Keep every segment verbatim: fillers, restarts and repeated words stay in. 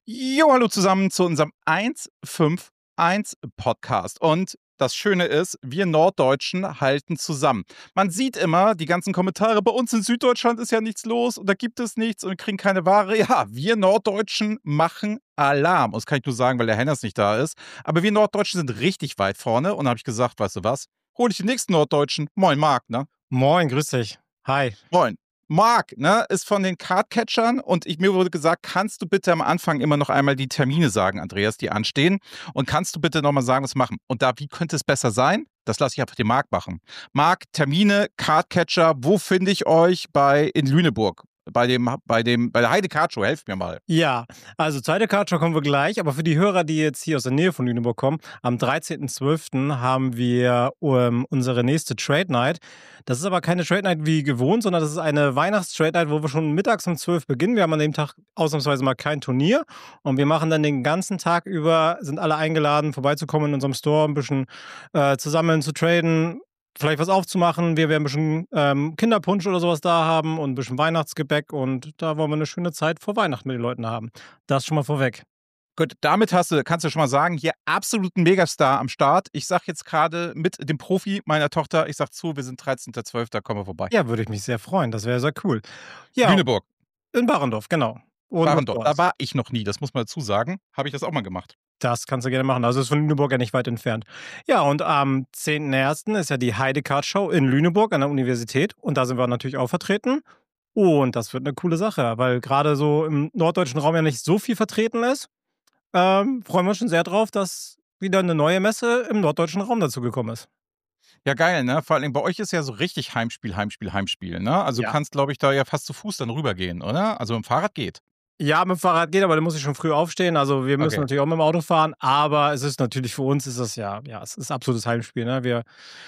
Jo, hallo zusammen zu unserem eins fünf eins Podcast. Und das Schöne ist, wir Norddeutschen halten zusammen. Man sieht immer die ganzen Kommentare, bei uns in Süddeutschland ist ja nichts los und da gibt es nichts und wir kriegen keine Ware. Ja, wir Norddeutschen machen Alarm. Und das kann ich nur sagen, weil der Hennes nicht da ist. Aber wir Norddeutschen sind richtig weit vorne. Und da habe ich gesagt, weißt du was, hol ich den nächsten Norddeutschen. Moin Marc, ne? Moin, grüß dich. Hi. Moin. Marc, ne, ist von den Cardcatchern und ich, mir wurde gesagt, kannst du bitte am Anfang immer noch einmal die Termine sagen, Andreas, die anstehen und kannst du bitte nochmal sagen, was wir machen. Und da, wie könnte es besser sein? Das lasse ich einfach den Marc machen. Marc, Termine, Cardcatcher, wo finde ich euch bei in Lüneburg? Bei dem, bei dem, bei der Heide Card Show, helft mir mal. Ja, also zur Heide Card Show kommen wir gleich, aber für die Hörer, die jetzt hier aus der Nähe von Lüneburg kommen, am dreizehnten zwölften haben wir um, unsere nächste Trade Night. Das ist aber keine Trade Night wie gewohnt, sondern das ist eine Weihnachts-Trade Night, wo wir schon mittags um zwölf beginnen. Wir haben an dem Tag ausnahmsweise mal kein Turnier und wir machen dann den ganzen Tag über, sind alle eingeladen, vorbeizukommen in unserem Store, ein bisschen äh, zu sammeln, zu traden, vielleicht was aufzumachen. Wir werden ein bisschen ähm, Kinderpunsch oder sowas da haben und ein bisschen Weihnachtsgebäck und da wollen wir eine schöne Zeit vor Weihnachten mit den Leuten haben. Das schon mal vorweg. Gut, damit hast du, kannst du schon mal sagen, hier absoluten Megastar am Start. Ich sag jetzt gerade mit dem Profi meiner Tochter, ich sag zu, wir sind dreizehnten zwölften, kommen wir vorbei. Ja, würde ich mich sehr freuen. Das wäre sehr cool. Ja, Lüneburg. In Barendorf, genau. Und Barendorf, da war ich noch nie, das muss man dazu sagen. Habe ich das auch mal gemacht. Das kannst du gerne machen. Also ist von Lüneburg ja nicht weit entfernt. Ja, und am zehnten ersten ist ja die Heide Card Show in Lüneburg an der Universität. Und da sind wir natürlich auch vertreten. Und das wird eine coole Sache, weil gerade so im norddeutschen Raum ja nicht so viel vertreten ist. Ähm, freuen wir uns schon sehr drauf, dass wieder eine neue Messe im norddeutschen Raum dazu gekommen ist. Ja, geil, ne? Vor allem bei euch ist ja so richtig Heimspiel, Heimspiel, Heimspiel, ne? Also Ja. du kannst, glaube ich, da ja fast zu Fuß dann rübergehen, oder? Also mit dem Fahrrad geht. Ja, mit dem Fahrrad geht, aber da muss ich schon früh aufstehen. Also wir müssen Okay. natürlich auch mit dem Auto fahren, aber es ist natürlich für uns ist das ja, ja, es ist absolutes Heimspiel. Ne? Wir,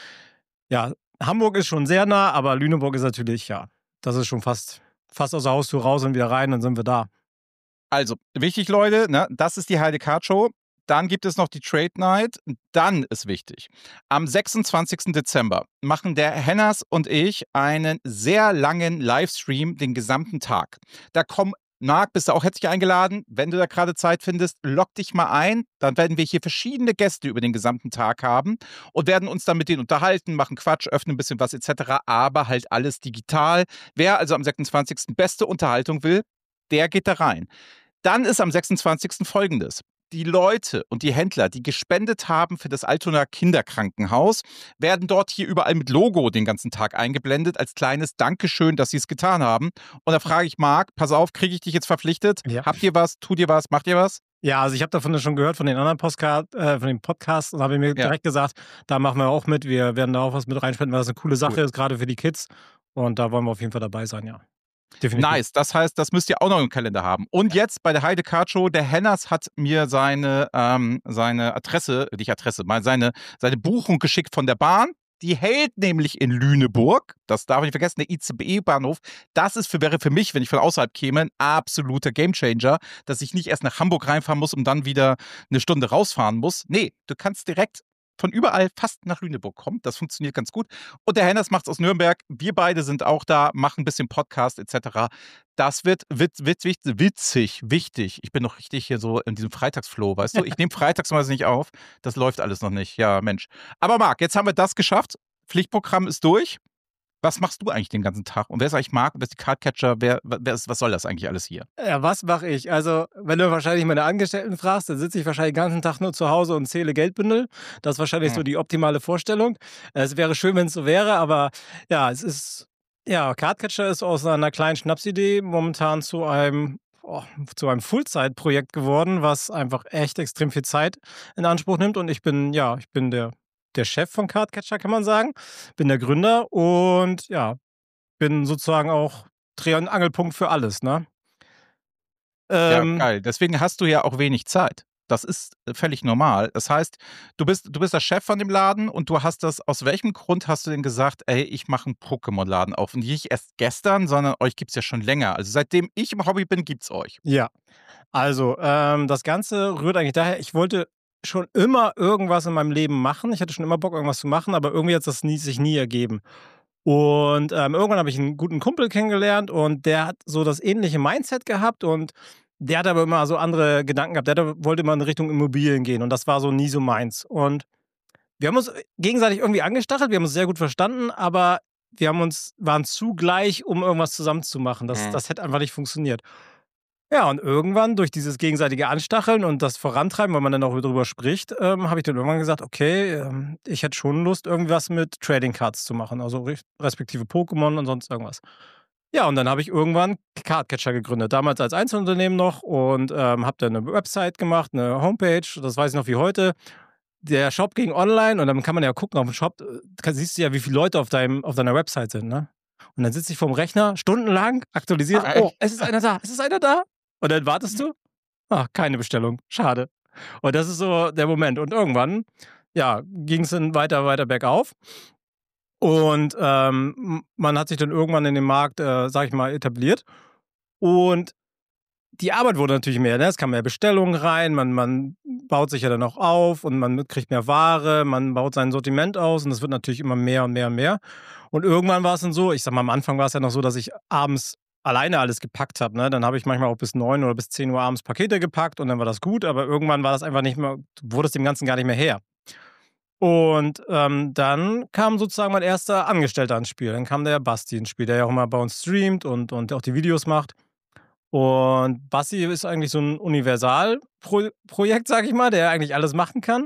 ja, Hamburg ist schon sehr nah, aber Lüneburg ist natürlich, ja, das ist schon fast, fast aus der Haustür raus und wieder rein, dann sind wir da. Also, wichtig, Leute, ne? Das ist die Heide Card Show. Dann gibt es noch die Trade Night. Dann ist wichtig. Am sechsundzwanzigsten Dezember machen der Hennas und ich einen sehr langen Livestream den gesamten Tag. Da kommen Marc, bist du auch herzlich eingeladen. Wenn du da gerade Zeit findest, log dich mal ein. Dann werden wir hier verschiedene Gäste über den gesamten Tag haben und werden uns dann mit denen unterhalten, machen Quatsch, öffnen ein bisschen was et cetera. Aber halt alles digital. Wer also am sechsundzwanzigsten beste Unterhaltung will, der geht da rein. Dann ist am sechsundzwanzigsten folgendes. Die Leute und die Händler, die gespendet haben für das Altona Kinderkrankenhaus, werden dort hier überall mit Logo den ganzen Tag eingeblendet, als kleines Dankeschön, dass sie es getan haben. Und da frage ich Marc, pass auf, kriege ich dich jetzt verpflichtet? Ja. Habt ihr was? Tut ihr was? Macht ihr was? Ja, also ich habe davon schon gehört, von den anderen Postcard, äh, von den Podcasts und habe mir Ja. direkt gesagt, da machen wir auch mit. Wir werden da auch was mit reinspenden, weil das eine coole Sache Cool. ist, gerade für die Kids. Und da wollen wir auf jeden Fall dabei sein, ja. Definitiv. Nice, das heißt, das müsst ihr auch noch im Kalender haben. Und jetzt bei der Heide Card Show, der Hennas hat mir seine, ähm, seine Adresse, nicht Adresse, mal seine, seine Buchung geschickt von der Bahn. Die hält nämlich in Lüneburg. Das darf ich nicht vergessen, der I C B E-Bahnhof. Das ist für, wäre für mich, wenn ich von außerhalb käme, ein absoluter Gamechanger, dass ich nicht erst nach Hamburg reinfahren muss und dann wieder eine Stunde rausfahren muss. Nee, du kannst direkt von überall fast nach Lüneburg kommen. Das funktioniert ganz gut. Und der Hennas macht es aus Nürnberg. Wir beide sind auch da, machen ein bisschen Podcast et cetera. Das wird witz, witz, witzig, witzig, wichtig. Ich bin noch richtig hier so in diesem Freitagsflow, weißt du? Ich nehme freitags mal nicht auf. Das läuft alles noch nicht. Ja, Mensch. Aber Marc, jetzt haben wir das geschafft. Pflichtprogramm ist durch. Was machst du eigentlich den ganzen Tag? Und wer ist eigentlich Marc? Wer ist die Cardcatcher? Wer, wer ist, was soll das eigentlich alles hier? Ja, was mache ich? Also, wenn du wahrscheinlich meine Angestellten fragst, dann sitze ich wahrscheinlich den ganzen Tag nur zu Hause und zähle Geldbündel. Das ist wahrscheinlich Hm. so die optimale Vorstellung. Es wäre schön, wenn es so wäre, aber ja, es ist, ja, Cardcatcher ist aus einer kleinen Schnapsidee momentan zu einem, oh, zu einem Fullzeit-Projekt geworden, was einfach echt extrem viel Zeit in Anspruch nimmt. Und ich bin, ja, ich bin der, der Chef von Cardcatcher, kann man sagen. Bin der Gründer und ja, bin sozusagen auch Dreh- und Angelpunkt für alles, ne? Ähm, Ja, geil. Deswegen hast du ja auch wenig Zeit. Das ist völlig normal. Das heißt, du bist, du bist der Chef von dem Laden und du hast das, aus welchem Grund hast du denn gesagt, ey, ich mache einen Pokémon-Laden auf? Und nicht erst gestern, sondern euch gibt es ja schon länger. Also seitdem ich im Hobby bin, gibt's euch. Ja, also ähm, das Ganze rührt eigentlich daher, ich wollte schon immer irgendwas in meinem Leben machen. Ich hatte schon immer Bock, irgendwas zu machen, aber irgendwie hat das nie, sich nie ergeben. Und ähm, irgendwann habe ich einen guten Kumpel kennengelernt und der hat so das ähnliche Mindset gehabt und der hat aber immer so andere Gedanken gehabt. Der hatte, wollte immer in Richtung Immobilien gehen und das war so nie so meins. Und wir haben uns gegenseitig irgendwie angestachelt, wir haben uns sehr gut verstanden, aber wir haben uns, waren zu gleich, um irgendwas zusammen zu machen. Das, Mhm. das hätte einfach nicht funktioniert. Ja, und irgendwann durch dieses gegenseitige Anstacheln und das Vorantreiben, weil man dann auch darüber spricht, ähm, habe ich dann irgendwann gesagt, okay, ähm, ich hätte schon Lust, irgendwas mit Trading Cards zu machen, also res- respektive Pokémon und sonst irgendwas. Ja, und dann habe ich irgendwann Cardcatcher gegründet, damals als Einzelunternehmen noch und ähm, habe dann eine Website gemacht, eine Homepage, das weiß ich noch wie heute. Der Shop ging online und dann kann man ja gucken auf dem Shop, äh, kann, siehst du ja, wie viele Leute auf, deinem, auf deiner Website sind, ne? Und dann sitze ich vorm Rechner, stundenlang, aktualisiert, Ah, oh, echt? es ist einer da, es ist einer da. Und dann wartest du, ah, keine Bestellung, schade. Und das ist so der Moment. Und irgendwann, ja, ging es dann weiter, weiter bergauf. Und ähm, man hat sich dann irgendwann in dem Markt, äh, sag ich mal, etabliert. Und die Arbeit wurde natürlich mehr, ne? Es kamen mehr Bestellungen rein, man, man baut sich ja dann auch auf und man kriegt mehr Ware, man baut sein Sortiment aus und es wird natürlich immer mehr und mehr und mehr. Und irgendwann war es dann so, ich sag mal, am Anfang war es ja noch so, dass ich abends alleine alles gepackt habe. Ne? Dann habe ich manchmal auch bis neun oder bis zehn Uhr abends Pakete gepackt und dann war das gut, aber irgendwann war das einfach nicht mehr, wurde es dem Ganzen gar nicht mehr her. Und ähm, dann kam sozusagen mein erster Angestellter ins Spiel. Dann kam der Basti ins Spiel, der ja auch immer bei uns streamt und, und auch die Videos macht. Und Basti ist eigentlich so ein Universalprojekt, sag ich mal, der eigentlich alles machen kann.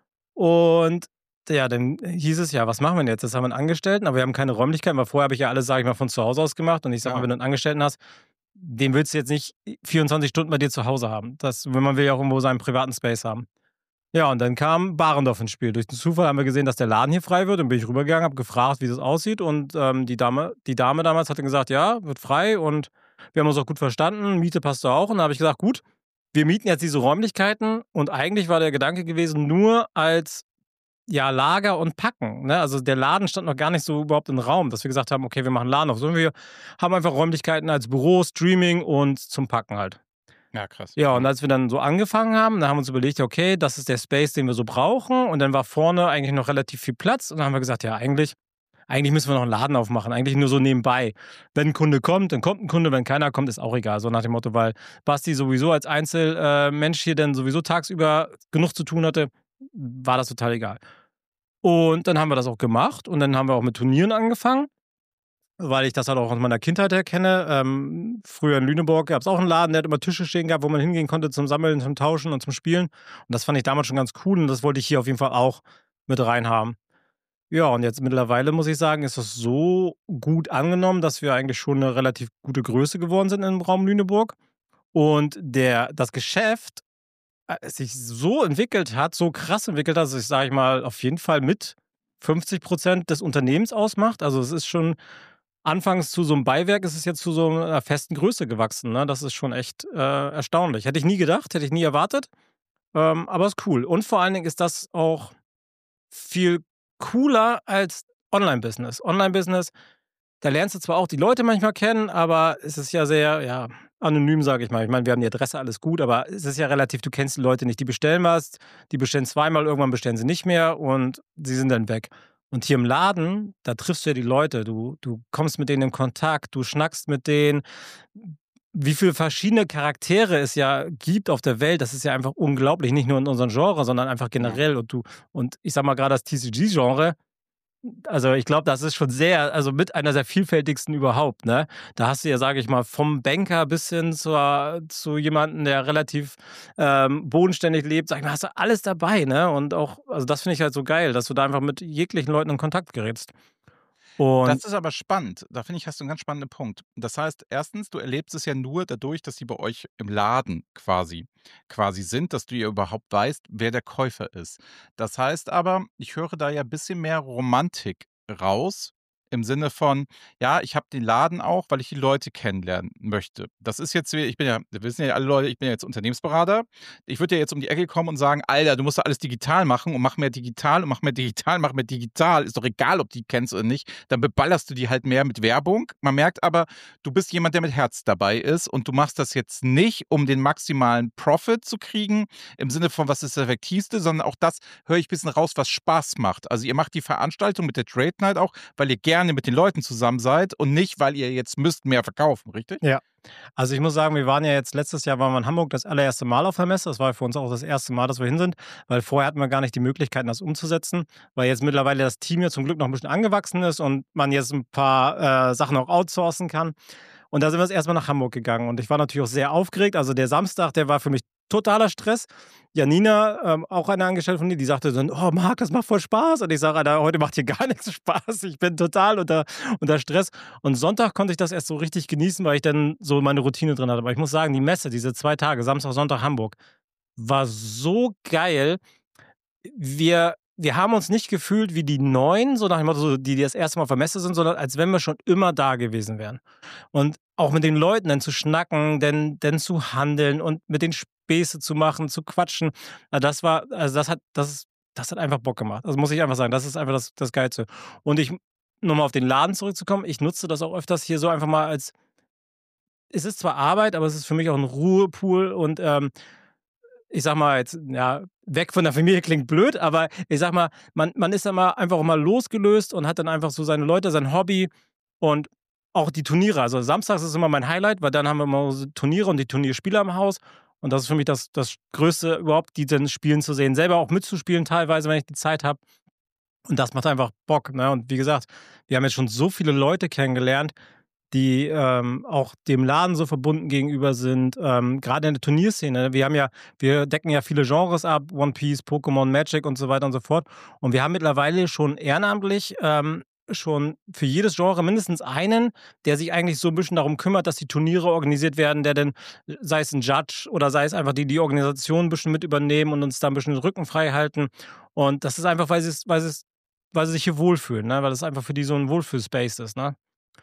Und ja, dann hieß es ja, was machen wir denn jetzt? Das haben wir einen Angestellten, aber wir haben keine Räumlichkeiten, weil vorher habe ich ja alles, sag ich mal, von zu Hause aus gemacht. Und ich sag mal, Ja. wenn du einen Angestellten hast, den willst du jetzt nicht vierundzwanzig Stunden bei dir zu Hause haben. Das, wenn man will ja auch irgendwo seinen privaten Space haben. Ja, und dann kam Barendorf ins Spiel. Durch den Zufall haben wir gesehen, dass der Laden hier frei wird. Dann bin ich rübergegangen, habe gefragt, wie das aussieht. Und ähm, die, Dame, die Dame damals hat dann gesagt, ja, wird frei. Und wir haben uns auch gut verstanden. Miete passt auch. Und da habe ich gesagt, gut, wir mieten jetzt diese Räumlichkeiten. Und eigentlich war der Gedanke gewesen, nur als ja, Lager und Packen. Ne? Also der Laden stand noch gar nicht so überhaupt im Raum, dass wir gesagt haben, okay, wir machen Laden auf. Sondern wir haben einfach Räumlichkeiten als Büro, Streaming und zum Packen halt. Ja, krass. Ja, und als wir dann so angefangen haben, dann haben wir uns überlegt, okay, das ist der Space, den wir so brauchen. Und dann war vorne eigentlich noch relativ viel Platz. Und dann haben wir gesagt, ja, eigentlich, eigentlich müssen wir noch einen Laden aufmachen. Eigentlich nur so nebenbei. Wenn ein Kunde kommt, dann kommt ein Kunde. Wenn keiner kommt, ist auch egal. So nach dem Motto, weil Basti sowieso als Einzelmensch hier dann sowieso tagsüber genug zu tun hatte, war das total egal. Und dann haben wir das auch gemacht. Und dann haben wir auch mit Turnieren angefangen. Weil ich das halt auch aus meiner Kindheit her kenne. Ähm, früher in Lüneburg gab es auch einen Laden, der hat immer Tische stehen gehabt, wo man hingehen konnte zum Sammeln, zum Tauschen und zum Spielen. Und das fand ich damals schon ganz cool und das wollte ich hier auf jeden Fall auch mit reinhaben. Ja, und jetzt mittlerweile muss ich sagen, ist das so gut angenommen, dass wir eigentlich schon eine relativ gute Größe geworden sind im Raum Lüneburg. Und der, das Geschäft äh, sich so entwickelt hat, so krass entwickelt hat, dass ich, sage ich mal, auf jeden Fall mit fünfzig Prozent des Unternehmens ausmacht. Also es ist schon anfangs zu so einem Beiwerk, ist es jetzt zu so einer festen Größe gewachsen. Ne? Das ist schon echt äh, erstaunlich. Hätte ich nie gedacht, hätte ich nie erwartet. Ähm, aber ist cool. Und vor allen Dingen ist das auch viel cooler als Online-Business. Online-Business, da lernst du zwar auch die Leute manchmal kennen, aber es ist ja sehr, ja, anonym, sage ich mal. Ich meine, wir haben die Adresse, alles gut, aber es ist ja relativ, du kennst die Leute nicht. Die bestellen was, die bestellen zweimal, irgendwann bestellen sie nicht mehr und sie sind dann weg. Und hier im Laden, da triffst du ja die Leute, du, du kommst mit denen in Kontakt, du schnackst mit denen. Wie viele verschiedene Charaktere es ja gibt auf der Welt, das ist ja einfach unglaublich. Nicht nur in unserem Genre, sondern einfach generell. Und du, und ich sag mal gerade das T C G-Genre, also ich glaube, das ist schon sehr, also mit einer der vielfältigsten überhaupt, ne? Da hast du ja, sage ich mal, vom Banker bis hin zur, zu jemandem, der relativ ähm, bodenständig lebt, sag ich mal, hast du alles dabei, ne? Und auch, also das finde ich halt so geil, dass du da einfach mit jeglichen Leuten in Kontakt gerätst. Und Das ist aber spannend. Da finde ich, hast du einen ganz spannenden Punkt. Das heißt, erstens, du erlebst es ja nur dadurch, dass die bei euch im Laden quasi quasi sind, dass du ja überhaupt weißt, wer der Käufer ist. Das heißt aber, ich höre da ja ein bisschen mehr Romantik raus im Sinne von, ja, ich habe den Laden auch, weil ich die Leute kennenlernen möchte. Das ist jetzt, ich bin ja, wir wissen ja alle Leute, ich bin ja jetzt Unternehmensberater. Ich würde ja jetzt um die Ecke kommen und sagen, Alter, du musst doch alles digital machen und mach mehr digital und mach mehr digital, mach mehr digital. Ist doch egal, ob du die kennst oder nicht. Dann beballerst du die halt mehr mit Werbung. Man merkt aber, du bist jemand, der mit Herz dabei ist und du machst das jetzt nicht, um den maximalen Profit zu kriegen, im Sinne von, was ist das Effektivste, sondern auch das höre ich ein bisschen raus, was Spaß macht. Also ihr macht die Veranstaltung mit der Trade Night auch, weil ihr gerne mit den Leuten zusammen seid und nicht, weil ihr jetzt müsst mehr verkaufen, richtig? ja. Also, ich muss sagen, wir waren ja jetzt letztes Jahr waren wir in Hamburg das allererste Mal auf der Messe. Das war für uns auch das erste Mal, dass wir hin sind, weil vorher hatten wir gar nicht die Möglichkeiten, das umzusetzen, weil jetzt mittlerweile das Team ja zum Glück noch ein bisschen angewachsen ist und man jetzt ein paar, äh, Sachen auch outsourcen kann. Und da sind wir das erste Mal nach Hamburg gegangen und ich war natürlich auch sehr aufgeregt. Also, der Samstag, der war für mich totaler Stress. Janina, ähm, auch eine Angestellte von mir, die sagte dann: „Oh Marc, das macht voll Spaß.“ Und ich sage: „Alter, heute macht hier gar nichts Spaß. Ich bin total unter unter Stress.“ Und Sonntag konnte ich das erst so richtig genießen, weil ich dann so meine Routine drin hatte. Aber ich muss sagen, die Messe, diese zwei Tage, Samstag, Sonntag, Hamburg, war so geil. Wir wir haben uns nicht gefühlt wie die Neuen, so nach dem Motto, so die, die das erste Mal auf der Messe sind, sondern als wenn wir schon immer da gewesen wären. Und auch mit den Leuten dann zu schnacken, denn, denn zu handeln und mit den Späße zu machen, zu quatschen. Na, das war, also das hat, das, ist- das hat einfach Bock gemacht. Das muss ich einfach sagen. Das ist einfach das, das Geilste. Und ich, nochmal auf den Laden zurückzukommen, ich nutze das auch öfters hier so einfach mal als, es ist zwar Arbeit, aber es ist für mich auch ein Ruhepool und ähm, ich sag mal jetzt, ja, weg von der Familie klingt blöd, aber ich sag mal, man, man ist dann mal einfach auch mal losgelöst und hat dann einfach so seine Leute, sein Hobby und auch die Turniere. Also samstags ist immer mein Highlight, weil dann haben wir immer so Turniere und die Turnierspieler im Haus. Und das ist für mich das, das Größte überhaupt, die dann spielen zu sehen. Selber auch mitzuspielen teilweise, wenn ich die Zeit habe. Und das macht einfach Bock. Ne? Und wie gesagt, wir haben jetzt schon so viele Leute kennengelernt, die ähm, auch dem Laden so verbunden gegenüber sind, ähm, gerade in der Turnierszene. Wir haben ja, wir decken ja viele Genres ab, One Piece, Pokémon, Magic und so weiter und so fort. Und wir haben mittlerweile schon ehrenamtlich ähm, schon für jedes Genre mindestens einen, der sich eigentlich so ein bisschen darum kümmert, dass die Turniere organisiert werden, der dann, sei es ein Judge oder sei es einfach die, die Organisation ein bisschen mit übernehmen und uns da ein bisschen den Rücken frei halten. Und das ist einfach, weil sie es, weil sie es, weil sie sich hier wohlfühlen, ne? Weil das einfach für die so ein Wohlfühlspace ist, ne?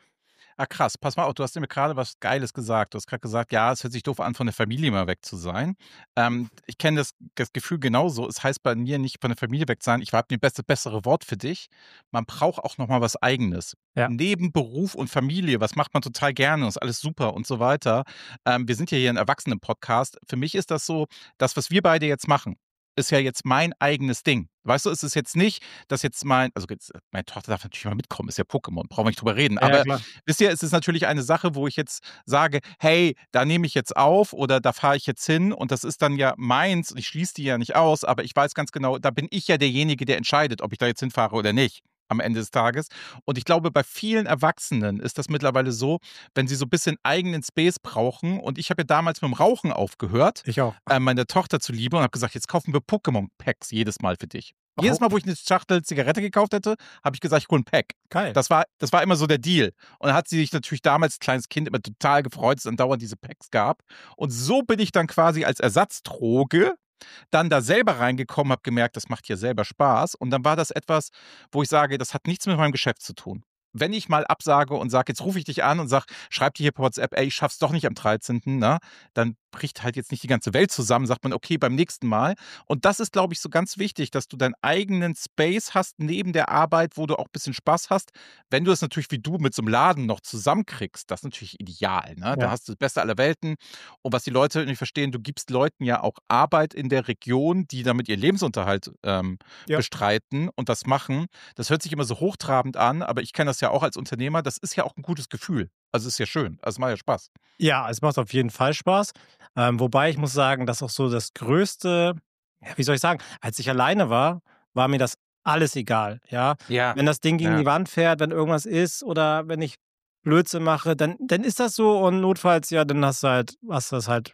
Ah, krass. Pass mal auf, du hast mir gerade was Geiles gesagt. Du hast gerade gesagt, ja, es hört sich doof an, von der Familie mal weg zu sein. Ähm, ich kenne das, das Gefühl genauso. Es heißt bei mir nicht von der Familie weg sein. Ich habe das beste, bessere Wort für dich. Man braucht auch noch mal was Eigenes. Ja. Neben Beruf und Familie, was macht man total gerne, ist alles super und so weiter. Ähm, wir sind ja hier ein Erwachsenen-Podcast. Für mich ist das so, das, was wir beide jetzt machen, ist ja jetzt mein eigenes Ding. Weißt du, es ist jetzt nicht, dass jetzt mein, also jetzt, äh, meine Tochter darf natürlich mal mitkommen, ist ja Pokémon, brauchen wir nicht drüber reden. Ja, ja, Aber klar. wisst ihr, es ist natürlich eine Sache, wo ich jetzt sage, hey, da nehme ich jetzt auf oder da fahre ich jetzt hin und das ist dann ja meins und ich schließe die ja nicht aus, aber ich weiß ganz genau, da bin ich ja derjenige, der entscheidet, ob ich da jetzt hinfahre oder nicht am Ende des Tages. Und ich glaube, bei vielen Erwachsenen ist das mittlerweile so, wenn sie so ein bisschen eigenen Space brauchen. Und ich habe ja damals mit dem Rauchen aufgehört, Ich auch. äh, meiner Tochter zuliebe und habe gesagt, jetzt kaufen wir Pokémon-Packs jedes Mal für dich. Oh, Jedes Mal, wo ich eine Schachtel Zigarette gekauft hätte, habe ich gesagt, ich hole ein Pack. geil. Das war, das war immer so der Deal. Und da hat sie sich natürlich damals, als kleines Kind, immer total gefreut, dass es andauernd diese Packs gab. Und so bin ich dann quasi als Ersatzdroge dann da selber reingekommen, habe gemerkt, das macht hier selber Spaß. Und dann war das etwas, wo ich sage, das hat nichts mit meinem Geschäft zu tun. Wenn ich mal absage und sage, jetzt rufe ich dich an und sage, schreib dir hier per WhatsApp, ey, ich schaff's doch nicht am dreizehnten, Ne? Dann bricht halt jetzt nicht die ganze Welt zusammen, sagt man, okay, beim nächsten Mal. Und das ist, glaube ich, so ganz wichtig, dass du deinen eigenen Space hast neben der Arbeit, wo du auch ein bisschen Spaß hast. Wenn du es natürlich wie du mit so einem Laden noch zusammenkriegst, das ist natürlich ideal. Ne? Da Ja. hast du das Beste aller Welten. Und was die Leute nicht verstehen, du gibst Leuten ja auch Arbeit in der Region, die damit ihren Lebensunterhalt ähm, Ja. bestreiten und das machen. Das hört sich immer so hochtrabend an, aber ich kenne das ja auch als Unternehmer. Das ist ja auch ein gutes Gefühl. Also ist ja schön. Also es macht ja Spaß. Ja, es macht auf jeden Fall Spaß. Ähm, wobei ich muss sagen, dass auch so das Größte, ja, wie soll ich sagen, als ich alleine war, war mir das alles egal, ja. Ja, Wenn das Ding gegen ja. die Wand fährt, wenn irgendwas ist oder wenn ich Blödsinn mache, dann, dann ist das so und notfalls, ja, dann hast du halt, hast du das halt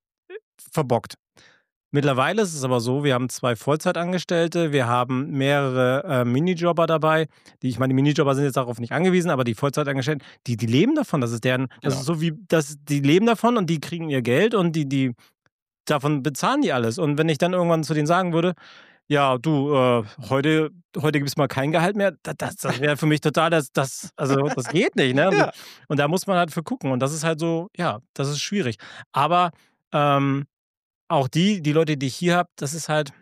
verbockt. Mittlerweile ist es aber so, wir haben zwei Vollzeitangestellte, wir haben mehrere äh, Minijobber dabei. Die, ich meine, die Minijobber sind jetzt darauf nicht angewiesen, aber die Vollzeitangestellten, die, die leben davon. Das ist deren, das Genau. ist so wie, das, die leben davon und die kriegen ihr Geld und die, die, davon bezahlen die alles. Und wenn ich dann irgendwann zu denen sagen würde, ja, du, äh, heute, heute gibt es mal kein Gehalt mehr, das, das, das wäre für mich total, das, das, also das geht nicht, ne? Und, Ja. und da muss man halt für gucken. Und das ist halt so, ja, das ist schwierig. Aber ähm, auch die, die Leute, die ich hier habe, das ist halt,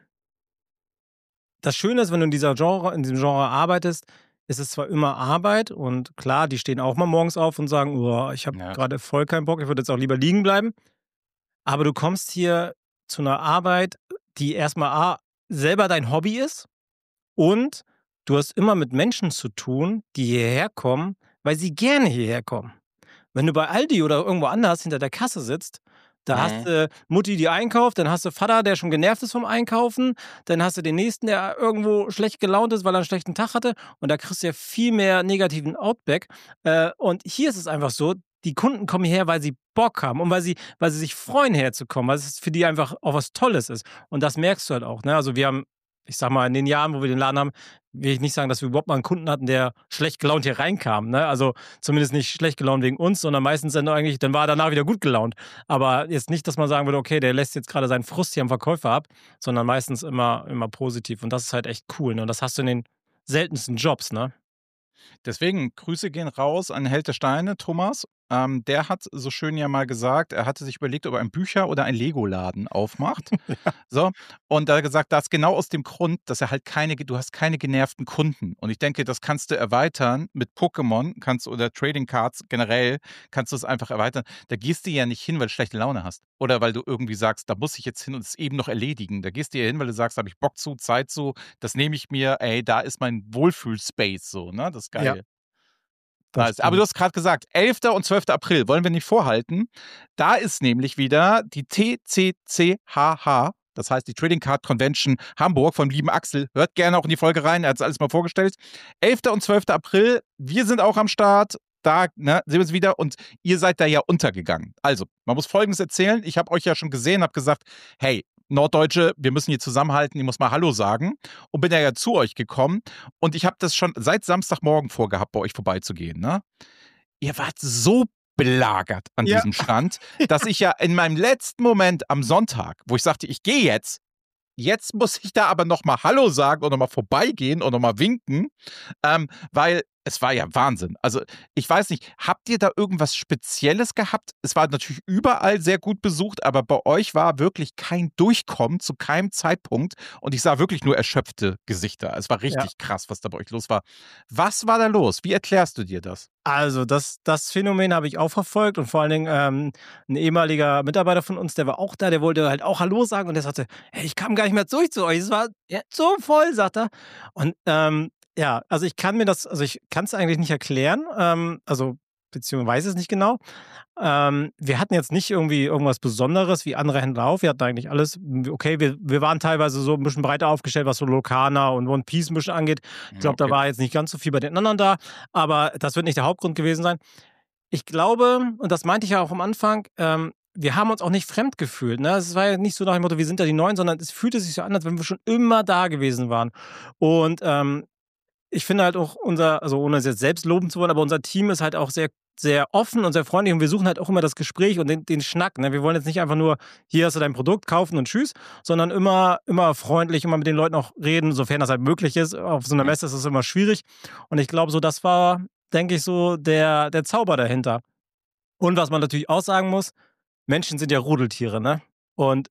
das Schöne ist, wenn du in dieser Genre, in diesem Genre arbeitest, ist es zwar immer Arbeit und klar, die stehen auch mal morgens auf und sagen, oh, ich habe Ja. gerade voll keinen Bock, ich würde jetzt auch lieber liegen bleiben. Aber du kommst hier zu einer Arbeit, die erstmal A, selber dein Hobby ist und du hast immer mit Menschen zu tun, die hierher kommen, weil sie gerne hierher kommen. Wenn du bei Aldi oder irgendwo anders hinter der Kasse sitzt, da hast Mhm. du Mutti, die einkauft, dann hast du Vater, der schon genervt ist vom Einkaufen, dann hast du den Nächsten, der irgendwo schlecht gelaunt ist, weil er einen schlechten Tag hatte und da kriegst du ja viel mehr negativen Outback. Äh, und hier ist es einfach so, die Kunden kommen hierher, weil sie Bock haben und weil sie, weil sie sich freuen, herzukommen, weil es für die einfach auch was Tolles ist. Und das merkst du halt auch. Ne? Also wir haben, ich sag mal, in den Jahren, wo wir den Laden haben, will ich nicht sagen, dass wir überhaupt mal einen Kunden hatten, der schlecht gelaunt hier reinkam. Ne? Also zumindest nicht schlecht gelaunt wegen uns, sondern meistens dann eigentlich, dann war er danach wieder gut gelaunt. Aber jetzt nicht, dass man sagen würde, okay, der lässt jetzt gerade seinen Frust hier am Verkäufer ab, sondern meistens immer, immer positiv. Und das ist halt echt cool. Ne? Und das hast du in den seltensten Jobs, ne? Deswegen, Grüße gehen raus an Held der Steine, Thomas. Ähm, der hat so schön ja mal gesagt, er hatte sich überlegt, ob er einen Bücher- oder einen Lego-Laden aufmacht. So, und da hat er gesagt, das genau aus dem Grund, dass er halt keine, du hast keine genervten Kunden. Und ich denke, das kannst du erweitern mit Pokémon, kannst oder Trading Cards generell, kannst du es einfach erweitern. Da gehst du ja nicht hin, weil du schlechte Laune hast. Oder weil du irgendwie sagst, da muss ich jetzt hin und es eben noch erledigen. Da gehst du ja hin, weil du sagst, da habe ich Bock zu, Zeit zu, das nehme ich mir, ey, da ist mein Wohlfühlspace so, ne? Das ist Ja, geil. das Nice. Aber du stimmt. hast gerade gesagt, elfter und zwölfter April, wollen wir nicht vorhalten. Da ist nämlich wieder die T C C H H, das heißt die Trading Card Convention Hamburg vom lieben Axel. Hört gerne auch in die Folge rein, er hat es alles mal vorgestellt. elfter und zwölfter April, wir sind auch am Start. Da ne, sehen wir uns wieder und ihr seid da ja untergegangen. Also, man muss Folgendes erzählen. Ich habe euch ja schon gesehen, habe gesagt, hey, Norddeutsche, wir müssen hier zusammenhalten, ich muss mal Hallo sagen. Und bin ja, ja zu euch gekommen. Und ich habe das schon seit Samstagmorgen vorgehabt, bei euch vorbeizugehen. Ne? Ihr wart so belagert an Ja. diesem Stand, dass ich ja in meinem letzten Moment am Sonntag, wo ich sagte, ich gehe jetzt, jetzt muss ich da aber nochmal Hallo sagen und nochmal vorbeigehen und nochmal winken, ähm, weil es war ja Wahnsinn. Also ich weiß nicht, habt ihr da irgendwas Spezielles gehabt? Es war natürlich überall sehr gut besucht, aber bei euch war wirklich kein Durchkommen zu keinem Zeitpunkt und ich sah wirklich nur erschöpfte Gesichter. Es war Ja. richtig krass, was da bei euch los war. Was war da los? Wie erklärst du dir das? Also das, das Phänomen habe ich auch verfolgt und vor allen Dingen ähm, ein ehemaliger Mitarbeiter von uns, der war auch da, der wollte halt auch Hallo sagen und der sagte, hey, ich kam gar nicht mehr durch zu euch, es war ja, so voll, sagt er. Und ähm, ja, also ich kann mir das, also ich kann es eigentlich nicht erklären, ähm, also beziehungsweise weiß es nicht genau. Ähm, wir hatten jetzt nicht irgendwie irgendwas Besonderes wie andere Händler auf. Wir hatten eigentlich alles, okay, wir, wir waren teilweise so ein bisschen breiter aufgestellt, was so Lokana und One Piece ein bisschen angeht. Ich Ja, glaube, da okay. war jetzt nicht ganz so viel bei den anderen da, aber das wird nicht der Hauptgrund gewesen sein. Ich glaube, und das meinte ich ja auch am Anfang, ähm, wir haben uns auch nicht fremd gefühlt. Ne? Es war ja nicht so nach dem Motto, wir sind da die Neuen, sondern es fühlte sich so an, als wenn wir schon immer da gewesen waren. Und ähm, ich finde halt auch unser, also ohne es jetzt selbst loben zu wollen, aber unser Team ist halt auch sehr, sehr offen und sehr freundlich und wir suchen halt auch immer das Gespräch und den, den Schnack. Ne? Wir wollen jetzt nicht einfach nur, hier hast du dein Produkt, kaufen und tschüss, sondern immer, immer freundlich, immer mit den Leuten auch reden, sofern das halt möglich ist. Auf so einer Mhm. Messe ist es immer schwierig. Und ich glaube, so, das war, denke ich, so der, der Zauber dahinter. Und was man natürlich auch sagen muss, Menschen sind ja Rudeltiere, ne? Und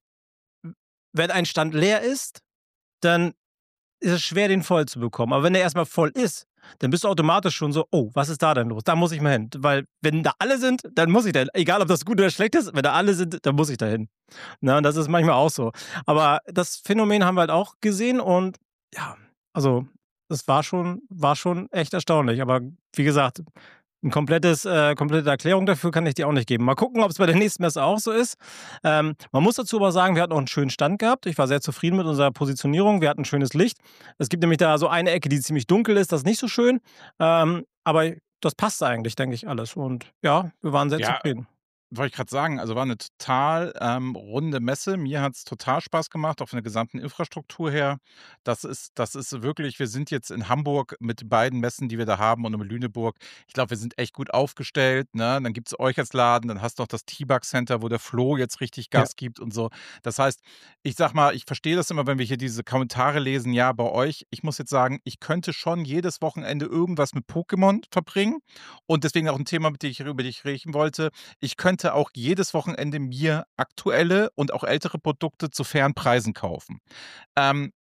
wenn ein Stand leer ist, dann ist es schwer, den voll zu bekommen. Aber wenn der erstmal voll ist, dann bist du automatisch schon so, oh, was ist da denn los? Da muss ich mal hin. Weil wenn da alle sind, dann muss ich da hin. Egal, ob das gut oder schlecht ist, wenn da alle sind, dann muss ich da hin. Na, und das ist manchmal auch so. Aber das Phänomen haben wir halt auch gesehen und ja, also das war schon, war schon echt erstaunlich. Aber wie gesagt, ein komplettes, äh, komplette Erklärung dafür kann ich dir auch nicht geben. Mal gucken, ob es bei der nächsten Messe auch so ist. Ähm, man muss dazu aber sagen, wir hatten auch einen schönen Stand gehabt. Ich war sehr zufrieden mit unserer Positionierung. Wir hatten schönes Licht. Es gibt nämlich da so eine Ecke, die ziemlich dunkel ist. Das ist nicht so schön. Ähm, aber das passt eigentlich, denke ich, alles. Und ja, wir waren sehr Ja, zufrieden. wollte ich gerade sagen, also war eine total, ähm, runde Messe. Mir hat es total Spaß gemacht, auch von der gesamten Infrastruktur her. Das ist das ist wirklich, wir sind jetzt in Hamburg mit beiden Messen, die wir da haben und in Lüneburg. Ich glaube, wir sind echt gut aufgestellt, ne? Dann gibt's euch als Laden, dann hast du noch das T-Bug Center, wo der Flo jetzt richtig Ja. Gas gibt und so. Das heißt, ich sage mal, ich verstehe das immer, wenn wir hier diese Kommentare lesen, ja, bei euch. Ich muss jetzt sagen, ich könnte schon jedes Wochenende irgendwas mit Pokémon verbringen und deswegen auch ein Thema, mit dem ich über dich reden wollte. Ich könnte auch jedes Wochenende mir aktuelle und auch ältere Produkte zu fairen Preisen kaufen. Ähm,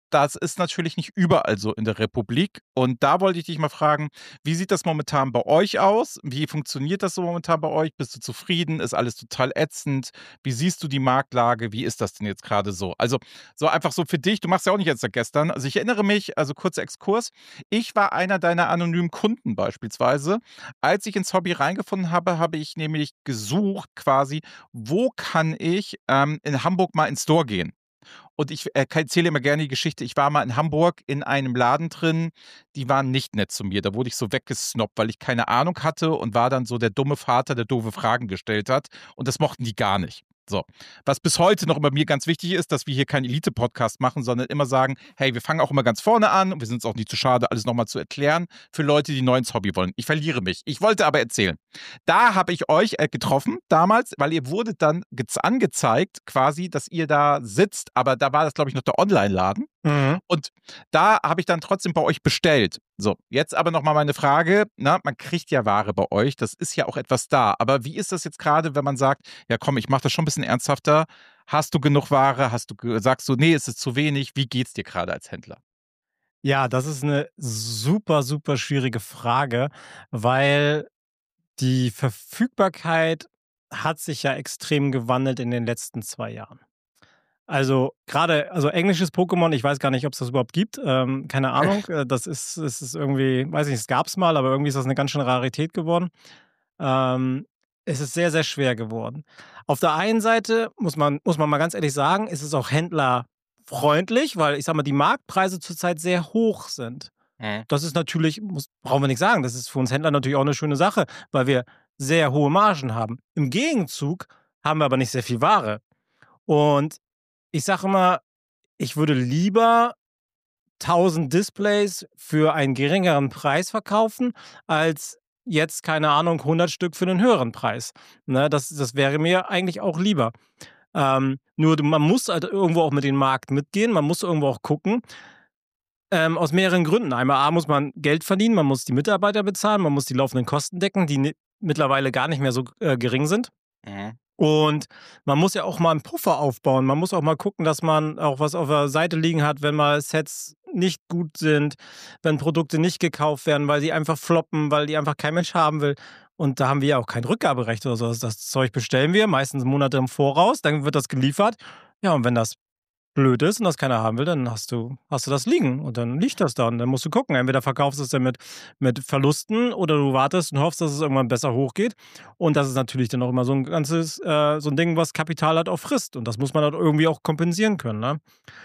das ist natürlich nicht überall so in der Republik. Und da wollte ich dich mal fragen, wie sieht das momentan bei euch aus? Wie funktioniert das so momentan bei euch? Bist du zufrieden? Ist alles total ätzend? Wie siehst du die Marktlage? Wie ist das denn jetzt gerade so? Also so einfach so für dich, du machst ja auch nicht jetzt seit gestern. Also ich erinnere mich, also kurzer Exkurs, ich war einer deiner anonymen Kunden beispielsweise. Als ich ins Hobby reingefunden habe, habe ich nämlich gesucht quasi, wo kann ich ähm, in Hamburg mal ins Store gehen? Und ich äh, erzähle immer gerne die Geschichte. Ich war mal in Hamburg in einem Laden drin, die waren nicht nett zu mir. Da wurde ich so weggesnobbt, weil ich keine Ahnung hatte und war dann so der dumme Vater, der doofe Fragen gestellt hat. Und das mochten die gar nicht. So. Was bis heute noch bei mir ganz wichtig ist, dass wir hier keinen Elite-Podcast machen, sondern immer sagen, hey, wir fangen auch immer ganz vorne an und wir sind uns auch nicht zu schade, alles nochmal zu erklären für Leute, die neu ins Hobby wollen. Ich verliere mich. Ich wollte aber erzählen. Da habe ich euch äh, getroffen damals, weil ihr wurdet dann angezeigt quasi, dass ihr da sitzt, aber da war das, glaube ich, noch der Online-Laden. Mhm. Und da habe ich dann trotzdem bei euch bestellt. So, jetzt aber nochmal meine Frage. Na, man kriegt ja Ware bei euch, das ist ja auch etwas da. Aber wie ist das jetzt gerade, wenn man sagt, ja komm, ich mache das schon ein bisschen ernsthafter. Hast du genug Ware? Hast du, sagst du, nee, es ist zu wenig? Wie geht's dir gerade als Händler? Ja, das ist eine super, super schwierige Frage, weil die Verfügbarkeit hat sich ja extrem gewandelt in den letzten zwei Jahren. Also, gerade, also englisches Pokémon, ich weiß gar nicht, ob es das überhaupt gibt, ähm, keine Ahnung. Äh, das ist es ist irgendwie, weiß nicht, es gab es mal, aber irgendwie ist das eine ganz schöne Rarität geworden. Ähm, Es ist sehr, sehr schwer geworden. Auf der einen Seite muss man muss man mal ganz ehrlich sagen, ist es auch händlerfreundlich, weil ich sage mal, die Marktpreise zurzeit sehr hoch sind. Mhm. Das ist natürlich, muss brauchen wir nicht sagen, das ist für uns Händler natürlich auch eine schöne Sache, weil wir sehr hohe Margen haben. Im Gegenzug haben wir aber nicht sehr viel Ware. Und ich sage immer, ich würde lieber tausend Displays für einen geringeren Preis verkaufen, als jetzt, keine Ahnung, hundert Stück für einen höheren Preis. Ne, das das wäre mir eigentlich auch lieber. Ähm, nur du man muss halt irgendwo auch mit dem Markt mitgehen. Man muss irgendwo auch gucken, ähm, aus mehreren Gründen. Einmal A, muss man Geld verdienen, man muss die Mitarbeiter bezahlen, man muss die laufenden Kosten decken, die ni mittlerweile gar nicht mehr so, äh, gering sind. Mhm. Und man muss ja auch mal einen Puffer aufbauen. Man muss auch mal gucken, dass man auch was auf der Seite liegen hat, wenn mal Sets nicht gut sind, wenn Produkte nicht gekauft werden, weil sie einfach floppen, weil die einfach kein Mensch haben will. Und da haben wir ja auch kein Rückgaberecht oder so. Das das Zeug bestellen wir meistens Monate im Voraus, dann wird das geliefert. Ja, und wenn das blöd ist und das keiner haben will, dann hast du, hast du das liegen und dann liegt das da und dann musst du gucken. Entweder verkaufst du es dann mit, mit Verlusten oder du wartest und hoffst, dass es irgendwann besser hochgeht. Und das ist natürlich dann auch immer so ein ganzes, äh, so ein Ding, was Kapital halt auch frisst. Und das muss man halt irgendwie auch kompensieren können. Ne?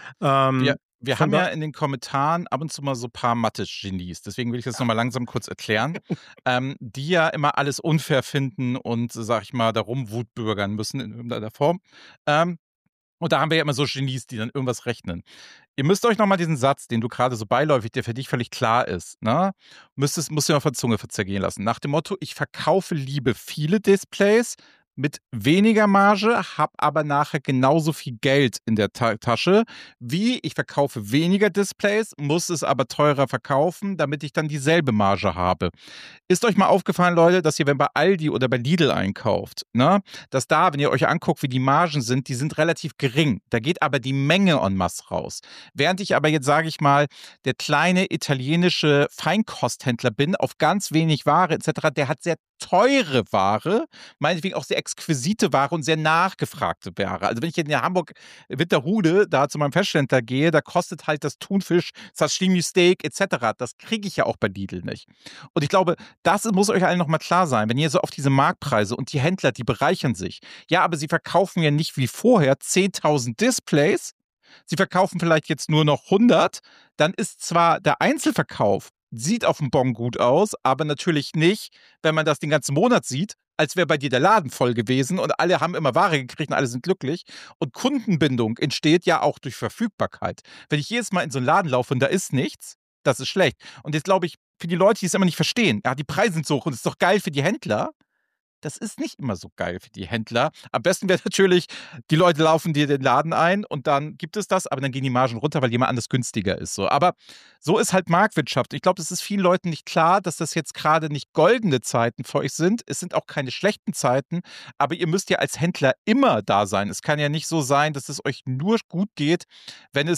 Wir, Ähm, wir von haben ja da in den Kommentaren ab und zu mal so ein paar Mathe-Genies, deswegen will ich das nochmal langsam kurz erklären, ähm, die ja immer alles unfair finden und, sag ich mal, darum wutbürgern müssen in irgendeiner Form. Ähm, Und da haben wir ja immer so Genies, die dann irgendwas rechnen. Ihr müsst euch nochmal diesen Satz, den du gerade so beiläufig, der für dich völlig klar ist, ne? Müsstest, musst du dir auf der Zunge zergehen lassen. Nach dem Motto, ich verkaufe liebe viele Displays mit weniger Marge, habe aber nachher genauso viel Geld in der Ta Tasche, wie ich verkaufe weniger Displays, muss es aber teurer verkaufen, damit ich dann dieselbe Marge habe. Ist euch mal aufgefallen, Leute, dass ihr, wenn bei Aldi oder bei Lidl einkauft, ne, dass da, wenn ihr euch anguckt, wie die Margen sind, die sind relativ gering. Da geht aber die Menge en masse raus. Während ich aber jetzt, sage ich mal, der kleine italienische Feinkosthändler bin, auf ganz wenig Ware et cetera, der hat sehr teure Ware, meinetwegen auch sehr exquisite Ware und sehr nachgefragte Ware. Also wenn ich in Hamburg Winterhude da zu meinem Festständler gehe, da kostet halt das Thunfisch, Sashimi Steak et cetera. Das kriege ich ja auch bei Lidl nicht. Und ich glaube, das muss euch allen nochmal klar sein, wenn ihr so auf diese Marktpreise und die Händler, die bereichern sich. Ja, aber sie verkaufen ja nicht wie vorher zehntausend Displays. Sie verkaufen vielleicht jetzt nur noch hundert. Dann ist zwar der Einzelverkauf, sieht auf dem Bon gut aus, aber natürlich nicht, wenn man das den ganzen Monat sieht, als wäre bei dir der Laden voll gewesen und alle haben immer Ware gekriegt und alle sind glücklich. Und Kundenbindung entsteht ja auch durch Verfügbarkeit. Wenn ich jedes Mal in so einen Laden laufe und da ist nichts, das ist schlecht. Und jetzt glaube ich, für die Leute, die es immer nicht verstehen, ja, die Preise sind so hoch und es ist doch geil für die Händler. Das ist nicht immer so geil für die Händler. Am besten wäre natürlich, die Leute laufen dir den Laden ein und dann gibt es das, aber dann gehen die Margen runter, weil jemand anders günstiger ist. So. Aber so ist halt Marktwirtschaft. Ich glaube, es ist vielen Leuten nicht klar, dass das jetzt gerade nicht goldene Zeiten für euch sind. Es sind auch keine schlechten Zeiten, aber ihr müsst ja als Händler immer da sein. Es kann ja nicht so sein, dass es euch nur gut geht, wenn es dem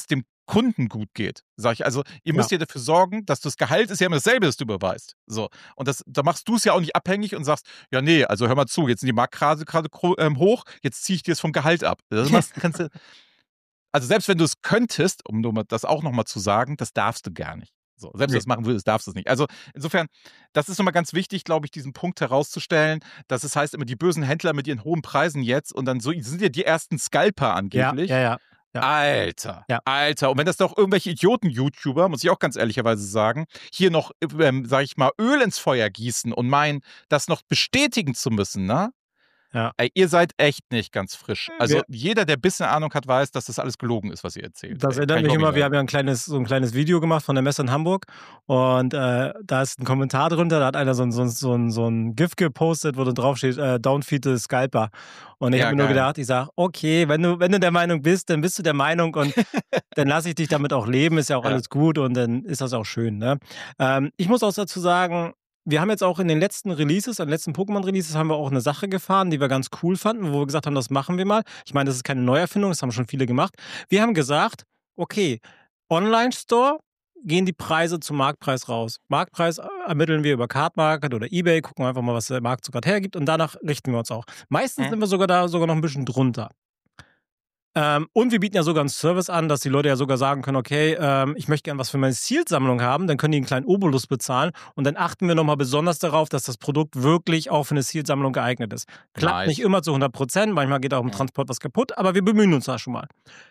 Kunden gut geht. Sag ich, also ihr müsst Ja. ja dafür sorgen, dass das Gehalt ist ja immer dasselbe, das du überweist. So. Und das, da machst du es ja auch nicht abhängig und sagst, ja, nee, also hör mal zu, jetzt sind die Marktpreise gerade ähm, hoch, jetzt ziehe ich dir das vom Gehalt ab. Das machst, kannst du, also selbst wenn du es könntest, um nur mal das auch nochmal zu sagen, das darfst du gar nicht. So, selbst wenn Nee. du das machen würdest, darfst du es nicht. Also insofern, das ist nochmal ganz wichtig, glaube ich, diesen Punkt herauszustellen, dass es heißt immer, die bösen Händler mit ihren hohen Preisen jetzt und dann so sind ja die ersten Scalper Ja, angeblich. ja, ja. ja. Alter, Ja. Alter. Und wenn das doch irgendwelche Idioten-YouTuber, muss ich auch ganz ehrlicherweise sagen, hier noch, ähm, sag ich mal, Öl ins Feuer gießen und meinen, das noch bestätigen zu müssen, ne? Ja. Ey, ihr seid echt nicht ganz frisch. Also Wir- jeder, der ein bisschen Ahnung hat, weiß, dass das alles gelogen ist, was ihr erzählt. Das Ey, erinnert kann ich mich auch immer, nicht wir sagen. haben ja ein kleines, so ein kleines Video gemacht von der Messe in Hamburg und äh, da ist ein Kommentar drunter, da hat einer so ein, so ein, so ein, so ein GIF gepostet, wo dann drauf steht, äh, don't feed the scalper. Und ich Ja, habe mir nur geil. gedacht, ich sage, okay, wenn du, wenn du der Meinung bist, dann bist du der Meinung und dann lasse ich dich damit auch leben, ist ja auch Ja. alles gut und dann ist das auch schön. Ne? Ähm, ich muss auch dazu sagen, wir haben jetzt auch in den letzten Releases, an den letzten Pokémon-Releases, haben wir auch eine Sache gefahren, die wir ganz cool fanden, wo wir gesagt haben, das machen wir mal. Ich meine, das ist keine Neuerfindung, das haben schon viele gemacht. Wir haben gesagt, okay, Online-Store gehen die Preise zum Marktpreis raus. Marktpreis ermitteln wir über Cardmarket oder eBay, gucken einfach mal, was der Markt so gerade hergibt und danach richten wir uns auch. Meistens Mhm. sind wir sogar da sogar noch ein bisschen drunter. Ähm, und wir bieten ja sogar einen Service an, dass die Leute ja sogar sagen können, okay, ähm, ich möchte gerne was für meine Zielsammlung haben, dann können die einen kleinen Obolus bezahlen und dann achten wir nochmal besonders darauf, dass das Produkt wirklich auch für eine Zielsammlung geeignet ist. Klappt Nice. nicht immer zu hundert Prozent, manchmal geht auch im Mhm. Transport was kaputt, aber wir bemühen uns da schon mal.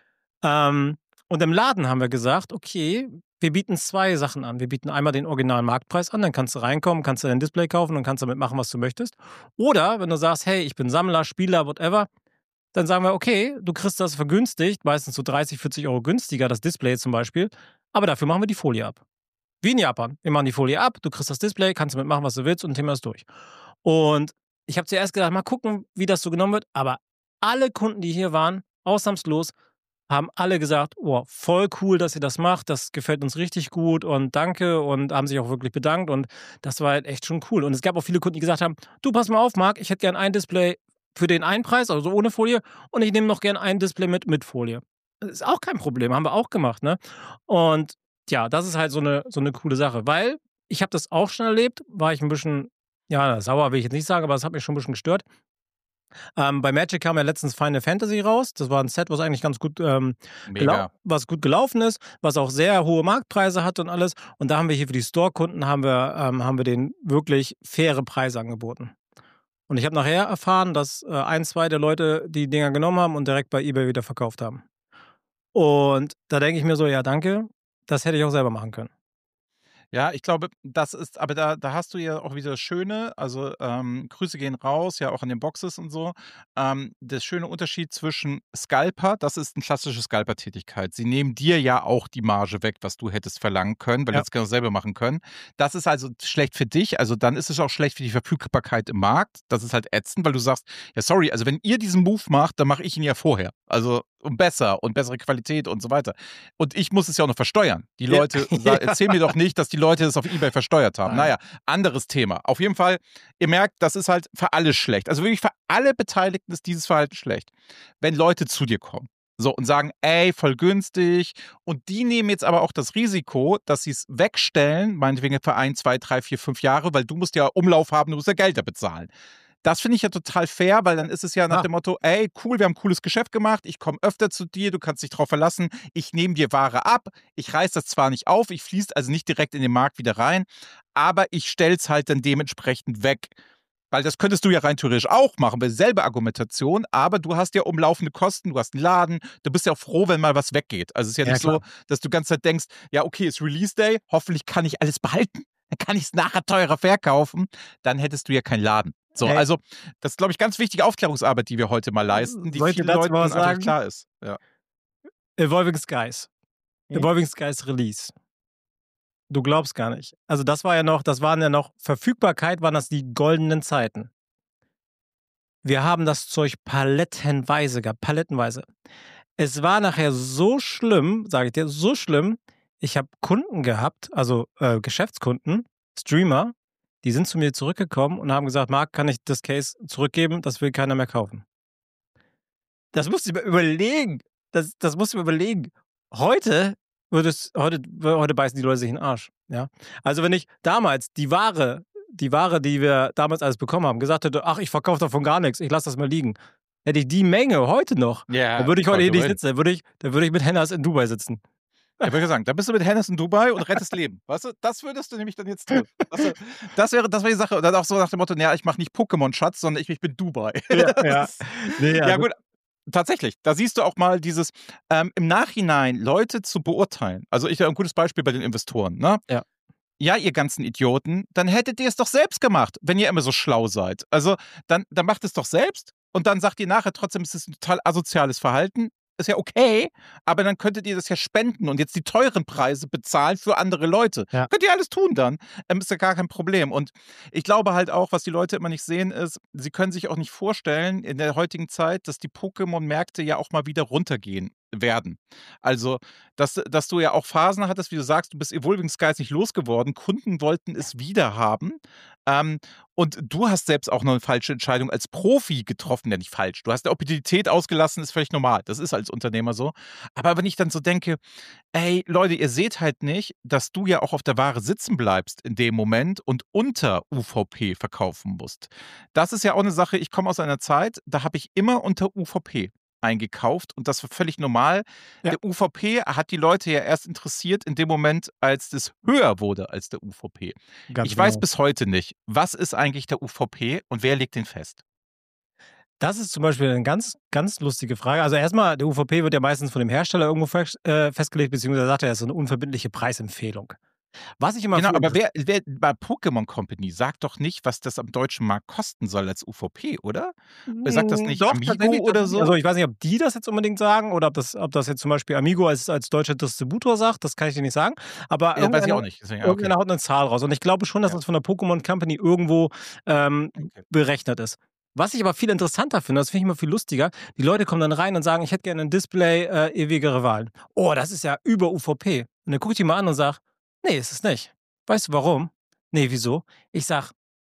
Ähm, und im Laden haben wir gesagt, okay, wir bieten zwei Sachen an. Wir bieten einmal den originalen Marktpreis an, dann kannst du reinkommen, kannst du dein Display kaufen und kannst damit machen, was du möchtest. Oder wenn du sagst, hey, ich bin Sammler, Spieler, whatever, dann sagen wir, okay, du kriegst das vergünstigt, meistens so dreißig, vierzig Euro günstiger, das Display zum Beispiel, aber dafür machen wir die Folie ab. Wie in Japan. Wir machen die Folie ab, du kriegst das Display, kannst damit machen, was du willst und Thema ist durch. Und ich habe zuerst gedacht, mal gucken, wie das so genommen wird, aber alle Kunden, die hier waren, ausnahmslos, haben alle gesagt, oh, voll cool, dass ihr das macht, das gefällt uns richtig gut und danke und haben sich auch wirklich bedankt und das war halt echt schon cool. Und es gab auch viele Kunden, die gesagt haben, du, pass mal auf, Marc, ich hätte gern ein Display für den einen Preis, also ohne Folie, und ich nehme noch gern ein Display mit mit Folie. Das ist auch kein Problem, haben wir auch gemacht, ne? Und ja, das ist halt so eine, so eine coole Sache, weil ich habe das auch schon erlebt, war ich ein bisschen, ja, sauer will ich jetzt nicht sagen, aber es hat mich schon ein bisschen gestört. Ähm, bei Magic kam ja letztens Final Fantasy raus. Das war ein Set, was eigentlich ganz gut, ähm, Mega. was gut gelaufen ist, was auch sehr hohe Marktpreise hat und alles. Und da haben wir hier für die Store-Kunden haben wir, ähm, haben wir denen wirklich faire Preise angeboten. Und ich habe nachher erfahren, dass äh, ein, zwei der Leute die Dinger genommen haben und direkt bei eBay wieder verkauft haben. Und da denke ich mir so, ja, danke, das hätte ich auch selber machen können. Ja, ich glaube, das ist, aber da, da hast du ja auch wieder das Schöne, also ähm, Grüße gehen raus, ja auch an den Boxes und so. Ähm, der schöne Unterschied zwischen Scalper, das ist eine klassische Scalper-Tätigkeit. Sie nehmen dir ja auch die Marge weg, was du hättest verlangen können, weil Ja. du es genau selber machen können. Das ist also schlecht für dich, also dann ist es auch schlecht für die Verfügbarkeit im Markt. Das ist halt ätzend, weil du sagst, ja sorry, also wenn ihr diesen Move macht, dann mache ich ihn ja vorher. Also und besser und bessere Qualität und so weiter. Und ich muss es ja auch noch versteuern. Die Ja. Leute, sa- erzähl mir doch nicht, dass die Leute das auf eBay versteuert haben. Nein. Naja, anderes Thema. Auf jeden Fall, ihr merkt, das ist halt für alle schlecht. Also wirklich für alle Beteiligten ist dieses Verhalten schlecht. Wenn Leute zu dir kommen, so und sagen, ey, voll günstig. Und die nehmen jetzt aber auch das Risiko, dass sie es wegstellen, meinetwegen für ein, zwei, drei, vier, fünf Jahre, weil du musst ja Umlauf haben, du musst ja Gelder bezahlen. Das finde ich ja total fair, weil dann ist es ja nach Ah. dem Motto, ey, cool, wir haben ein cooles Geschäft gemacht, ich komme öfter zu dir, du kannst dich drauf verlassen, ich nehme dir Ware ab, ich reiß das zwar nicht auf, ich fließe also nicht direkt in den Markt wieder rein, aber ich stell's halt dann dementsprechend weg. Weil das könntest du ja rein theoretisch auch machen, bei selber Argumentation, aber du hast ja umlaufende Kosten, du hast einen Laden, du bist ja auch froh, wenn mal was weggeht. Also es ist ja, Ja, nicht klar. so, dass du die ganze Zeit denkst, ja okay, ist Release Day, hoffentlich kann ich alles behalten, dann kann ich es nachher teurer verkaufen, dann hättest du ja keinen Laden. So, Ey. also das ist, glaube ich, ganz wichtige Aufklärungsarbeit, die wir heute mal leisten, die Soll ich dir vielen dazu Leuten mal was einfach sagen? nicht klar ist. Ja. Evolving Skies. Hm? Evolving Skies Release. Du glaubst gar nicht. Also das war ja noch, das waren ja noch, Verfügbarkeit waren das die goldenen Zeiten. Wir haben das Zeug palettenweise gehabt, palettenweise. Es war nachher so schlimm, sage ich dir, so schlimm, ich habe Kunden gehabt, also äh, Geschäftskunden, Streamer, die sind zu mir zurückgekommen und haben gesagt, Marc, kann ich das Case zurückgeben? Das will keiner mehr kaufen. Das musst du mir überlegen. Das, das musst du mir überlegen. Heute würdest, heute, heute beißen die Leute sich in den Arsch. Ja? Also wenn ich damals die Ware, die Ware, die wir damals alles bekommen haben, gesagt hätte, ach, ich verkaufe davon gar nichts, ich lasse das mal liegen, hätte ich die Menge heute noch, Ja, dann würde ich heute hier nicht korrekt. sitzen, dann würde ich, dann würde ich mit Hennas in Dubai sitzen. Ich würde sagen, da bist du mit Hennes in Dubai und rettest Leben. Weißt du, das würdest du nämlich dann jetzt tun. Weißt du, das wäre, das wäre die Sache. Und dann auch so nach dem Motto, naja, ich mache nicht Pokémon-Schatz, sondern ich, ich bin Dubai. Ja, ja. Nee, Ja, also, gut. Tatsächlich, da siehst du auch mal dieses ähm, im Nachhinein Leute zu beurteilen. Also ich ein gutes Beispiel bei den Investoren. Ne? Ja. Ja, ihr ganzen Idioten, dann hättet ihr es doch selbst gemacht, wenn ihr immer so schlau seid. Also dann, dann macht es doch selbst und dann sagt ihr nachher trotzdem, es ist ein total asoziales Verhalten. Ist ja okay, aber dann könntet ihr das ja spenden und jetzt die teuren Preise bezahlen für andere Leute. Ja. Könnt ihr alles tun dann. Ähm, ist ja gar kein Problem. Und ich glaube halt auch, was die Leute immer nicht sehen, ist, sie können sich auch nicht vorstellen in der heutigen Zeit, dass die Pokémon-Märkte ja auch mal wieder runtergehen werden. Also, dass, dass du ja auch Phasen hattest, wie du sagst, du bist Evolving Skies nicht losgeworden, Kunden wollten es wieder haben. Ähm, und du hast selbst auch noch eine falsche Entscheidung als Profi getroffen, ja nicht falsch. Du hast eine Opportunität ausgelassen, ist völlig normal. Das ist als Unternehmer so. Aber wenn ich dann so denke, ey, Leute, ihr seht halt nicht, dass du ja auch auf der Ware sitzen bleibst in dem Moment und unter U V P verkaufen musst. Das ist ja auch eine Sache, ich komme aus einer Zeit, da habe ich immer unter U V P eingekauft und das war völlig normal. Ja. Der U V P hat die Leute ja erst interessiert in dem Moment, als das höher wurde als der U V P. ganz Ich genau. weiß bis heute nicht, was ist eigentlich der U V P und wer legt den fest? Das ist zum Beispiel eine ganz, ganz lustige Frage. Also erstmal, der U V P wird ja meistens von dem Hersteller irgendwo fest, äh, festgelegt, beziehungsweise sagt er, es ist eine unverbindliche Preisempfehlung. Was ich immer Genau, für aber wer, wer bei Pokémon Company sagt doch nicht, was das am deutschen Markt kosten soll als U V P, oder? Sagt das Mm, nicht Doch, Amigo tatsächlich, oder tatsächlich. so? Also ich weiß nicht, ob die das jetzt unbedingt sagen oder ob das, ob das jetzt zum Beispiel Amigo als, als deutscher Distributor sagt, das kann ich dir nicht sagen. Aber Ja, weiß ich auch irgendeiner, nicht. Deswegen, ja, okay. irgendeiner haut eine Zahl raus. Und ich glaube schon, dass Ja. das von der Pokémon Company irgendwo ähm, Okay. berechnet ist. Was ich aber viel interessanter finde, das finde ich immer viel lustiger, die Leute kommen dann rein und sagen, ich hätte gerne ein Display äh, ewige Rivalen. Oh, das ist ja über U V P. Und dann gucke ich die mal an und sage, nee, ist es nicht. Weißt du warum? Nee, wieso? Ich sage,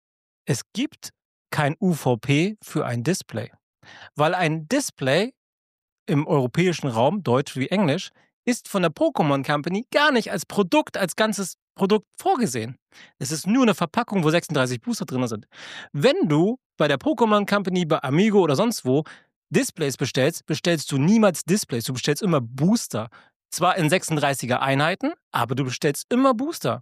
es gibt kein U V P für ein Display. Weil ein Display im europäischen Raum, Deutsch wie Englisch, ist von der Pokémon Company gar nicht als Produkt, als ganzes Produkt vorgesehen. Es ist nur eine Verpackung, wo sechsunddreißig Booster drin sind. Wenn du bei der Pokémon Company, bei Amigo oder sonst wo Displays bestellst, bestellst du niemals Displays, du bestellst immer Booster. Zwar in sechsunddreißiger Einheiten, aber du bestellst immer Booster.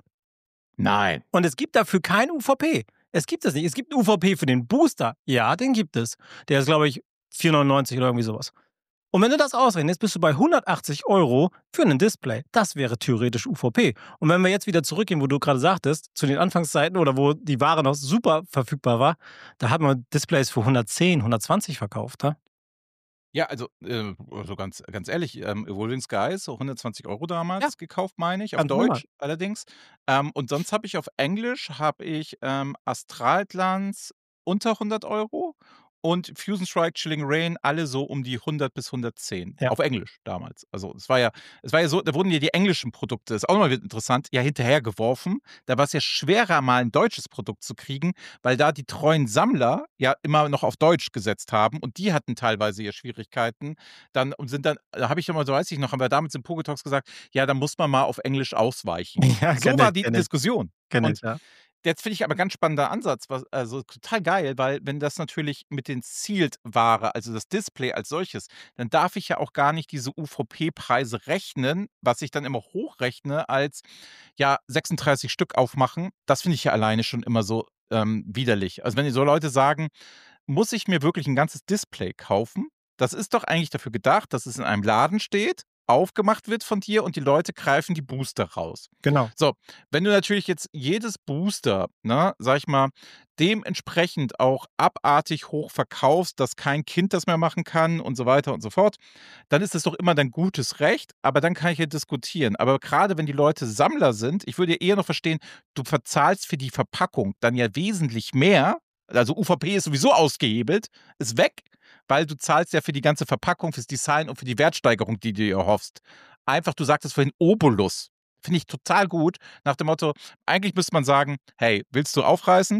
Nein. Und es gibt dafür kein U V P. Es gibt es nicht. Es gibt einen U V P für den Booster. Ja, den gibt es. Der ist, glaube ich, vier neunundneunzig oder irgendwie sowas. Und wenn du das ausrechnest, bist du bei hundertachtzig Euro für ein Display. Das wäre theoretisch U V P. Und wenn wir jetzt wieder zurückgehen, wo du gerade sagtest, zu den Anfangszeiten oder wo die Ware noch super verfügbar war, da hat man Displays für hundertzehn, hundertzwanzig verkauft. Ne? Ja, also, äh, also ganz, ganz ehrlich, ähm, Evolving Skies, so hundertzwanzig Euro damals Ja. gekauft, meine ich, auf Ganz normal. Deutsch allerdings. Ähm, und sonst habe ich auf Englisch, habe ich ähm, Astralglanz unter hundert Euro und Fusion Strike, Chilling Reign, alle so um die hundert bis hundertzehn. Ja. Auf Englisch damals. Also es war ja, es war ja so, da wurden ja die englischen Produkte, ist auch nochmal interessant, ja hinterhergeworfen. Da war es ja schwerer, mal ein deutsches Produkt zu kriegen, weil da die treuen Sammler ja immer noch auf Deutsch gesetzt haben und die hatten teilweise ja Schwierigkeiten. Dann und sind dann, da habe ich immer, so weiß ich noch, haben wir damals im Poketalks gesagt, ja, da muss man mal auf Englisch ausweichen. Ja, So kenn war ich, die kenn ich. Diskussion. Kenn Und ich, ja. jetzt finde ich aber ganz spannender Ansatz, was, also total geil, weil wenn das natürlich mit den Sealed-Ware, also das Display als solches, dann darf ich ja auch gar nicht diese U V P-Preise rechnen, was ich dann immer hochrechne als, ja, sechsunddreißig Stück aufmachen. Das finde ich ja alleine schon immer so ähm, widerlich. Also wenn so Leute sagen, muss ich mir wirklich ein ganzes Display kaufen? Das ist doch eigentlich dafür gedacht, dass es in einem Laden steht, aufgemacht wird von dir und die Leute greifen die Booster raus. Genau. So, wenn du natürlich jetzt jedes Booster, ne, sag ich mal, dementsprechend auch abartig hoch verkaufst, dass kein Kind das mehr machen kann und so weiter und so fort, dann ist das doch immer dein gutes Recht, aber dann kann ich ja diskutieren. Aber gerade wenn die Leute Sammler sind, ich würde ja eher noch verstehen, du verzahlst für die Verpackung dann ja wesentlich mehr, also U V P ist sowieso ausgehebelt, ist weg, weil du zahlst ja für die ganze Verpackung, fürs Design und für die Wertsteigerung, die du dir erhoffst. Einfach, du sagtest vorhin Obolus. Finde ich total gut. Nach dem Motto, eigentlich müsste man sagen, hey, willst du aufreißen?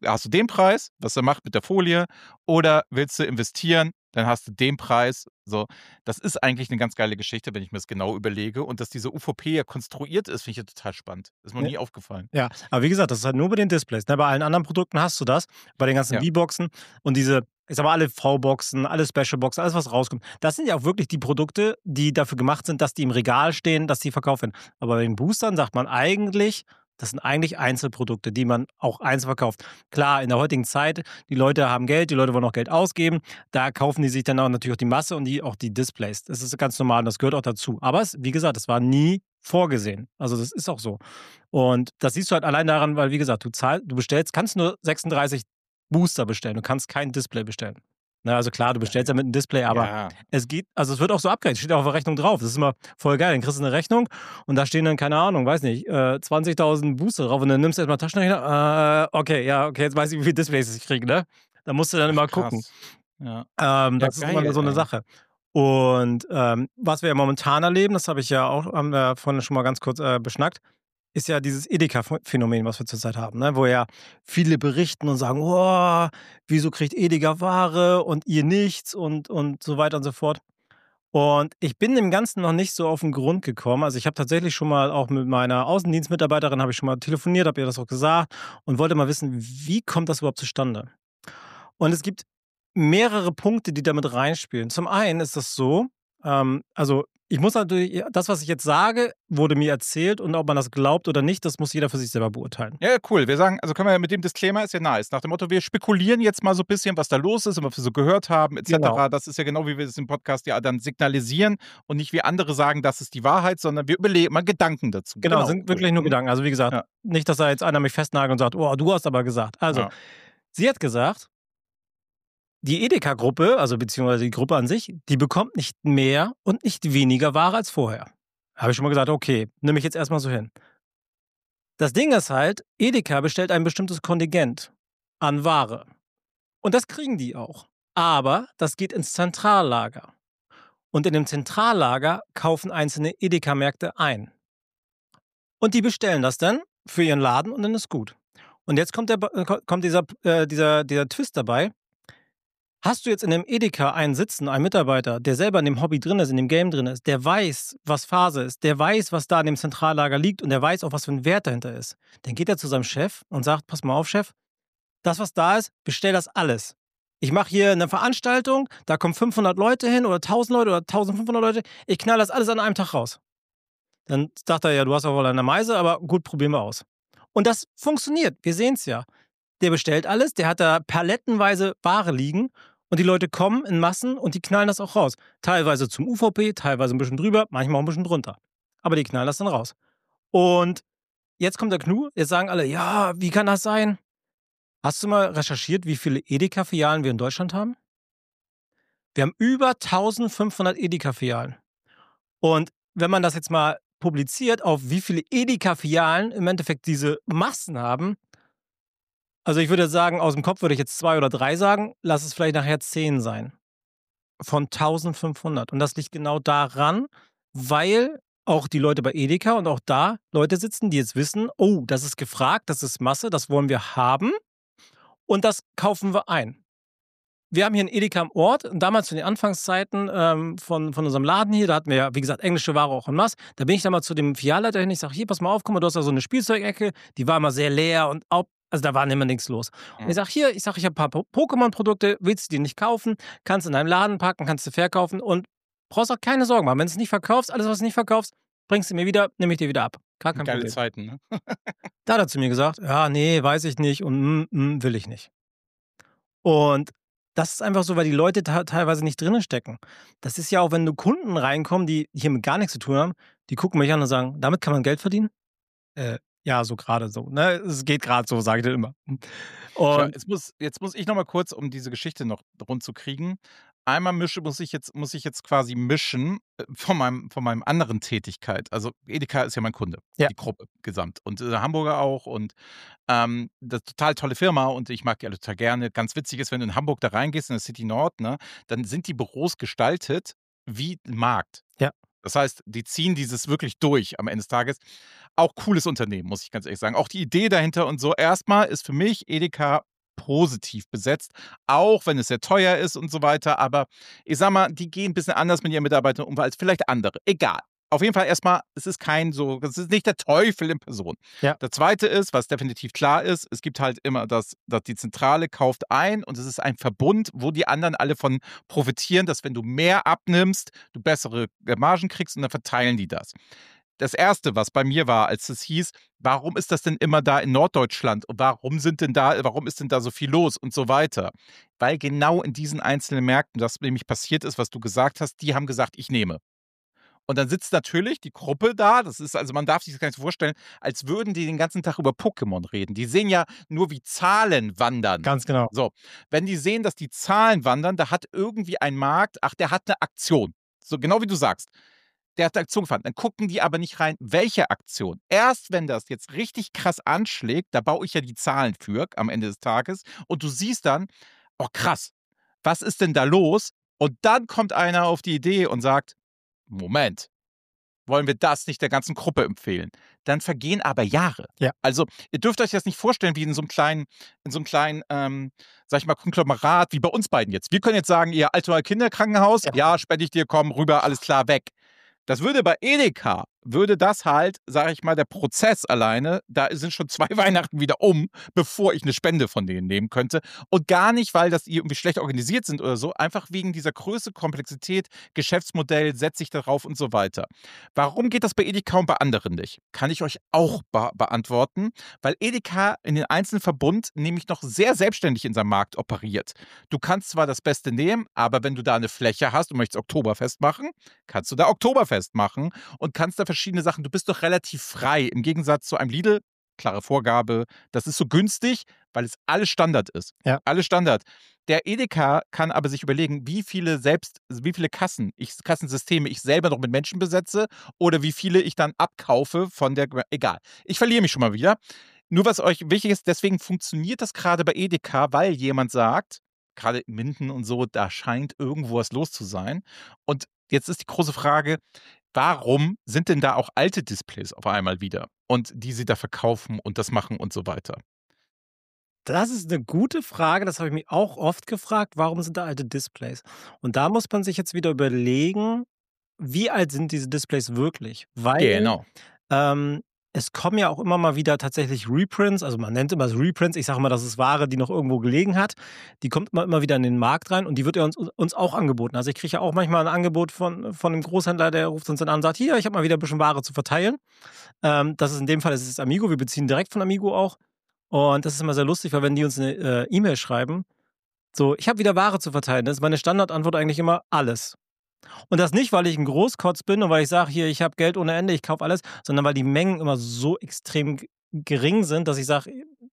hast du den Preis, was er macht mit der Folie, oder willst du investieren, dann hast du den Preis. So, das ist eigentlich eine ganz geile Geschichte, wenn ich mir das genau überlege. Und dass diese U V P ja konstruiert ist, finde ich ja total spannend. Ist mir Ja. nie aufgefallen. Ja, aber wie gesagt, das ist halt nur bei den Displays. Ne? Bei allen anderen Produkten hast du das, bei den ganzen Ja. V-Boxen und diese, ich sag mal, alle V-Boxen, alle Special-Boxen, alles, was rauskommt. Das sind ja auch wirklich die Produkte, die dafür gemacht sind, dass die im Regal stehen, dass die verkauft werden. Aber bei den Boostern sagt man eigentlich, das sind eigentlich Einzelprodukte, die man auch einzeln verkauft. Klar, in der heutigen Zeit, die Leute haben Geld, die Leute wollen auch Geld ausgeben. Da kaufen die sich dann auch natürlich auch die Masse und die, auch die Displays. Das ist ganz normal und das gehört auch dazu. Aber es, wie gesagt, das war nie vorgesehen. Also das ist auch so. Und das siehst du halt allein daran, weil, wie gesagt, du zahlst, du bestellst, kannst nur sechsunddreißig Booster bestellen. Du kannst kein Display bestellen. Na, also klar, du bestellst ja mit einem Display, aber Ja. es geht, also es wird auch so abgerechnet, steht auch auf der Rechnung drauf. Das ist immer voll geil. Dann kriegst du eine Rechnung und da stehen dann, keine Ahnung, weiß nicht, äh, zwanzigtausend Booster drauf und dann nimmst du erstmal Taschenrechner. Äh, okay, ja, okay, jetzt weiß ich, wie viele Displays ich kriege, ne? Da musst du dann immer Ach, krass. gucken. Ja. Ähm, Ja, das ist geil, immer so eine ey. Sache. Und ähm, was wir ja momentan erleben, das habe ich ja auch haben wir vorhin schon mal ganz kurz äh, beschnackt, ist ja dieses Edeka-Phänomen, was wir zurzeit haben, ne? Wo ja viele berichten und sagen, oh, wieso kriegt Edeka Ware und ihr nichts und, und so weiter und so fort. Und ich bin dem Ganzen noch nicht so auf den Grund gekommen. Also ich habe tatsächlich schon mal auch mit meiner Außendienstmitarbeiterin habe ich schon mal telefoniert, habe ihr das auch gesagt und wollte mal wissen, wie kommt das überhaupt zustande? Und es gibt mehrere Punkte, die damit reinspielen. Zum einen ist das so, ähm, also ich muss natürlich, das, was ich jetzt sage, wurde mir erzählt und ob man das glaubt oder nicht, das muss jeder für sich selber beurteilen. Ja, cool. Wir sagen, also können wir ja mit dem Disclaimer, ist ja nice. Nach dem Motto, wir spekulieren jetzt mal so ein bisschen, was da los ist und was wir so gehört haben, et cetera. Genau. Das ist ja genau, wie wir das im Podcast ja dann signalisieren und nicht wie andere sagen, das ist die Wahrheit, sondern wir überlegen mal Gedanken dazu. Genau, sind cool. wirklich nur Mhm. Gedanken. Also wie gesagt, Ja. nicht, dass da jetzt einer mich festnagelt und sagt, oh, du hast aber gesagt. Also, Ja. sie hat gesagt, die Edeka-Gruppe, also beziehungsweise die Gruppe an sich, die bekommt nicht mehr und nicht weniger Ware als vorher. Habe ich schon mal gesagt, okay, nehme ich jetzt erstmal so hin. Das Ding ist halt, Edeka bestellt ein bestimmtes Kontingent an Ware. Und das kriegen die auch. Aber das geht ins Zentrallager. Und in dem Zentrallager kaufen einzelne Edeka-Märkte ein. Und die bestellen das dann für ihren Laden und dann ist gut. Und jetzt kommt, der, kommt dieser, äh, dieser, dieser Twist dabei. Hast du jetzt in dem Edeka einen sitzen, einen Mitarbeiter, der selber in dem Hobby drin ist, in dem Game drin ist, der weiß, was Phase ist, der weiß, was da in dem Zentrallager liegt und der weiß auch, was für ein Wert dahinter ist, dann geht er zu seinem Chef und sagt, pass mal auf, Chef, das, was da ist, bestell das alles. Ich mache hier eine Veranstaltung, da kommen fünfhundert Leute hin oder tausend Leute oder eintausendfünfhundert Leute, ich knall das alles an einem Tag raus. Dann sagt er, ja, du hast auch wohl eine Meise, aber gut, probieren wir aus. Und das funktioniert, wir sehen es ja. Der bestellt alles, der hat da palettenweise Ware liegen und die Leute kommen in Massen und die knallen das auch raus. Teilweise zum U V P, teilweise ein bisschen drüber, manchmal auch ein bisschen drunter. Aber die knallen das dann raus. Und jetzt kommt der Clou, jetzt sagen alle, ja, wie kann das sein? Hast du mal recherchiert, wie viele Edeka-Filialen wir in Deutschland haben? Wir haben über eintausendfünfhundert Edeka-Filialen. Und wenn man das jetzt mal publiziert, auf wie viele Edeka-Filialen im Endeffekt diese Massen haben, also ich würde sagen, aus dem Kopf würde ich jetzt zwei oder drei sagen, lass es vielleicht nachher zehn sein. Von eintausendfünfhundert. Und das liegt genau daran, weil auch die Leute bei Edeka und auch da Leute sitzen, die jetzt wissen, oh, das ist gefragt, das ist Masse, das wollen wir haben und das kaufen wir ein. Wir haben hier einen Edeka am Ort. Und damals zu den Anfangszeiten ähm, von, von unserem Laden hier, da hatten wir ja, wie gesagt, englische Ware auch en masse. Da bin ich dann mal zu dem Filialleiter hin. Ich sage, hier, pass mal auf, guck mal, du hast da so eine Spielzeugecke. Die war immer sehr leer und auch, also da war immer nichts los. Und ich sage, hier, ich sage, ich habe ein paar Pokémon-Produkte, willst du die nicht kaufen? Kannst in deinem Laden packen, kannst du verkaufen und brauchst auch keine Sorgen machen. Wenn du es nicht verkaufst, alles, was du nicht verkaufst, bringst du mir wieder, nehme ich dir wieder ab. Gar kein Geile Problem. Zeiten, ne? Da hat er zu mir gesagt, ja, nee, weiß ich nicht und mm, mm, will ich nicht. Und das ist einfach so, weil die Leute ta- teilweise nicht drinnen stecken. Das ist ja auch, wenn du Kunden reinkommen, die hier mit gar nichts zu tun haben, die gucken mich an und sagen, damit kann man Geld verdienen? Äh, ja, so gerade so. Ne? Es geht gerade so, sage ich dann immer. Schau, Und jetzt muss, jetzt muss ich noch mal kurz, um diese Geschichte noch rund zu kriegen. Einmal mische, muss ich jetzt, muss ich jetzt quasi mischen äh, von meinem, von meinem anderen Tätigkeit. Also Edeka ist ja mein Kunde, Ja. die Gruppe gesamt. Und äh, Hamburger auch. Und ähm, das ist total tolle Firma und ich mag die alle total gerne. Ganz witzig ist, wenn du in Hamburg da reingehst, in der City Nord, ne, dann sind die Büros gestaltet wie ein Markt. Ja. Das heißt, die ziehen dieses wirklich durch am Ende des Tages. Auch cooles Unternehmen, muss ich ganz ehrlich sagen. Auch die Idee dahinter und so. Erstmal ist für mich Edeka positiv besetzt, auch wenn es sehr teuer ist und so weiter. Aber ich sag mal, die gehen ein bisschen anders mit ihren Mitarbeitern um als vielleicht andere. Egal. Auf jeden Fall erstmal, es ist kein so, es ist nicht der Teufel in Person. Ja. Das Zweite ist, was definitiv klar ist, es gibt halt immer das, dass die Zentrale kauft ein und es ist ein Verbund, wo die anderen alle von profitieren, dass wenn du mehr abnimmst, du bessere Margen kriegst und dann verteilen die das. Das Erste, was bei mir war, als es hieß, warum ist das denn immer da in Norddeutschland und warum sind denn da, warum ist denn da so viel los und so weiter? Weil genau in diesen einzelnen Märkten das nämlich passiert ist, was du gesagt hast, die haben gesagt, ich nehme. Und dann sitzt natürlich die Gruppe da, das ist, also man darf sich das gar nicht so vorstellen, als würden die den ganzen Tag über Pokémon reden. Die sehen ja nur, wie Zahlen wandern. Ganz genau. So, wenn die sehen, dass die Zahlen wandern, da hat irgendwie ein Markt, ach, der hat eine Aktion. So genau wie du sagst. Der hat eine Aktion gefahren. Dann gucken die aber nicht rein, welche Aktion. Erst wenn das jetzt richtig krass anschlägt, da baue ich ja die Zahlen für am Ende des Tages und du siehst dann, oh krass, was ist denn da los? Und dann kommt einer auf die Idee und sagt, Moment, wollen wir das nicht der ganzen Gruppe empfehlen? Dann vergehen aber Jahre. Ja. Also ihr dürft euch das nicht vorstellen wie in so einem kleinen, in so einem kleinen, ähm, sag ich mal, Konglomerat, wie bei uns beiden jetzt. Wir können jetzt sagen, ihr Alter Kinderkrankenhaus, ja, ja spende ich dir, komm rüber, alles klar, weg. Das würde bei Edeka, würde das halt, sage ich mal, der Prozess alleine, da sind schon zwei Weihnachten wieder um, bevor ich eine Spende von denen nehmen könnte. Und gar nicht, weil das irgendwie schlecht organisiert sind oder so, einfach wegen dieser Größe, Komplexität, Geschäftsmodell, setze ich darauf und so weiter. Warum geht das bei Edeka und bei anderen nicht? Kann ich euch auch be- beantworten, weil Edeka in den einzelnen Verbund nämlich noch sehr selbstständig in seinem Markt operiert. Du kannst zwar das Beste nehmen, aber wenn du da eine Fläche hast und möchtest Oktoberfest machen, kannst du da Oktoberfest machen und kannst da verschiedene Sachen, du bist doch relativ frei, im Gegensatz zu einem Lidl, klare Vorgabe, das ist so günstig, weil es alles Standard ist. Ja. Alles Standard. Der Edeka kann aber sich überlegen, wie viele selbst, wie viele Kassen, ich, Kassensysteme ich selber noch mit Menschen besetze oder wie viele ich dann abkaufe von der, egal. Ich verliere mich schon mal wieder. Nur was euch wichtig ist, deswegen funktioniert das gerade bei Edeka, weil jemand sagt, gerade in Minden und so, da scheint irgendwo was los zu sein. Und jetzt ist die große Frage, warum sind denn da auch alte Displays auf einmal wieder? Und die sie da verkaufen und das machen und so weiter. Das ist eine gute Frage, das habe ich mich auch oft gefragt. Warum sind da alte Displays? Und da muss man sich jetzt wieder überlegen, wie alt sind diese Displays wirklich? Weil Genau. ähm, es kommen ja auch immer mal wieder tatsächlich Reprints, also man nennt immer es Reprints, ich sage immer, das ist Ware, die noch irgendwo gelegen hat. Die kommt immer, immer wieder in den Markt rein und die wird ja uns, uns auch angeboten. Also ich kriege ja auch manchmal ein Angebot von, von einem Großhändler, der ruft uns dann an und sagt, hier, ich habe mal wieder ein bisschen Ware zu verteilen. Ähm, das ist in dem Fall, das ist Amigo, wir beziehen direkt von Amigo auch. Und das ist immer sehr lustig, weil wenn die uns eine äh, E-Mail schreiben, so, ich habe wieder Ware zu verteilen, das ist meine Standardantwort eigentlich immer alles. Und das nicht, weil ich ein Großkotz bin und weil ich sage, hier, ich habe Geld ohne Ende, ich kaufe alles, sondern weil die Mengen immer so extrem g- gering sind, dass ich sage,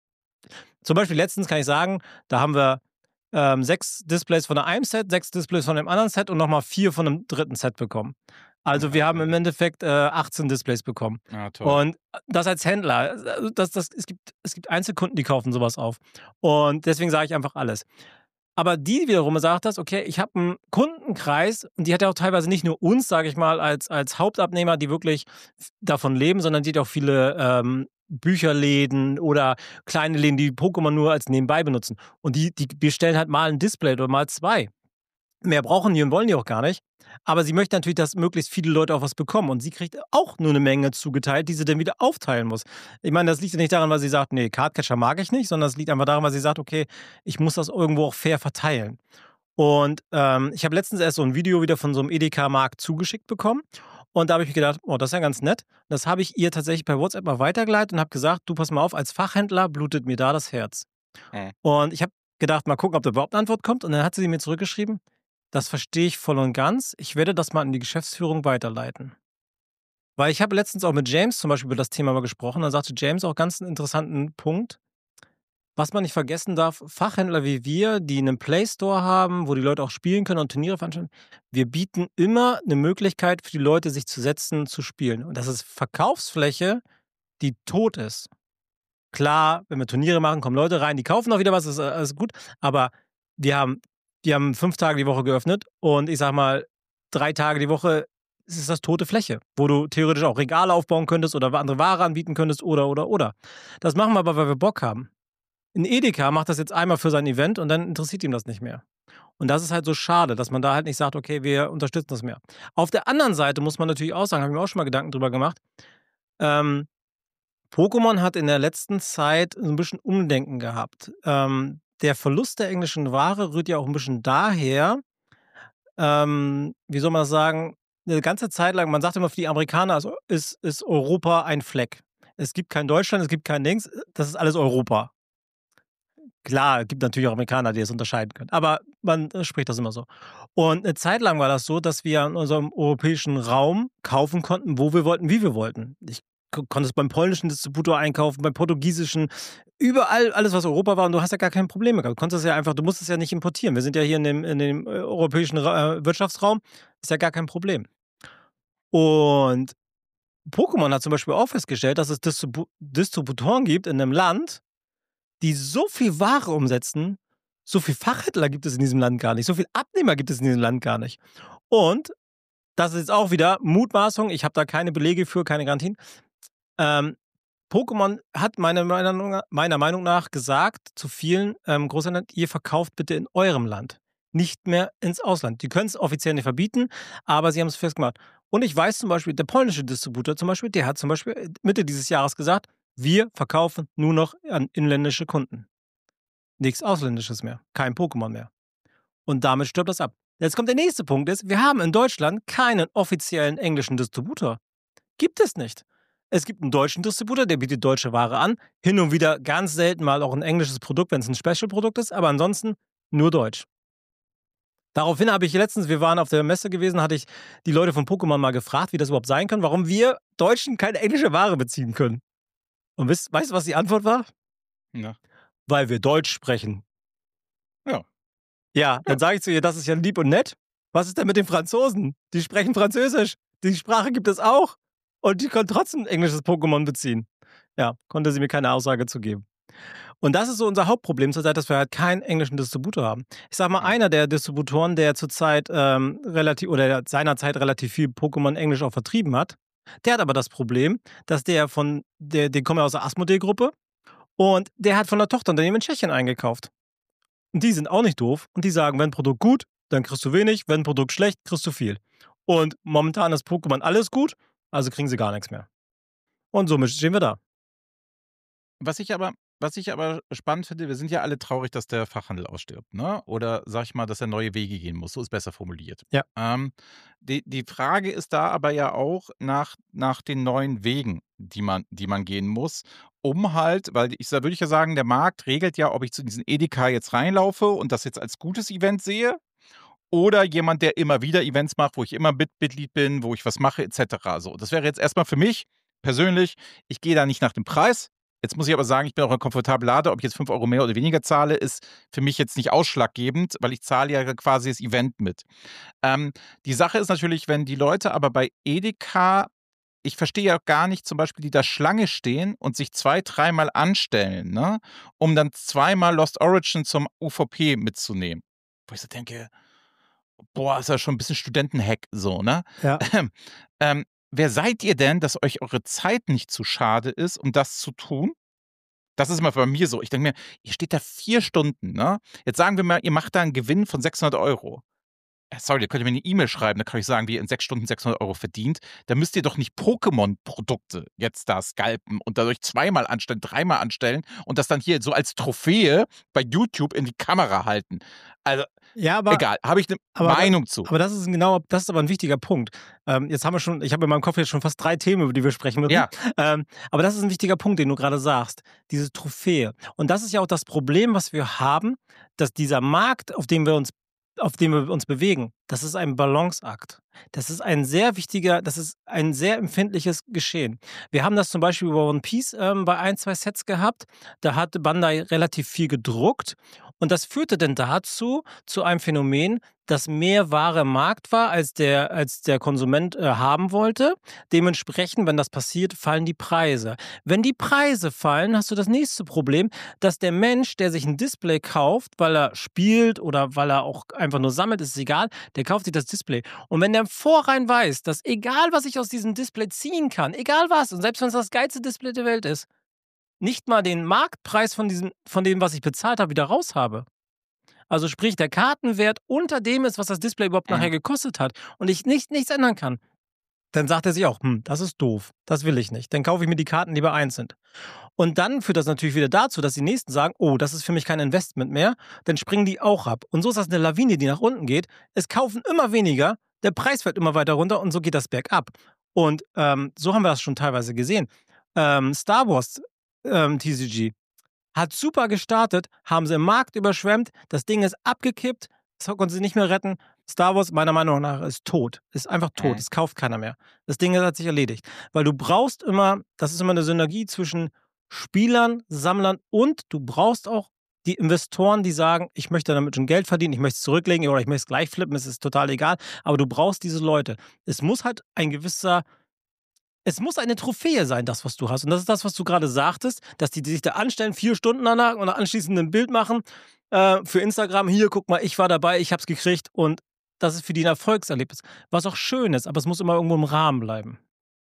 zum Beispiel letztens kann ich sagen, da haben wir ähm, sechs Displays von einem Set, sechs Displays von einem anderen Set und nochmal vier von einem dritten Set bekommen. Also wir haben im Endeffekt äh, achtzehn Displays bekommen. Ah, toll. Und das als Händler, also das, das, es, gibt, es gibt Einzelkunden, die kaufen sowas auf. Und deswegen sage ich einfach alles. Aber die wiederum sagt das, okay, ich habe einen Kundenkreis und die hat ja auch teilweise nicht nur uns, sage ich mal, als, als Hauptabnehmer, die wirklich davon leben, sondern die hat auch viele ähm, Bücherläden oder kleine Läden, die Pokémon nur als nebenbei benutzen. Und die, die bestellen halt mal ein Display oder mal zwei. Mehr brauchen die und wollen die auch gar nicht. Aber sie möchte natürlich, dass möglichst viele Leute auch was bekommen. Und sie kriegt auch nur eine Menge zugeteilt, die sie dann wieder aufteilen muss. Ich meine, das liegt ja nicht daran, weil sie sagt, nee, Cardcatcher mag ich nicht, sondern es liegt einfach daran, weil sie sagt, okay, ich muss das irgendwo auch fair verteilen. Und ähm, ich habe letztens erst so ein Video wieder von so einem Edeka-Markt zugeschickt bekommen. Und da habe ich mir gedacht, oh, das ist ja ganz nett. Das habe ich ihr tatsächlich per WhatsApp mal weitergeleitet und habe gesagt, du pass mal auf, als Fachhändler blutet mir da das Herz. Mhm. Und ich habe gedacht, mal gucken, ob da überhaupt eine Antwort kommt. Und dann hat sie mir zurückgeschrieben, das verstehe ich voll und ganz. Ich werde das mal in die Geschäftsführung weiterleiten. Weil ich habe letztens auch mit James zum Beispiel über das Thema mal gesprochen. Dann sagte James auch ganz einen interessanten Punkt. Was man nicht vergessen darf, Fachhändler wie wir, die einen Play Store haben, wo die Leute auch spielen können und Turniere veranstalten, wir bieten immer eine Möglichkeit für die Leute, sich zu setzen, zu spielen. Und das ist Verkaufsfläche, die tot ist. Klar, wenn wir Turniere machen, kommen Leute rein, die kaufen auch wieder was, ist alles gut. Aber wir haben, wir haben fünf Tage die Woche geöffnet und ich sag mal, drei Tage die Woche ist das tote Fläche, wo du theoretisch auch Regale aufbauen könntest oder andere Ware anbieten könntest oder, oder, oder. Das machen wir aber, weil wir Bock haben. Ein Edeka macht das jetzt einmal für sein Event und dann interessiert ihm das nicht mehr. Und das ist halt so schade, dass man da halt nicht sagt, okay, wir unterstützen das mehr. Auf der anderen Seite muss man natürlich auch sagen, habe ich mir auch schon mal Gedanken drüber gemacht, ähm, Pokémon hat in der letzten Zeit so ein bisschen Umdenken gehabt. Ähm, der Verlust der englischen Ware rührt ja auch ein bisschen daher, ähm, wie soll man das sagen, eine ganze Zeit lang, man sagt immer, für die Amerikaner ist, ist, ist Europa ein Fleck. Es gibt kein Deutschland, es gibt kein Dings, das ist alles Europa. Klar, es gibt natürlich auch Amerikaner, die das unterscheiden können, aber man äh, spricht das immer so. Und eine Zeit lang war das so, dass wir in unserem europäischen Raum kaufen konnten, wo wir wollten, wie wir wollten. Ich ko konnte es beim polnischen Distributor einkaufen, beim portugiesischen, überall, alles, was Europa war und du hast ja gar keine Probleme gehabt. Du konntest es ja einfach, du musst es ja nicht importieren. Wir sind ja hier in dem in dem, äh, europäischen Ra äh, Wirtschaftsraum, ist ja gar kein Problem. Und Pokémon hat zum Beispiel auch festgestellt, dass es Distribu Distributoren gibt in 'nem Land, die so viel Ware umsetzen, so viel Fachhändler gibt es in diesem Land gar nicht, so viel Abnehmer gibt es in diesem Land gar nicht. Und das ist jetzt auch wieder Mutmaßung, ich habe da keine Belege für, keine Garantien. Ähm, Pokémon hat meiner Meinung meiner Meinung nach gesagt zu vielen, ähm, Großhändlern: „Ihr verkauft bitte in eurem Land, nicht mehr ins Ausland.“ Die können es offiziell nicht verbieten, aber sie haben es festgemacht. Und ich weiß zum Beispiel, der polnische Distributor zum Beispiel, der hat zum Beispiel äh, Mitte dieses Jahres gesagt: „Wir verkaufen nur noch an inländische Kunden. Nichts Ausländisches mehr, kein Pokémon mehr.“ Und damit stirbt das ab. Jetzt kommt der nächste Punkt ist, wir haben in Deutschland keinen offiziellen englischen Distributor. Gibt es nicht. Es gibt einen deutschen Distributor, der bietet deutsche Ware an. Hin und wieder ganz selten mal auch ein englisches Produkt, wenn es ein Special-Produkt ist, aber ansonsten nur Deutsch. Daraufhin habe ich letztens, wir waren auf der Messe gewesen, hatte ich die Leute von Pokémon mal gefragt, wie das überhaupt sein kann, warum wir Deutschen keine englische Ware beziehen können. Und wisst, weißt du, was die Antwort war? Ja. Weil wir Deutsch sprechen. Ja. Ja, dann sage ich zu ihr, das ist ja lieb und nett. Was ist denn mit den Franzosen? Die sprechen Französisch. Die Sprache gibt es auch. Und die können trotzdem ein englisches Pokémon beziehen. Ja, konnte sie mir keine Aussage zu geben. Und das ist so unser Hauptproblem zurzeit, dass wir halt keinen englischen Distributor haben. Ich sag mal, Ja. einer der Distributoren, der zurzeit ähm, relativ oder der seinerzeit relativ viel Pokémon Englisch auch vertrieben hat, der hat aber das Problem, dass der von, der, den kommt ja aus der Asmodee-Gruppe und der hat von der Tochterunternehmen in Tschechien eingekauft. Und die sind auch nicht doof und die sagen, wenn ein Produkt gut, dann kriegst du wenig, wenn ein Produkt schlecht, kriegst du viel. Und momentan ist Pokémon alles gut, also kriegen sie gar nichts mehr. Und somit stehen wir da. Was ich aber was ich aber spannend finde, wir sind ja alle traurig, dass der Fachhandel ausstirbt, ne? Oder sag ich mal, dass er neue Wege gehen muss. So ist besser formuliert. Ja. Ähm, die die Frage ist da aber ja auch nach nach den neuen Wegen, die man die man gehen muss, um halt weil ich da würde ich ja sagen, der Markt regelt ja, ob ich zu diesen Edeka jetzt reinlaufe und das jetzt als gutes Event sehe oder jemand, der immer wieder Events macht, wo ich immer Mit Mitglied bin, wo ich was mache et cetera. So, das wäre jetzt erstmal für mich persönlich, ich gehe da nicht nach dem Preis. Jetzt muss ich aber sagen, ich bin auch in komfortabel Lade, ob ich jetzt fünf Euro mehr oder weniger zahle, ist für mich jetzt nicht ausschlaggebend, weil ich zahle ja quasi das Event mit. Ähm, die Sache ist natürlich, wenn die Leute aber bei Edeka ich verstehe ja gar nicht zum Beispiel, die da Schlange stehen und sich zwei, dreimal anstellen, ne, um dann zweimal Lost Origin zum U V P mitzunehmen. Wo ich so denke: „Boah, ist ja schon ein bisschen Studentenhack so, ne?“ Ja. Ähm, ähm, wer seid ihr denn, dass euch eure Zeit nicht zu schade ist, um das zu tun? Das ist immer bei mir so. Ich denke mir: „Ihr steht da vier Stunden, ne? Jetzt sagen wir mal, ihr macht da 'n Gewinn von sechshundert Euro. Äh, sorry, da könnt ihr mir 'ne E-Mail schreiben, da kann ich sagen, wie ihr in sechs Stunden sechshundert Euro verdient. Da müsst ihr doch nicht Pokémon-Produkte jetzt da scalpen und dadurch zweimal anstellen, dreimal anstellen und das dann hier so als Trophäe bei YouTube in die Kamera halten. Also, Ja, aber egal, habe ich 'ne Aber da Meinung zu. aber das ist genau das ist aber 'n wichtiger Punkt. Ähm, jetzt haben wir schon ich habe in meinem Kopf jetzt schon fast drei Themen, über die wir sprechen müssen. Ja, Ähm, aber das ist 'n wichtiger Punkt, den du grade sagst, diese Trophäe. Und das ist ja auch das Problem, was wir haben, dass dieser Markt, auf dem wir uns auf dem wir uns bewegen, das ist ein Balanceakt. Das ist ein sehr wichtiger das ist ein sehr empfindliches Geschehen. Wir haben das zum Beispiel über One Piece, ähm, bei ein, zwei Sets gehabt. Da hat Bandai relativ viel gedruckt und das führte dann dazu zu einem Phänomen, dass mehr Ware im Markt war, als der als der Konsument, äh, haben wollte. Dementsprechend, wenn das passiert, fallen die Preise. Wenn die Preise fallen, hast du das nächste Problem, dass der Mensch, der sich ein Display kauft, weil er spielt oder weil er auch einfach nur sammelt, ist egal, der kauft sich das Display. Und wenn der im Vorhinein weiß, dass egal, was ich aus diesem Display ziehen kann, egal was, und selbst wenn es das geilste Display der Welt ist, nicht mal den Marktpreis von diesem, von dem, was ich bezahlt habe, wieder raus habe. Also sprich, der Kartenwert unter dem ist, was das Display überhaupt Mhm. nachher gekostet hat und ich nicht, nichts ändern kann. Dann sagt er sich auch, hm, das ist doof, das will ich nicht. Dann kaufe ich mir die Karten lieber einzeln. Und dann führt das natürlich wieder dazu, dass die Nächsten sagen, oh, das ist für mich kein Investment mehr. Dann springen die auch ab. Und so ist das eine Lawine, die nach unten geht. Es kaufen immer weniger, der Preis fällt immer weiter runter und so geht das bergab. Und ähm, so haben wir das schon teilweise gesehen. Ähm, Star Wars ähm, T C G hat super gestartet, haben sie im Markt überschwemmt, das Ding ist abgekippt, das konnten sie nicht mehr retten. Star Wars, meiner Meinung nach, ist tot. Ist einfach tot. Mhm. Es kauft keiner mehr. Das Ding hat sich erledigt. Weil du brauchst immer, das ist immer eine Synergie zwischen Spielern, Sammlern und du brauchst auch die Investoren, die sagen, ich möchte damit schon Geld verdienen, ich möchte es zurücklegen oder ich möchte es gleich flippen, es ist total egal. Aber du brauchst diese Leute. Es muss halt ein gewisser es muss eine Trophäe sein, das, was du hast. Und das ist das, was du gerade sagtest, dass die, die sich da anstellen, vier Stunden danach und anschließend ein Bild machen äh, für Instagram. Hier, guck mal, ich war dabei, ich hab's gekriegt. Und das ist für die ein Erfolgserlebnis. Was auch schön ist, aber es muss immer irgendwo im Rahmen bleiben.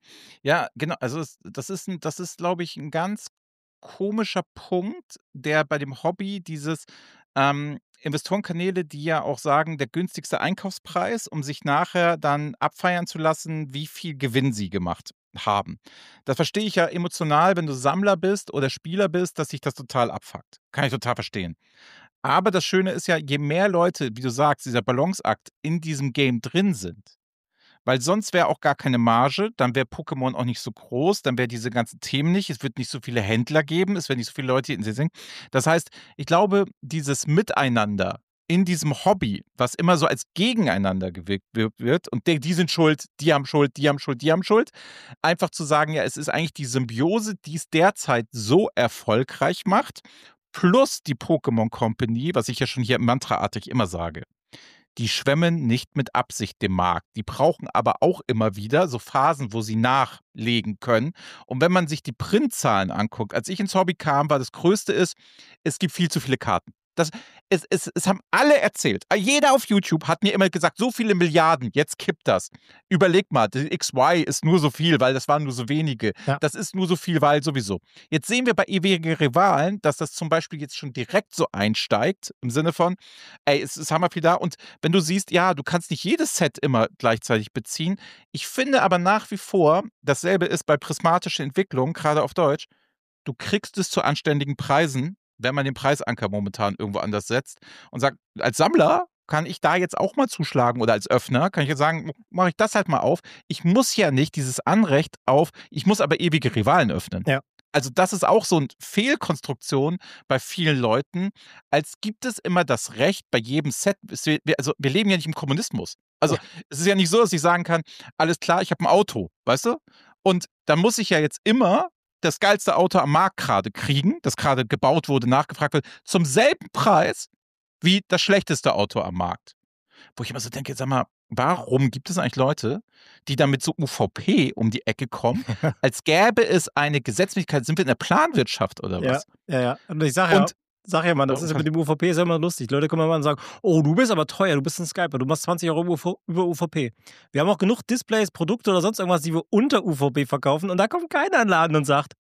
Ja, genau. Also es, das ist, ein, das ist, glaube ich, ein ganz komischer Punkt, der bei dem Hobby dieses ähm, Investorenkanäle, die ja auch sagen, der günstigste Einkaufspreis, um sich nachher dann abfeiern zu lassen, wie viel Gewinn sie gemacht haben. Das verstehe ich ja emotional, wenn du Sammler bist oder Spieler bist, dass sich das total abfuckt. Kann ich total verstehen. Aber das Schöne ist ja, je mehr Leute, wie du sagst, dieser Balanceakt in diesem Game drin sind, weil sonst wäre auch gar keine Marge, dann wäre Pokémon auch nicht so groß, dann wäre diese ganzen Themen nicht, es wird nicht so viele Händler geben, es werden nicht so viele Leute in sie singen. Das heißt, ich glaube, dieses Miteinander in diesem Hobby, was immer so als Gegeneinander gewirkt wird und die, die sind schuld, die haben Schuld, die haben Schuld, die haben Schuld, einfach zu sagen, ja, es ist eigentlich die Symbiose, die es derzeit so erfolgreich macht, plus die Pokémon Company, was ich ja schon hier mantraartig immer sage. Die schwemmen nicht mit Absicht dem Markt. Die brauchen aber auch immer wieder so Phasen, wo sie nachlegen können. Und wenn man sich die Printzahlen anguckt, als ich ins Hobby kam, war das Größte ist, es gibt viel zu viele Karten. Das, es, es, es haben alle erzählt. Jeder auf YouTube hat mir immer gesagt, so viele Milliarden, jetzt kippt das. Überleg mal, die X Y ist nur so viel, weil das waren nur so wenige. Ja. Das ist nur so viel, weil sowieso. Jetzt sehen wir bei ewigen Rivalen, dass das zum Beispiel jetzt schon direkt so einsteigt, im Sinne von, ey, es ist hammer viel da. Und wenn du siehst, ja, du kannst nicht jedes Set immer gleichzeitig beziehen. Ich finde aber nach wie vor, dasselbe ist bei prismatischer Entwicklung, gerade auf Deutsch, du kriegst es zu anständigen Preisen, wenn man den Preisanker momentan irgendwo anders setzt und sagt, als Sammler kann ich da jetzt auch mal zuschlagen oder als Öffner kann ich jetzt sagen, mache ich das halt mal auf. Ich muss ja nicht dieses Anrecht auf, ich muss aber ewige Rivalen öffnen. Ja. Also das ist auch so eine Fehlkonstruktion bei vielen Leuten, als gibt es immer das Recht bei jedem Set, es- wir- also wir leben ja nicht im Kommunismus. Also Ja. es ist ja nicht so, dass ich sagen kann, alles klar, ich habe ein Auto, weißt du? Und dann muss ich ja jetzt immer das geilste Auto am Markt gerade kriegen, das gerade gebaut wurde, nachgefragt wird, zum selben Preis wie das schlechteste Auto am Markt. Wo ich immer so denke, sag mal, warum gibt es eigentlich Leute, die dann mit so U V P um die Ecke kommen, als gäbe es eine Gesetzmäßigkeit, sind wir in der Planwirtschaft oder Ja, was? ja, ja. Und ich sage ja, Und sag ja mal, das ist ja mit dem U V P ist ja immer lustig. Leute kommen immer und sagen, oh, du bist aber teuer, du bist ein Skyper, du machst zwanzig Euro über U V P. Wir haben auch genug Displays, Produkte oder sonst irgendwas, die wir unter U V P verkaufen und da kommt keiner in den Laden und sagt,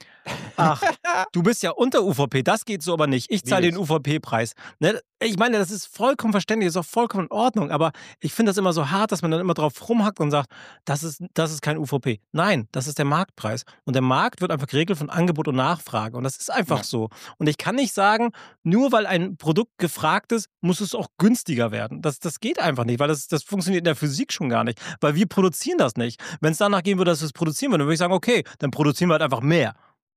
ach, du bist ja unter U V P, das geht so aber nicht. Ich zahle den Nils. U V P-Preis. Ne? Ich meine, das ist vollkommen verständlich, ist auch vollkommen in Ordnung, aber ich finde das immer so hart, dass man dann immer drauf rumhackt und sagt, das ist, das ist kein U V P. Nein, das ist der Marktpreis. Und der Markt wird einfach geregelt von Angebot und Nachfrage. Und das ist einfach Ja. so. Und ich kann nicht sagen, nur weil ein Produkt gefragt ist, muss es auch günstiger werden. Das, das geht einfach nicht, weil das, das funktioniert in der Physik schon gar nicht. Weil wir produzieren das nicht. Wenn es danach gehen würde, dass wir es produzieren würden, dann würde ich sagen, okay, dann produzieren wir halt einfach mehr.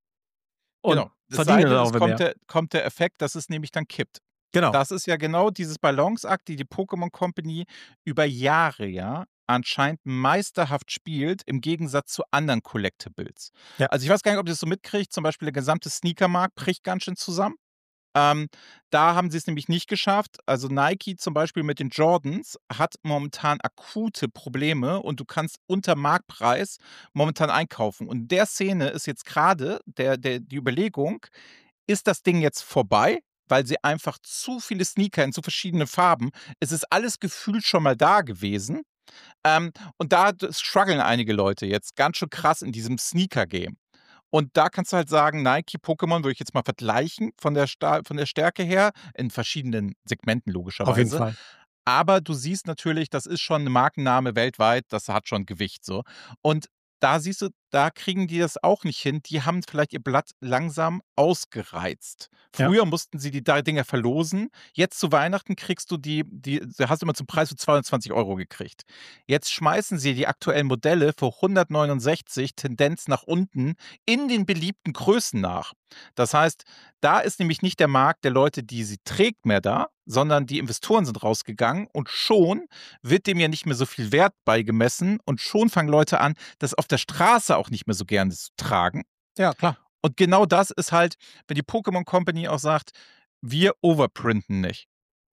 Und Genau. Es sei verdienen denn, dann es auch mehr. kommt der, kommt der Effekt, dass es nämlich dann kippt. Genau. Das ist ja genau dieses Balanceakt, die die Pokémon Company über Jahre ja anscheinend meisterhaft spielt, im Gegensatz zu anderen Collectibles. Ja. Also ich weiß gar nicht, ob ihr das so mitkriegt, zum Beispiel der gesamte Sneakermarkt bricht ganz schön zusammen. Ähm, da haben sie es nämlich nicht geschafft. Also Nike zum Beispiel mit den Jordans hat momentan akute Probleme und du kannst unter Marktpreis momentan einkaufen. Und in der Szene ist jetzt gerade der, der, die Überlegung, ist das Ding jetzt vorbei, weil sie einfach zu viele Sneaker in zu verschiedenen Farben, es ist alles gefühlt schon mal da gewesen. Ähm, und da strugglen einige Leute jetzt ganz schön krass in diesem Sneaker-Game. Und da kannst du halt sagen, Nike, Pokémon würde ich jetzt mal vergleichen von der, Sta- von der Stärke her, in verschiedenen Segmenten Auf jeden logischerweise. Fall. Aber du siehst natürlich, das ist schon ein Markenname weltweit, das hat schon Gewicht so. Und da siehst du, da kriegen die das auch nicht hin. Die haben vielleicht ihr Blatt langsam ausgereizt. Ja. Früher mussten sie die da- Dinger verlosen. Jetzt zu Weihnachten kriegst du die, die, du hast immer zum Preis für zweihundertzwanzig Euro gekriegt. Jetzt schmeißen sie die aktuellen Modelle für hundertneunundsechzig, Tendenz nach unten, in den beliebten Größen nach. Das heißt, da ist nämlich nicht der Markt der Leute, die sie trägt, mehr da, sondern die Investoren sind rausgegangen und schon wird dem ja nicht mehr so viel Wert beigemessen und schon fangen Leute an, das auf der Straße auch nicht mehr so gerne zu tragen. Ja, klar. Und genau das ist halt, wenn die Pokémon Company auch sagt, wir overprinten nicht,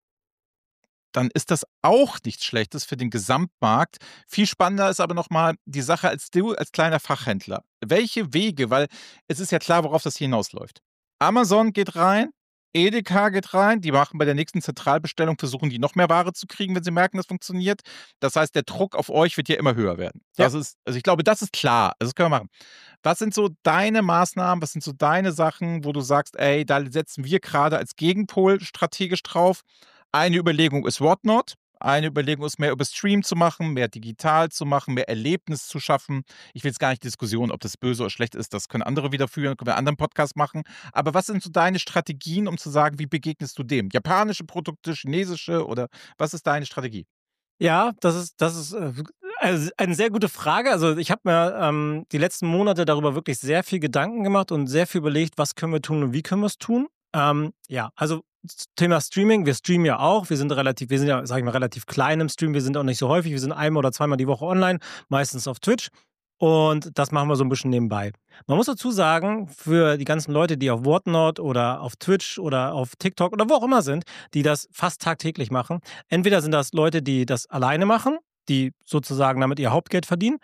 dann ist das auch nichts Schlechtes für den Gesamtmarkt. Viel spannender ist aber nochmal die Sache als du, als kleiner Fachhändler. Welche Wege, weil es ist ja klar, worauf das hinausläuft. Amazon geht rein, Edeka geht rein, die machen bei der nächsten Zentralbestellung, versuchen die noch mehr Ware zu kriegen, wenn sie merken, das funktioniert. Das heißt, der Druck auf euch wird ja immer höher werden. Das ist, also ich glaube, das ist klar. Also das können wir machen. Was sind so deine Maßnahmen, was sind so deine Sachen, wo du sagst, ey, da setzen wir gerade als Gegenpol strategisch drauf? Eine Überlegung ist Whatnot. Eine Überlegung ist, mehr über Stream zu machen, mehr digital zu machen, mehr Erlebnis zu schaffen. Ich will jetzt gar nicht Diskussionen, ob das böse oder schlecht ist. Das können andere wieder führen, können wir einen anderen Podcast machen. Aber was sind so deine Strategien, um zu sagen, wie begegnest du dem? Japanische Produkte, chinesische oder was ist deine Strategie? Ja, das ist, das ist äh, also eine sehr gute Frage. Also ich habe mir ähm, die letzten Monate darüber wirklich sehr viel Gedanken gemacht und sehr viel überlegt, was können wir tun und wie können wir es tun. Ähm, ja, also Thema Streaming, wir streamen ja auch. Wir sind relativ, wir sind ja, sag ich mal, relativ klein im Stream. Wir sind auch nicht so häufig. Wir sind einmal oder zweimal die Woche online, meistens auf Twitch. Und das machen wir so ein bisschen nebenbei. Man muss dazu sagen, für die ganzen Leute, die auf Whatnot oder auf Twitch oder auf TikTok oder wo auch immer sind, die das fast tagtäglich machen, entweder sind das Leute, die das alleine machen, die sozusagen damit ihr Hauptgeld verdienen,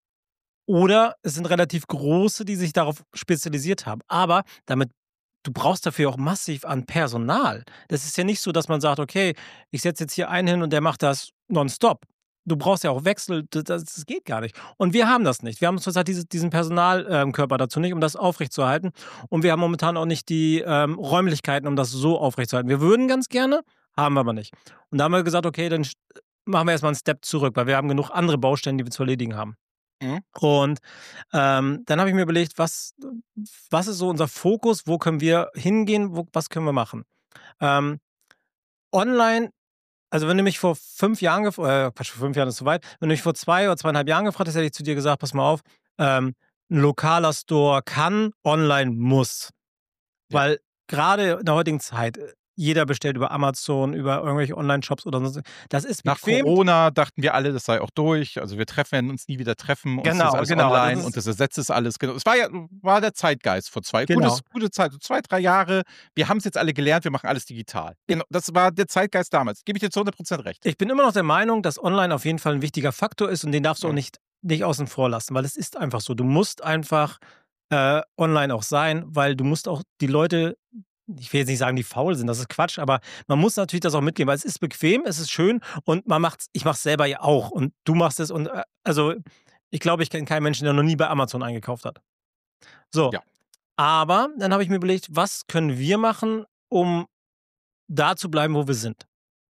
oder es sind relativ große, die sich darauf spezialisiert haben. Aber damit du brauchst dafür auch massiv an Personal. Das ist ja nicht so, dass man sagt, okay, ich setze jetzt hier einen hin und der macht das nonstop. Du brauchst ja auch Wechsel, das, das geht gar nicht. Und wir haben das nicht. Wir haben zurzeit diese, diesen Personalkörper ähm, dazu nicht, um das aufrechtzuerhalten. Und wir haben momentan auch nicht die ähm, Räumlichkeiten, um das so aufrechtzuerhalten. Wir würden ganz gerne, haben wir aber nicht. Und da haben wir gesagt, okay, dann machen wir erstmal einen Step zurück, weil wir haben genug andere Baustellen, die wir zu erledigen haben. Mhm. Und ähm, dann habe ich mir überlegt, was, was ist so unser Fokus, wo können wir hingehen, wo, was können wir machen? Ähm, online, also wenn du mich vor fünf Jahren, gef- äh, Quatsch, vor fünf Jahren ist zu weit, wenn du mich vor zwei oder zweieinhalb Jahren gefragt hast, hätte ich zu dir gesagt, pass mal auf, ähm, ein lokaler Store kann, online muss. Ja. Weil gerade in der heutigen Zeit, jeder bestellt über Amazon, über irgendwelche Online-Shops oder so. Das ist bequem. Nach Corona dachten wir alle, das sei auch durch. Also wir treffen, werden uns nie wieder treffen. Und genau, das ist alles genau, online das ist und das ersetzt es alles. Genau. Es war ja war der Zeitgeist vor zwei, genau. gutes, gute Zeit, so zwei, drei Jahre. Wir haben es jetzt alle gelernt, wir machen alles digital. Genau, das war der Zeitgeist damals. Gebe ich dir zu hundert Prozent recht. Ich bin immer noch der Meinung, dass online auf jeden Fall ein wichtiger Faktor ist und den darfst du auch nicht, nicht außen vor lassen, weil es ist einfach so. Du musst einfach äh, online auch sein, weil du musst auch die Leute, ich will jetzt nicht sagen, die faul sind, das ist Quatsch, aber man muss natürlich das auch mitgeben, weil es ist bequem, es ist schön und man macht's, ich mache es selber ja auch und du machst es und äh, also ich glaube, ich kenne keinen Menschen, der noch nie bei Amazon eingekauft hat. So, ja. Aber dann habe ich mir überlegt, was können wir machen, um da zu bleiben, wo wir sind.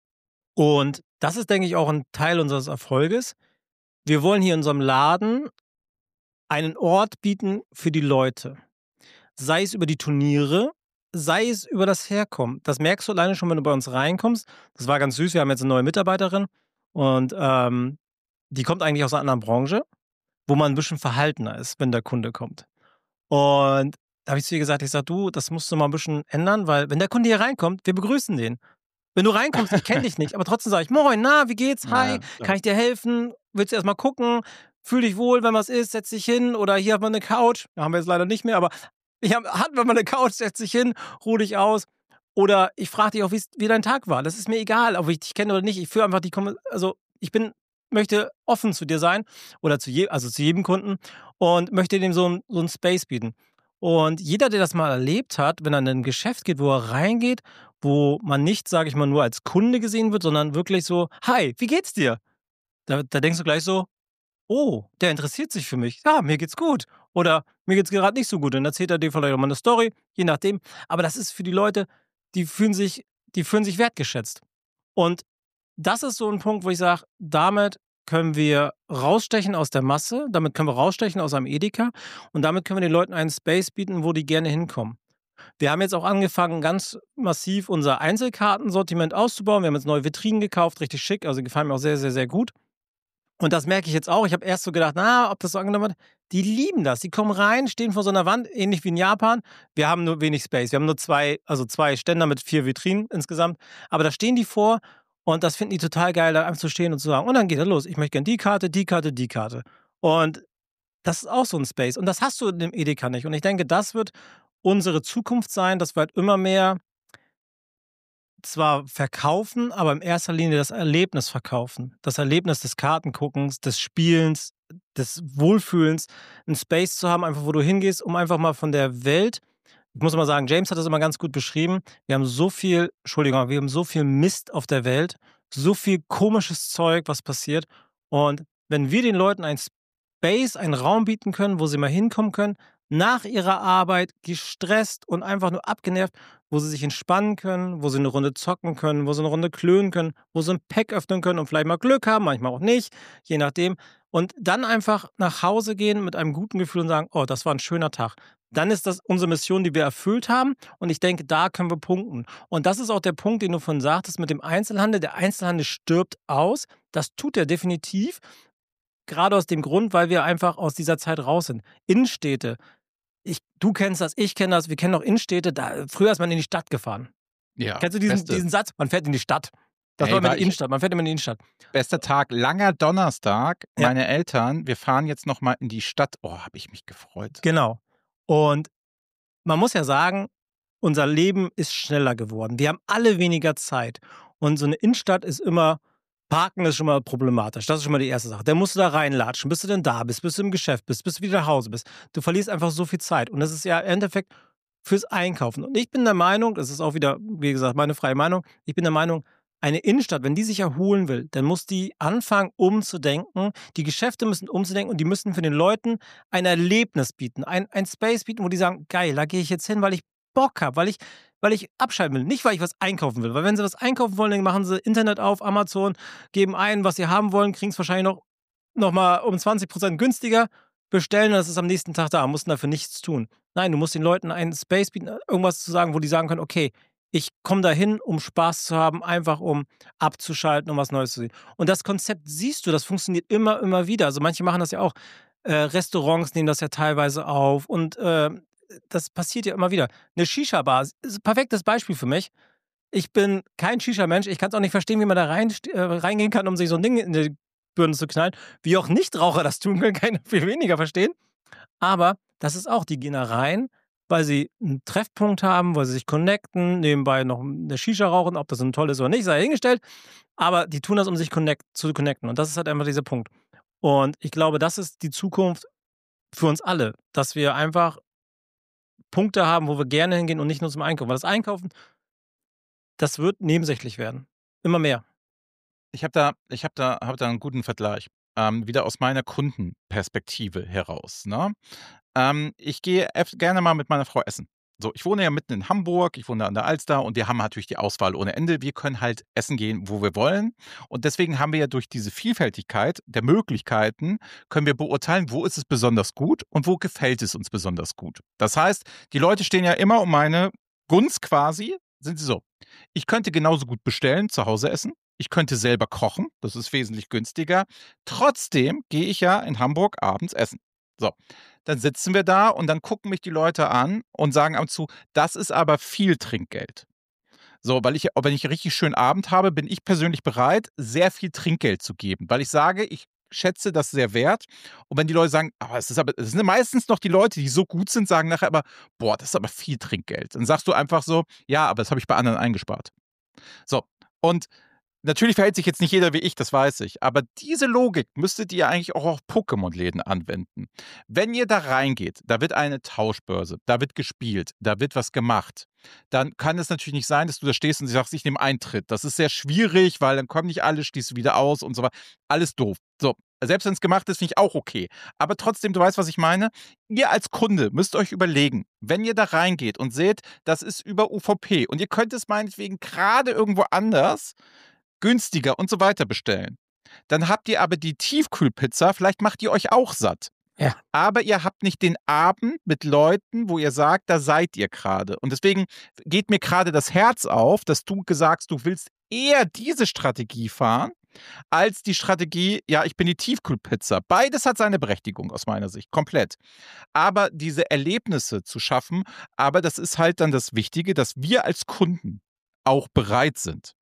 Und das ist, denke ich, auch ein Teil unseres Erfolges. Wir wollen hier in unserem Laden einen Ort bieten für die Leute. Sei es über die Turniere, sei es über das Herkommen. Das merkst du alleine schon, wenn du bei uns reinkommst. Das war ganz süß. Wir haben jetzt eine neue Mitarbeiterin und ähm, die kommt eigentlich aus einer anderen Branche, wo man ein bisschen verhaltener ist, wenn der Kunde kommt. Und da habe ich zu ihr gesagt, ich sage, du, das musst du mal ein bisschen ändern, weil wenn der Kunde hier reinkommt, wir begrüßen den. Wenn du reinkommst, ich kenne dich nicht, aber trotzdem sage ich, moin, na, wie geht's? Hi, ja, kann ich dir helfen? Willst du erstmal gucken? Fühl dich wohl, wenn was ist, setz dich hin. Oder hier haben wir eine Couch. Da haben wir jetzt leider nicht mehr, aber ich hab, hatten wir mal eine Couch, setz dich hin, ruh dich aus. Oder ich frage dich auch, wie dein Tag war. Das ist mir egal, ob ich dich kenne oder nicht. Ich führe einfach die, also ich bin, möchte offen zu dir sein oder zu, je, also zu jedem Kunden und möchte dem so, so einen Space bieten. Und jeder, der das mal erlebt hat, wenn er in ein Geschäft geht, wo er reingeht, wo man nicht, sage ich mal, nur als Kunde gesehen wird, sondern wirklich so, hi, wie geht's dir? Da, da denkst du gleich so, oh, der interessiert sich für mich. Ja, mir geht's gut. Oder mir geht's gerade nicht so gut. Dann erzählt er dir vielleicht auch mal eine Story, je nachdem. Aber das ist für die Leute, die fühlen sich, die fühlen sich wertgeschätzt. Und das ist so ein Punkt, wo ich sage, damit können wir rausstechen aus der Masse, damit können wir rausstechen aus einem Edeka und damit können wir den Leuten einen Space bieten, wo die gerne hinkommen. Wir haben jetzt auch angefangen, ganz massiv unser Einzelkartensortiment auszubauen. Wir haben jetzt neue Vitrinen gekauft, richtig schick, also die gefallen mir auch sehr, sehr, sehr gut. Und das merke ich jetzt auch. Ich habe erst so gedacht, na, ob das so angenommen wird. Die lieben das. Die kommen rein, stehen vor so einer Wand, ähnlich wie in Japan. Wir haben nur wenig Space. Wir haben nur zwei, also zwei Ständer mit vier Vitrinen insgesamt. Aber da stehen die vor und das finden die total geil, da einfach zu stehen und zu sagen, und dann geht er los. Ich möchte gerne die Karte, die Karte, die Karte. Und das ist auch so ein Space. Und das hast du in dem Edeka nicht. Und ich denke, das wird unsere Zukunft sein, dass wir halt immer mehr zwar verkaufen, aber in erster Linie das Erlebnis verkaufen. Das Erlebnis des Kartenguckens, des Spielens, des Wohlfühlens, einen Space zu haben, einfach wo du hingehst, um einfach mal von der Welt, ich muss mal sagen, James hat das immer ganz gut beschrieben, wir haben so viel, Entschuldigung, wir haben so viel Mist auf der Welt, so viel komisches Zeug, was passiert. Und wenn wir den Leuten ein Space, einen Raum bieten können, wo sie mal hinkommen können, nach ihrer Arbeit, gestresst und einfach nur abgenervt, wo sie sich entspannen können, wo sie eine Runde zocken können, wo sie eine Runde klönen können, wo sie ein Pack öffnen können und vielleicht mal Glück haben, manchmal auch nicht, je nachdem. Und dann einfach nach Hause gehen mit einem guten Gefühl und sagen, oh, das war ein schöner Tag. Dann ist das unsere Mission, die wir erfüllt haben. Und ich denke, da können wir punkten. Und das ist auch der Punkt, den du von sagtest mit dem Einzelhandel. Der Einzelhandel stirbt aus. Das tut er definitiv. Gerade aus dem Grund, weil wir einfach aus dieser Zeit raus sind. Innenstädte. Ich, du kennst das, ich kenne das, wir kennen auch Innenstädte. Da, früher ist man in die Stadt gefahren. Ja, Kennst du diesen, beste. diesen Satz? Man fährt in die Stadt. Das Ey, war immer war die ich- Innenstadt. Man fährt immer in die Innenstadt. Bester Tag, langer Donnerstag. Ja. Meine Eltern, wir fahren jetzt nochmal in die Stadt. Oh, habe ich mich gefreut. Genau. Und man muss ja sagen, unser Leben ist schneller geworden. Wir haben alle weniger Zeit. Und so eine Innenstadt ist immer, Parken ist schon mal problematisch. Das ist schon mal die erste Sache. Dann musst du da reinlatschen, bis du denn da bist, bis du im Geschäft bist, bis du wieder nach Hause bist. Du verlierst einfach so viel Zeit. Und das ist ja im Endeffekt fürs Einkaufen. Und ich bin der Meinung, das ist auch wieder, wie gesagt, meine freie Meinung, ich bin der Meinung, eine Innenstadt, wenn die sich erholen will, dann muss die anfangen, umzudenken. Die Geschäfte müssen umzudenken und die müssen für den Leuten ein Erlebnis bieten, ein, ein Space bieten, wo die sagen, geil, da gehe ich jetzt hin, weil ich Bock habe, weil ich, weil ich abschalten will, nicht weil ich was einkaufen will. Weil wenn sie was einkaufen wollen, dann machen sie Internet auf, Amazon, geben ein, was sie haben wollen, kriegen es wahrscheinlich noch, noch mal um zwanzig Prozent günstiger, bestellen und das ist am nächsten Tag da, mussten dafür nichts tun. Nein, du musst den Leuten einen Space bieten, irgendwas zu sagen, wo die sagen können, okay, ich komme dahin, um Spaß zu haben, einfach um abzuschalten, um was Neues zu sehen. Und das Konzept siehst du, das funktioniert immer, immer wieder. Also manche machen das ja auch. Äh, Restaurants nehmen das ja teilweise auf und äh, das passiert ja immer wieder. Eine Shisha-Bar ist ein perfektes Beispiel für mich. Ich bin kein Shisha-Mensch. Ich kann es auch nicht verstehen, wie man da rein, äh, reingehen kann, um sich so ein Ding in die Birne zu knallen. Wie auch Nichtraucher das tun können, kann ich viel weniger verstehen. Aber das ist auch, die gehen da rein, weil sie einen Treffpunkt haben, weil sie sich connecten, nebenbei noch eine Shisha rauchen, ob das ein toll ist oder nicht, sei hingestellt. Aber die tun das, um sich connect, zu connecten. Und das ist halt einfach dieser Punkt. Und ich glaube, das ist die Zukunft für uns alle, dass wir einfach Punkte haben, wo wir gerne hingehen und nicht nur zum Einkaufen. Weil das Einkaufen, das wird nebensächlich werden. Immer mehr. Ich habe da, ich hab da, hab da einen guten Vergleich. Ähm, wieder aus meiner Kundenperspektive heraus. Ne? Ähm, ich gehe öf- gerne mal mit meiner Frau essen. So, ich wohne ja mitten in Hamburg, ich wohne an der Alster und wir haben natürlich die Auswahl ohne Ende. Wir können halt essen gehen, wo wir wollen. Und deswegen haben wir ja durch diese Vielfältigkeit der Möglichkeiten, können wir beurteilen, wo ist es besonders gut und wo gefällt es uns besonders gut. Das heißt, die Leute stehen ja immer um meine Gunst quasi, sind sie so. Ich könnte genauso gut bestellen, zu Hause essen. Ich könnte selber kochen, das ist wesentlich günstiger. Trotzdem gehe ich ja in Hamburg abends essen. So, dann sitzen wir da und dann gucken mich die Leute an und sagen ab und zu, das ist aber viel Trinkgeld. So, weil ich, wenn ich einen richtig schönen Abend habe, bin ich persönlich bereit, sehr viel Trinkgeld zu geben, weil ich sage, ich schätze das sehr wert. Und wenn die Leute sagen, aber es ist aber, es sind meistens noch die Leute, die so gut sind, sagen nachher aber, boah, das ist aber viel Trinkgeld. Dann sagst du einfach so, ja, aber das habe ich bei anderen eingespart. So, und Natürlich verhält sich jetzt nicht jeder wie ich, das weiß ich. Aber diese Logik müsstet ihr eigentlich auch auf Pokémon-Läden anwenden. Wenn ihr da reingeht, da wird eine Tauschbörse, da wird gespielt, da wird was gemacht. Dann kann es natürlich nicht sein, dass du da stehst und sagst, ich nehme Eintritt. Das ist sehr schwierig, weil dann kommen nicht alle, schließt du wieder aus und so weiter. Alles doof. So, selbst wenn es gemacht ist, finde ich auch okay. Aber trotzdem, du weißt, was ich meine. Ihr als Kunde müsst euch überlegen, wenn ihr da reingeht und seht, das ist über U V P und ihr könnt es meinetwegen gerade irgendwo anders günstiger und so weiter bestellen. Dann habt ihr aber die Tiefkühlpizza, vielleicht macht die euch auch satt. Ja. Aber ihr habt nicht den Abend mit Leuten, wo ihr sagt, da seid ihr gerade. Und deswegen geht mir gerade das Herz auf, dass du gesagt hast, du willst eher diese Strategie fahren, als die Strategie, ja, ich bin die Tiefkühlpizza. Beides hat seine Berechtigung aus meiner Sicht, komplett. Aber diese Erlebnisse zu schaffen, aber das ist halt dann das Wichtige, dass wir als Kunden auch bereit sind,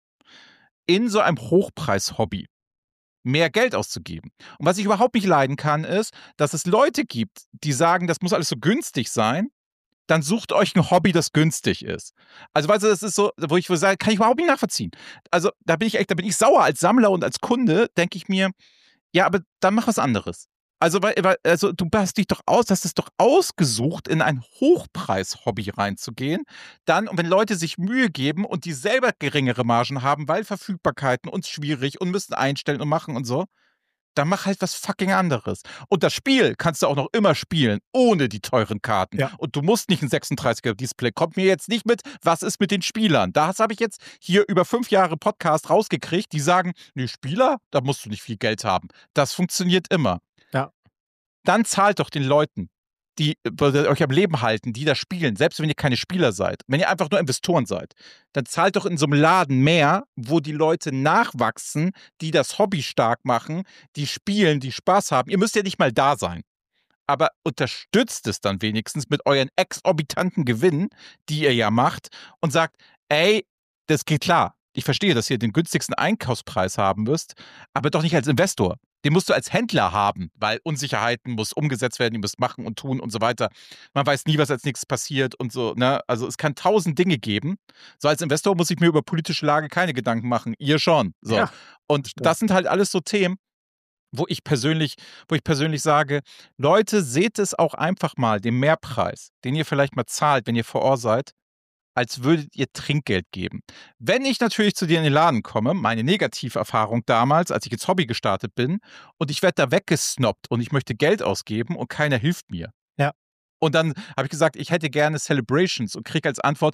in so einem Hochpreis-Hobby mehr Geld auszugeben. Und was ich überhaupt nicht leiden kann, ist, dass es Leute gibt, die sagen, das muss alles so günstig sein. Dann sucht euch ein Hobby, das günstig ist. Also, weißt du, das ist so, wo ich sage, kann ich überhaupt nicht nachvollziehen. Also, da bin ich echt, da bin ich sauer als Sammler und als Kunde, denke ich mir, ja, aber dann mach was anderes. Also, weil, weil- also du hast dich doch aus, hast es doch ausgesucht, in ein Hochpreis-Hobby reinzugehen. Dann, und wenn Leute sich Mühe geben und die selber geringere Margen haben, weil Verfügbarkeiten uns schwierig und müssen einstellen und machen und so, dann mach halt was fucking anderes. Und das Spiel kannst du auch noch immer spielen, ohne die teuren Karten. Ja. Und du musst nicht ein sechsunddreißiger Display. Kommt mir jetzt nicht mit, was ist mit den Spielern? Das habe ich jetzt hier über fünf Jahre Podcast rausgekriegt, die sagen, nee, Spieler, da musst du nicht viel Geld haben. Das funktioniert immer. Ja. Dann zahlt doch den Leuten, die äh, euch am Leben halten, die da spielen, selbst wenn ihr keine Spieler seid, wenn ihr einfach nur Investoren seid, dann zahlt doch in so einem Laden mehr, wo die Leute nachwachsen, die das Hobby stark machen, die spielen, die Spaß haben. Ihr müsst ja nicht mal da sein. Aber unterstützt es dann wenigstens mit euren exorbitanten Gewinnen, die ihr ja macht, und sagt, ey, das geht klar. Ich verstehe, dass ihr den günstigsten Einkaufspreis haben müsst, aber doch nicht als Investor. Den musst du als Händler haben, weil Unsicherheiten muss umgesetzt werden, die müsst machen und tun und so weiter. Man weiß nie, was als nächstes passiert und so. Ne? Also es kann tausend Dinge geben. So als Investor muss ich mir über politische Lage keine Gedanken machen. Ihr schon. So. Ja, und stimmt. das sind halt alles so Themen, wo ich persönlich, wo ich persönlich sage, Leute, seht es auch einfach mal, den Mehrpreis, den ihr vielleicht mal zahlt, wenn ihr vor Ort seid, als würdet ihr Trinkgeld geben. Wenn ich natürlich zu dir in den Laden komme, meine Negativerfahrung damals, als ich ins Hobby gestartet bin, und ich werde da weggesnobbt und ich möchte Geld ausgeben und keiner hilft mir. Ja. Und dann habe ich gesagt, ich hätte gerne Celebrations und kriege als Antwort,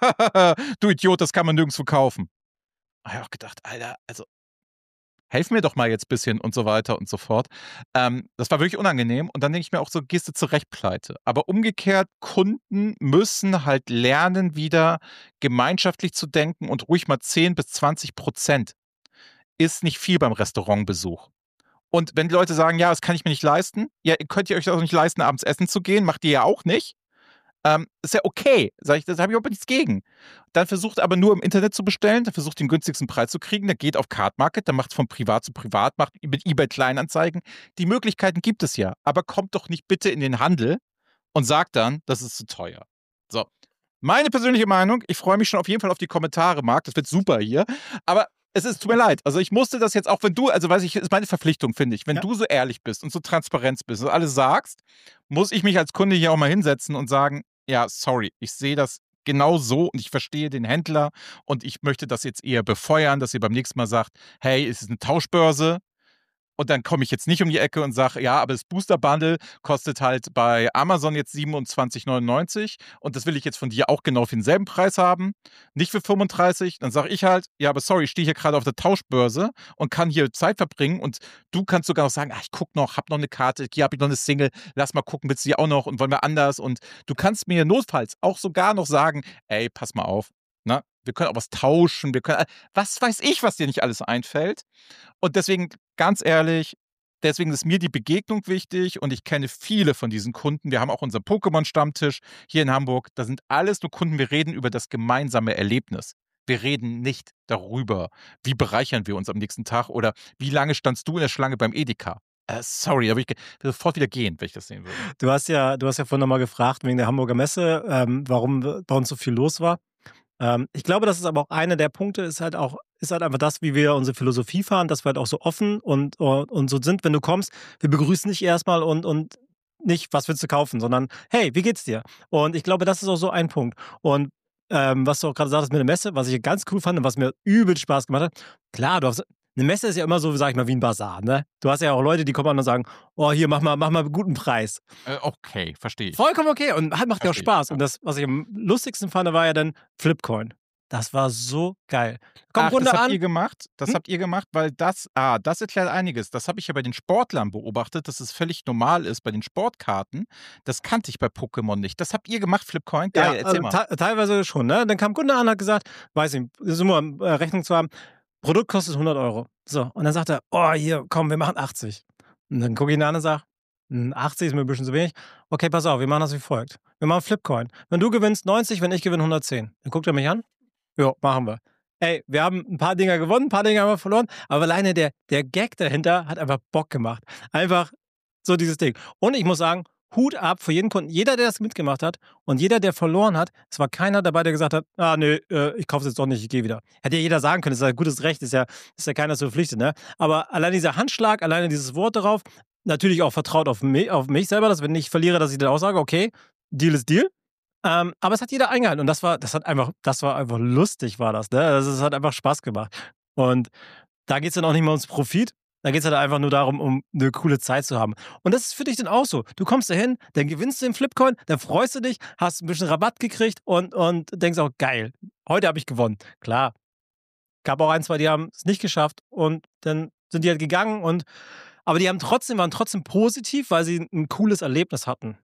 du Idiot, das kann man nirgendwo kaufen. Da habe ich auch gedacht, Alter, also helf mir doch mal jetzt ein bisschen und so weiter und so fort. Ähm, das war wirklich unangenehm. Und dann denke ich mir auch so, gehst du zurecht pleite. Aber umgekehrt, Kunden müssen halt lernen, wieder gemeinschaftlich zu denken und ruhig mal zehn bis zwanzig Prozent ist nicht viel beim Restaurantbesuch. Und wenn die Leute sagen, ja, das kann ich mir nicht leisten, ja, ihr könnt ihr euch auch nicht leisten, abends essen zu gehen, macht ihr ja auch nicht. Ähm, ist ja okay, sag ich, das habe ich überhaupt nichts gegen. Dann versucht aber nur im Internet zu bestellen, dann versucht den günstigsten Preis zu kriegen, der geht auf Card Market, dann macht es von privat zu privat, macht mit eBay Kleinanzeigen. Die Möglichkeiten gibt es ja, aber kommt doch nicht bitte in den Handel und sagt dann, das ist zu teuer. So, meine persönliche Meinung, ich freue mich schon auf jeden Fall auf die Kommentare, Marc, das wird super hier, aber es ist, tut mir leid, also ich musste das jetzt auch, wenn du, also weiß ich, ist meine Verpflichtung, finde ich, wenn Ja. du so ehrlich bist und so transparent bist und alles sagst, muss ich mich als Kunde hier auch mal hinsetzen und sagen, ja, sorry, ich sehe das genau so und ich verstehe den Händler und ich möchte das jetzt eher befeuern, dass ihr beim nächsten Mal sagt, hey, es ist eine Tauschbörse. Und dann komme ich jetzt nicht um die Ecke und sage, ja, aber das Booster Bundle kostet halt bei Amazon jetzt siebenundzwanzig neunundneunzig und das will ich jetzt von dir auch genau für denselben Preis haben, nicht für fünfunddreißig. Dann sage ich halt, ja, aber sorry, ich stehe hier gerade auf der Tauschbörse und kann hier Zeit verbringen und du kannst sogar noch sagen, ach, ich guck noch, hab noch eine Karte, hier habe ich noch eine Single, lass mal gucken, willst du die auch noch und wollen wir anders? Und du kannst mir notfalls auch sogar noch sagen, ey, pass mal auf, ne? Wir können auch was tauschen, wir können, was weiß ich, was dir nicht alles einfällt. Und deswegen, ganz ehrlich, deswegen ist mir die Begegnung wichtig und ich kenne viele von diesen Kunden. Wir haben auch unseren Pokémon-Stammtisch hier in Hamburg. Da sind alles nur Kunden. Wir reden über das gemeinsame Erlebnis. Wir reden nicht darüber, wie bereichern wir uns am nächsten Tag oder wie lange standst du in der Schlange beim Edeka. Äh, sorry, da würde ich sofort wieder gehen, wenn ich das sehen würde. Du hast ja, du hast ja vorhin nochmal gefragt wegen der Hamburger Messe, ähm, warum bei uns so viel los war. Ähm, ich glaube, das ist aber auch einer der Punkte, ist halt auch ist halt einfach das, wie wir unsere Philosophie fahren, dass wir halt auch so offen und, und, und so sind, wenn du kommst. Wir begrüßen dich erstmal und, und nicht, was willst du kaufen, sondern hey, wie geht's dir? Und ich glaube, das ist auch so ein Punkt. Und ähm, was du auch gerade sagtest mit der Messe, was ich ganz cool fand und was mir übel Spaß gemacht hat, klar, du hast, eine Messe ist ja immer so, sag ich mal, wie ein Bazar, ne? Du hast ja auch Leute, die kommen an und sagen, oh, hier, mach mal, mach mal einen guten Preis. Äh, okay, verstehe ich. Vollkommen okay und hat, macht ja auch Verstehe ich, Spaß. ja. Und das, was ich am lustigsten fand, war ja dann Flipcoin. Das war so geil. Kommt Ach, das Runde habt an. ihr gemacht? Das Hm? habt ihr gemacht, weil das, ah, das erklärt einiges. Das habe ich ja bei den Sportlern beobachtet, dass es völlig normal ist bei den Sportkarten. Das kannte ich bei Pokémon nicht. Das habt ihr gemacht, Flipcoin? Geil, Ja, erzähl also mal. te teilweise schon, ne? Dann kam ein Kunde an und hat gesagt, weiß nicht, ist immer äh, Rechnung zu haben, Produkt kostet hundert Euro. So, und dann sagt er, oh, hier, komm, wir machen achtzig. Und dann gucke ich ihn an und sage, achtzig ist mir ein bisschen zu wenig. Okay, pass auf, wir machen das wie folgt. Wir machen Flipcoin. Wenn du gewinnst neunzig, wenn ich gewinne hundertzehn. Dann guckt er mich an. Ja, machen wir. Ey, wir haben ein paar Dinger gewonnen, ein paar Dinger haben wir verloren, aber alleine der, der Gag dahinter hat einfach Bock gemacht. Einfach so dieses Ding. Und ich muss sagen, Hut ab für jeden Kunden. Jeder, der das mitgemacht hat und jeder, der verloren hat, es war keiner dabei, der gesagt hat, ah, nö, äh, ich kaufe es jetzt doch nicht, ich gehe wieder. Hätte ja jeder sagen können, das ist ja gutes Recht, ist ja, ist ja keiner so verpflichtet, ne? Aber allein dieser Handschlag, alleine dieses Wort darauf, natürlich auch vertraut auf mich, auf mich selber, dass wenn ich verliere, dass ich dann auch sage, okay, Deal ist Deal. Ähm, aber es hat jeder eingehalten und das war, das hat einfach, das war einfach lustig, war das, ne? Also es hat einfach Spaß gemacht. Und da geht es dann auch nicht mehr ums Profit, da geht es halt einfach nur darum, um eine coole Zeit zu haben. Und das ist für dich dann auch so. Du kommst da hin, dann gewinnst du den Flipcoin, dann freust du dich, hast ein bisschen Rabatt gekriegt und, und denkst auch, geil, heute habe ich gewonnen. Klar, gab auch ein, zwei, die haben es nicht geschafft und dann sind die halt gegangen und aber die haben trotzdem, waren trotzdem positiv, weil sie ein cooles Erlebnis hatten.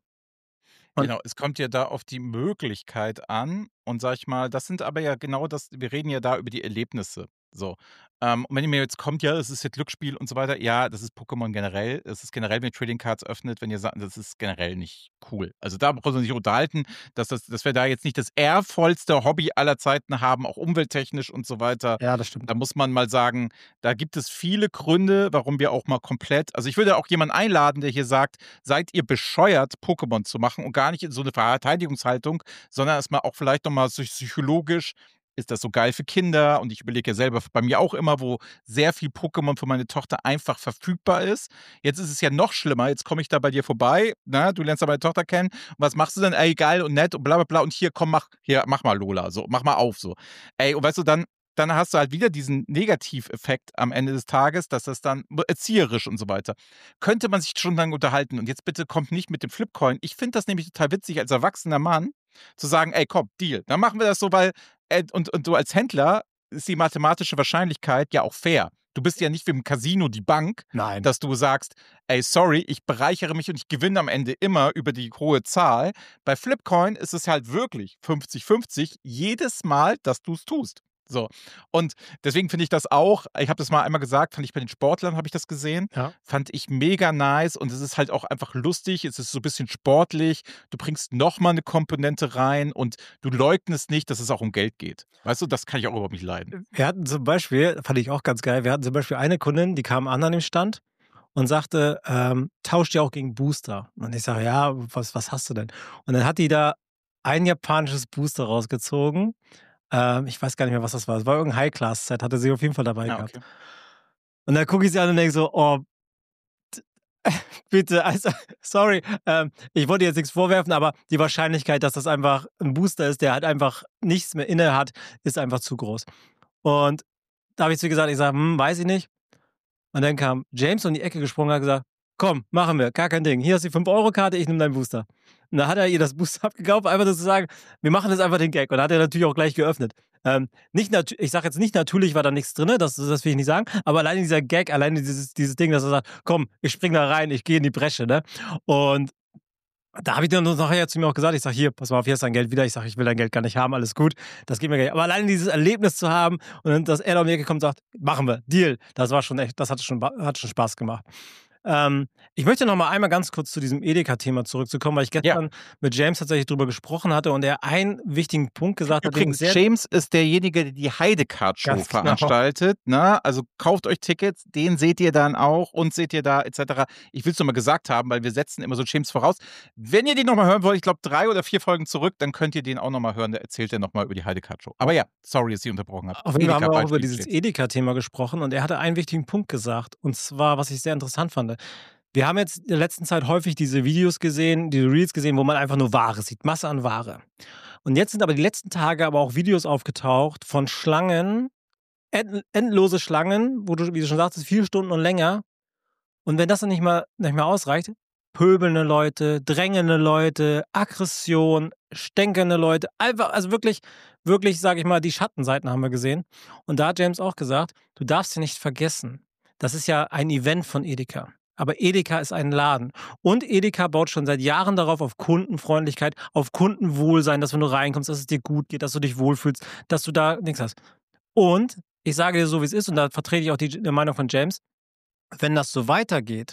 Und Genau, es kommt ja da auf die Möglichkeit an und sag ich mal, das sind aber ja genau das, wir reden ja da über die Erlebnisse. So. Ähm, und wenn ihr mir jetzt kommt, ja, es ist jetzt Glücksspiel und so weiter, ja, das ist Pokémon generell. Es ist generell, wenn ihr Trading Cards öffnet, wenn ihr sagt, das ist generell nicht cool. Also da braucht man sich unterhalten, dass, das, dass wir da jetzt nicht das ehrvollste Hobby aller Zeiten haben, auch umwelttechnisch und so weiter. ja, das stimmt. Da muss man mal sagen, da gibt es viele Gründe, warum wir auch mal komplett, also ich würde auch jemanden einladen, der hier sagt, seid ihr bescheuert, Pokémon zu machen und gar nicht in so eine Verteidigungshaltung, sondern erstmal auch vielleicht nochmal psychologisch, ist das so geil für Kinder? Und ich überlege ja selber bei mir auch immer, wo sehr viel Pokémon für meine Tochter einfach verfügbar ist. Jetzt ist es ja noch schlimmer. Jetzt komme ich da bei dir vorbei. Na, du lernst da meine Tochter kennen. Und was machst du denn? Ey, geil und nett und bla bla bla. Und hier, komm, mach, hier, mach mal Lola. So, mach mal auf. So. Ey, und weißt du, dann, dann hast du halt wieder diesen Negativeffekt am Ende des Tages, dass das dann erzieherisch und so weiter. Könnte man sich schon lange unterhalten. Und jetzt bitte kommt nicht mit dem Flipcoin. Ich finde das nämlich total witzig als erwachsener Mann zu sagen, ey, komm, Deal. Dann machen wir das so, weil äh, und, und du als Händler ist die mathematische Wahrscheinlichkeit ja auch fair. Du bist ja nicht wie im Casino die Bank, Nein. dass du sagst, ey, sorry, ich bereichere mich und ich gewinne am Ende immer über die hohe Zahl. Bei Flipcoin ist es halt wirklich fünfzig fünfzig jedes Mal, dass du es tust. So. Und deswegen finde ich das auch, ich habe das mal einmal gesagt, fand ich bei den Sportlern, habe ich das gesehen, Ja. fand ich mega nice und es ist halt auch einfach lustig, es ist so ein bisschen sportlich, du bringst nochmal eine Komponente rein und du leugnest nicht, dass es auch um Geld geht. Weißt du, das kann ich auch überhaupt nicht leiden. Wir hatten zum Beispiel, fand ich auch ganz geil, wir hatten zum Beispiel eine Kundin, die kam an an dem Stand und sagte, ähm, tauscht ihr auch gegen Booster? Und ich sage, ja, was, was hast du denn? Und dann hat die da ein japanisches Booster rausgezogen. Ähm, ich weiß gar nicht mehr, was das war. Es war irgendein High-Class-Set, hatte sie auf jeden Fall dabei Ah, gehabt. okay. Und dann gucke ich sie an und denke so, oh, t- bitte, also, sorry, ähm, ich wollte jetzt nichts vorwerfen, aber die Wahrscheinlichkeit, dass das einfach ein Booster ist, der halt einfach nichts mehr inne hat, ist einfach zu groß. Und da habe ich zu ihr gesagt, ich sage, hm, weiß ich nicht. Und dann kam James um die Ecke gesprungen und hat gesagt, komm, machen wir, gar kein Ding. Hier ist die fünf Euro Karte, ich nehme deinen Booster. Und da hat er ihr das Booster abgekauft, einfach nur zu sagen, wir machen jetzt einfach den Gag. Und da hat er natürlich auch gleich geöffnet. Ähm, nicht natu- ich sage jetzt nicht, natürlich war da nichts drin, das, das will ich nicht sagen, aber alleine dieser Gag, alleine dieses, dieses Ding, dass er sagt, komm, ich spring da rein, ich gehe in die Bresche, ne? Und da habe ich dann nachher zu mir auch gesagt, ich sage, hier, pass mal auf, hier ist dein Geld wieder. Ich sage, ich will dein Geld gar nicht haben, alles gut, das geht mir gar nicht. Aber alleine dieses Erlebnis zu haben und dann, dass er da um die Ecke kommt und sagt, machen wir, Deal, das war schon echt, das hat schon, hat schon Spaß gemacht. Ähm, ich möchte noch mal einmal ganz kurz zu diesem Edeka-Thema zurückzukommen, weil ich gestern ja. mit James tatsächlich drüber gesprochen hatte und er einen wichtigen Punkt gesagt Übrigens, hat. Übrigens, James ist derjenige, der die Heidecard-Show Ganz veranstaltet. Genau. Ne? Also kauft euch Tickets, den seht ihr dann auch, uns seht ihr da et cetera. Ich will es nochmal gesagt haben, weil wir setzen immer so James voraus. Wenn ihr den nochmal hören wollt, ich glaube drei oder vier Folgen zurück, dann könnt ihr den auch nochmal hören. Da erzählt er nochmal über die Heidecard-Show. Aber ja, sorry, dass ich unterbrochen habe. Auf jeden Fall haben wir auch über dieses Edeka-Thema gesprochen und er hatte einen wichtigen Punkt gesagt. Und zwar, was ich sehr interessant fand. Wir haben jetzt in der letzten Zeit häufig diese Videos gesehen, diese Reels gesehen, wo man einfach nur Ware sieht, Masse an Ware. Und jetzt sind aber die letzten Tage aber auch Videos aufgetaucht von Schlangen, end, endlose Schlangen, wo du, wie du schon sagtest, vier Stunden und länger. Und wenn das dann nicht mal nicht mehr ausreicht, pöbelnde Leute, drängende Leute, Aggression, stänkernde Leute, einfach, also wirklich, wirklich, sage ich mal, die Schattenseiten haben wir gesehen. Und da hat James auch gesagt, du darfst ja nicht vergessen, das ist ja ein Event von Edeka. Aber Edeka ist ein Laden. Und Edeka baut schon seit Jahren darauf, auf Kundenfreundlichkeit, auf Kundenwohlsein, dass wenn du reinkommst, dass es dir gut geht, dass du dich wohlfühlst, dass du da nichts hast. Und ich sage dir so, wie es ist, und da vertrete ich auch die, die Meinung von James, wenn das so weitergeht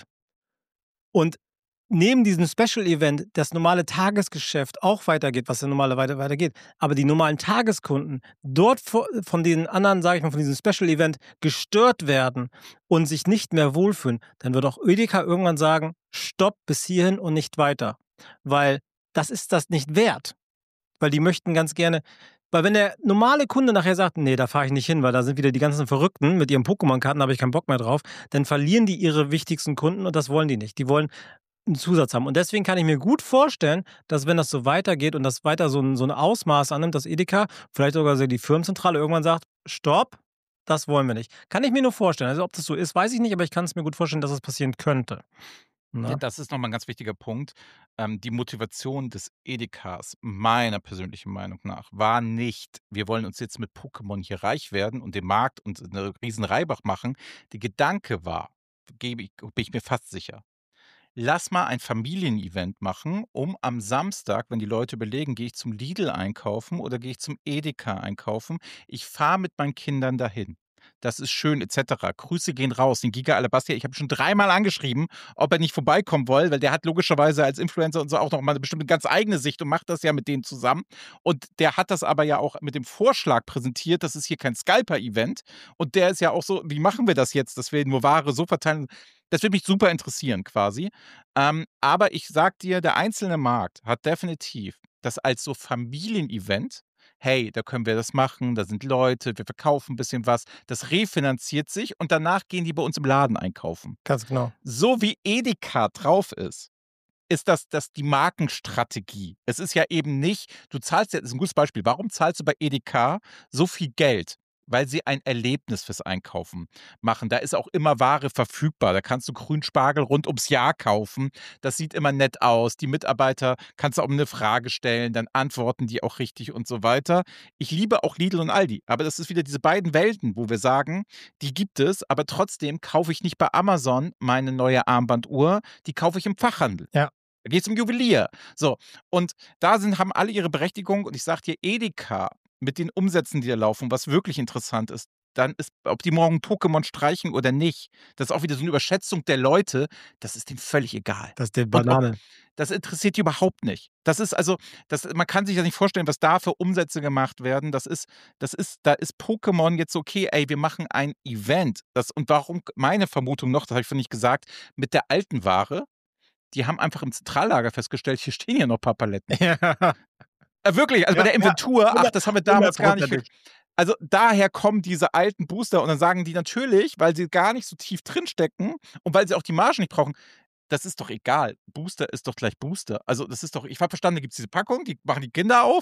und neben diesem Special-Event das normale Tagesgeschäft auch weitergeht, was ja normalerweise weitergeht, aber die normalen Tageskunden dort von den anderen, sage ich mal, von diesem Special-Event gestört werden und sich nicht mehr wohlfühlen, dann wird auch Edeka irgendwann sagen, stopp bis hierhin und nicht weiter. Weil das ist das nicht wert. Weil die möchten ganz gerne, weil wenn der normale Kunde nachher sagt, nee, da fahre ich nicht hin, weil da sind wieder die ganzen Verrückten mit ihren Pokémon-Karten, da habe ich keinen Bock mehr drauf, dann verlieren die ihre wichtigsten Kunden und das wollen die nicht. Die wollen einen Zusatz haben. Und deswegen kann ich mir gut vorstellen, dass wenn das so weitergeht und das weiter so ein, so ein Ausmaß annimmt, dass Edeka, vielleicht sogar die Firmenzentrale irgendwann sagt, stopp, das wollen wir nicht. Kann ich mir nur vorstellen. Also ob das so ist, weiß ich nicht, aber ich kann es mir gut vorstellen, dass es passieren könnte. Na? Das ist nochmal ein ganz wichtiger Punkt. Ähm, die Motivation des Edekas, meiner persönlichen Meinung nach, war nicht, wir wollen uns jetzt mit Pokémon hier reich werden und den Markt und eine riesen Reibach machen. Der Gedanke war, gebe ich, bin ich mir fast sicher, lass mal ein Familienevent machen, um am Samstag, wenn die Leute überlegen, gehe ich zum Lidl einkaufen oder gehe ich zum Edeka einkaufen, ich fahre mit meinen Kindern dahin. Das ist schön, et cetera. Grüße gehen raus. Den Giga Alabastia, ich habe schon dreimal angeschrieben, ob er nicht vorbeikommen will, weil der hat logischerweise als Influencer und so auch noch mal eine bestimmte ganz eigene Sicht und macht das ja mit denen zusammen. Und der hat das aber ja auch mit dem Vorschlag präsentiert, das ist hier kein Scalper-Event. Und der ist ja auch so, wie machen wir das jetzt, dass wir nur Ware so verteilen? Das würde mich super interessieren quasi. Ähm, aber ich sag dir, der einzelne Markt hat definitiv das als so Familienevent, hey, da können wir das machen, da sind Leute, wir verkaufen ein bisschen was, das refinanziert sich und danach gehen die bei uns im Laden einkaufen. Ganz genau. So wie Edeka drauf ist, ist das, das die Markenstrategie. Es ist ja eben nicht, du zahlst ja, das ist ein gutes Beispiel, warum zahlst du bei Edeka so viel Geld? Weil sie ein Erlebnis fürs Einkaufen machen. Da ist auch immer Ware verfügbar. Da kannst du Grünspargel rund ums Jahr kaufen. Das sieht immer nett aus. Die Mitarbeiter kannst du auch eine Frage stellen, dann antworten die auch richtig und so weiter. Ich liebe auch Lidl und Aldi, aber das ist wieder diese beiden Welten, wo wir sagen, die gibt es, aber trotzdem kaufe ich nicht bei Amazon meine neue Armbanduhr, die kaufe ich im Fachhandel. Ja. Da geht es um Juwelier. So, und da sind, haben alle ihre Berechtigung und ich sage dir, Edeka mit den Umsätzen, die da laufen, was wirklich interessant ist, dann ist, ob die morgen Pokémon streichen oder nicht, das ist auch wieder so eine Überschätzung der Leute, das ist denen völlig egal. Das ist die Banane. Ob, das interessiert die überhaupt nicht. Das ist also, das, man kann sich das nicht vorstellen, was da für Umsätze gemacht werden. Das ist, das ist, da ist Pokémon jetzt okay, ey, wir machen ein Event. Das, und warum, meine Vermutung noch, das habe ich vorhin nicht gesagt, mit der alten Ware, die haben einfach im Zentrallager festgestellt, hier stehen ja noch ein paar Paletten. Ja. Äh, wirklich, also ja, bei der Inventur, ja, ach, das haben wir damals gar nicht. Also daher kommen diese alten Booster und dann sagen die natürlich, weil sie gar nicht so tief drinstecken und weil sie auch die Margen nicht brauchen, das ist doch egal. Booster ist doch gleich Booster. Also das ist doch, ich habe verstanden, da gibt es diese Packung, die machen die Kinder auf.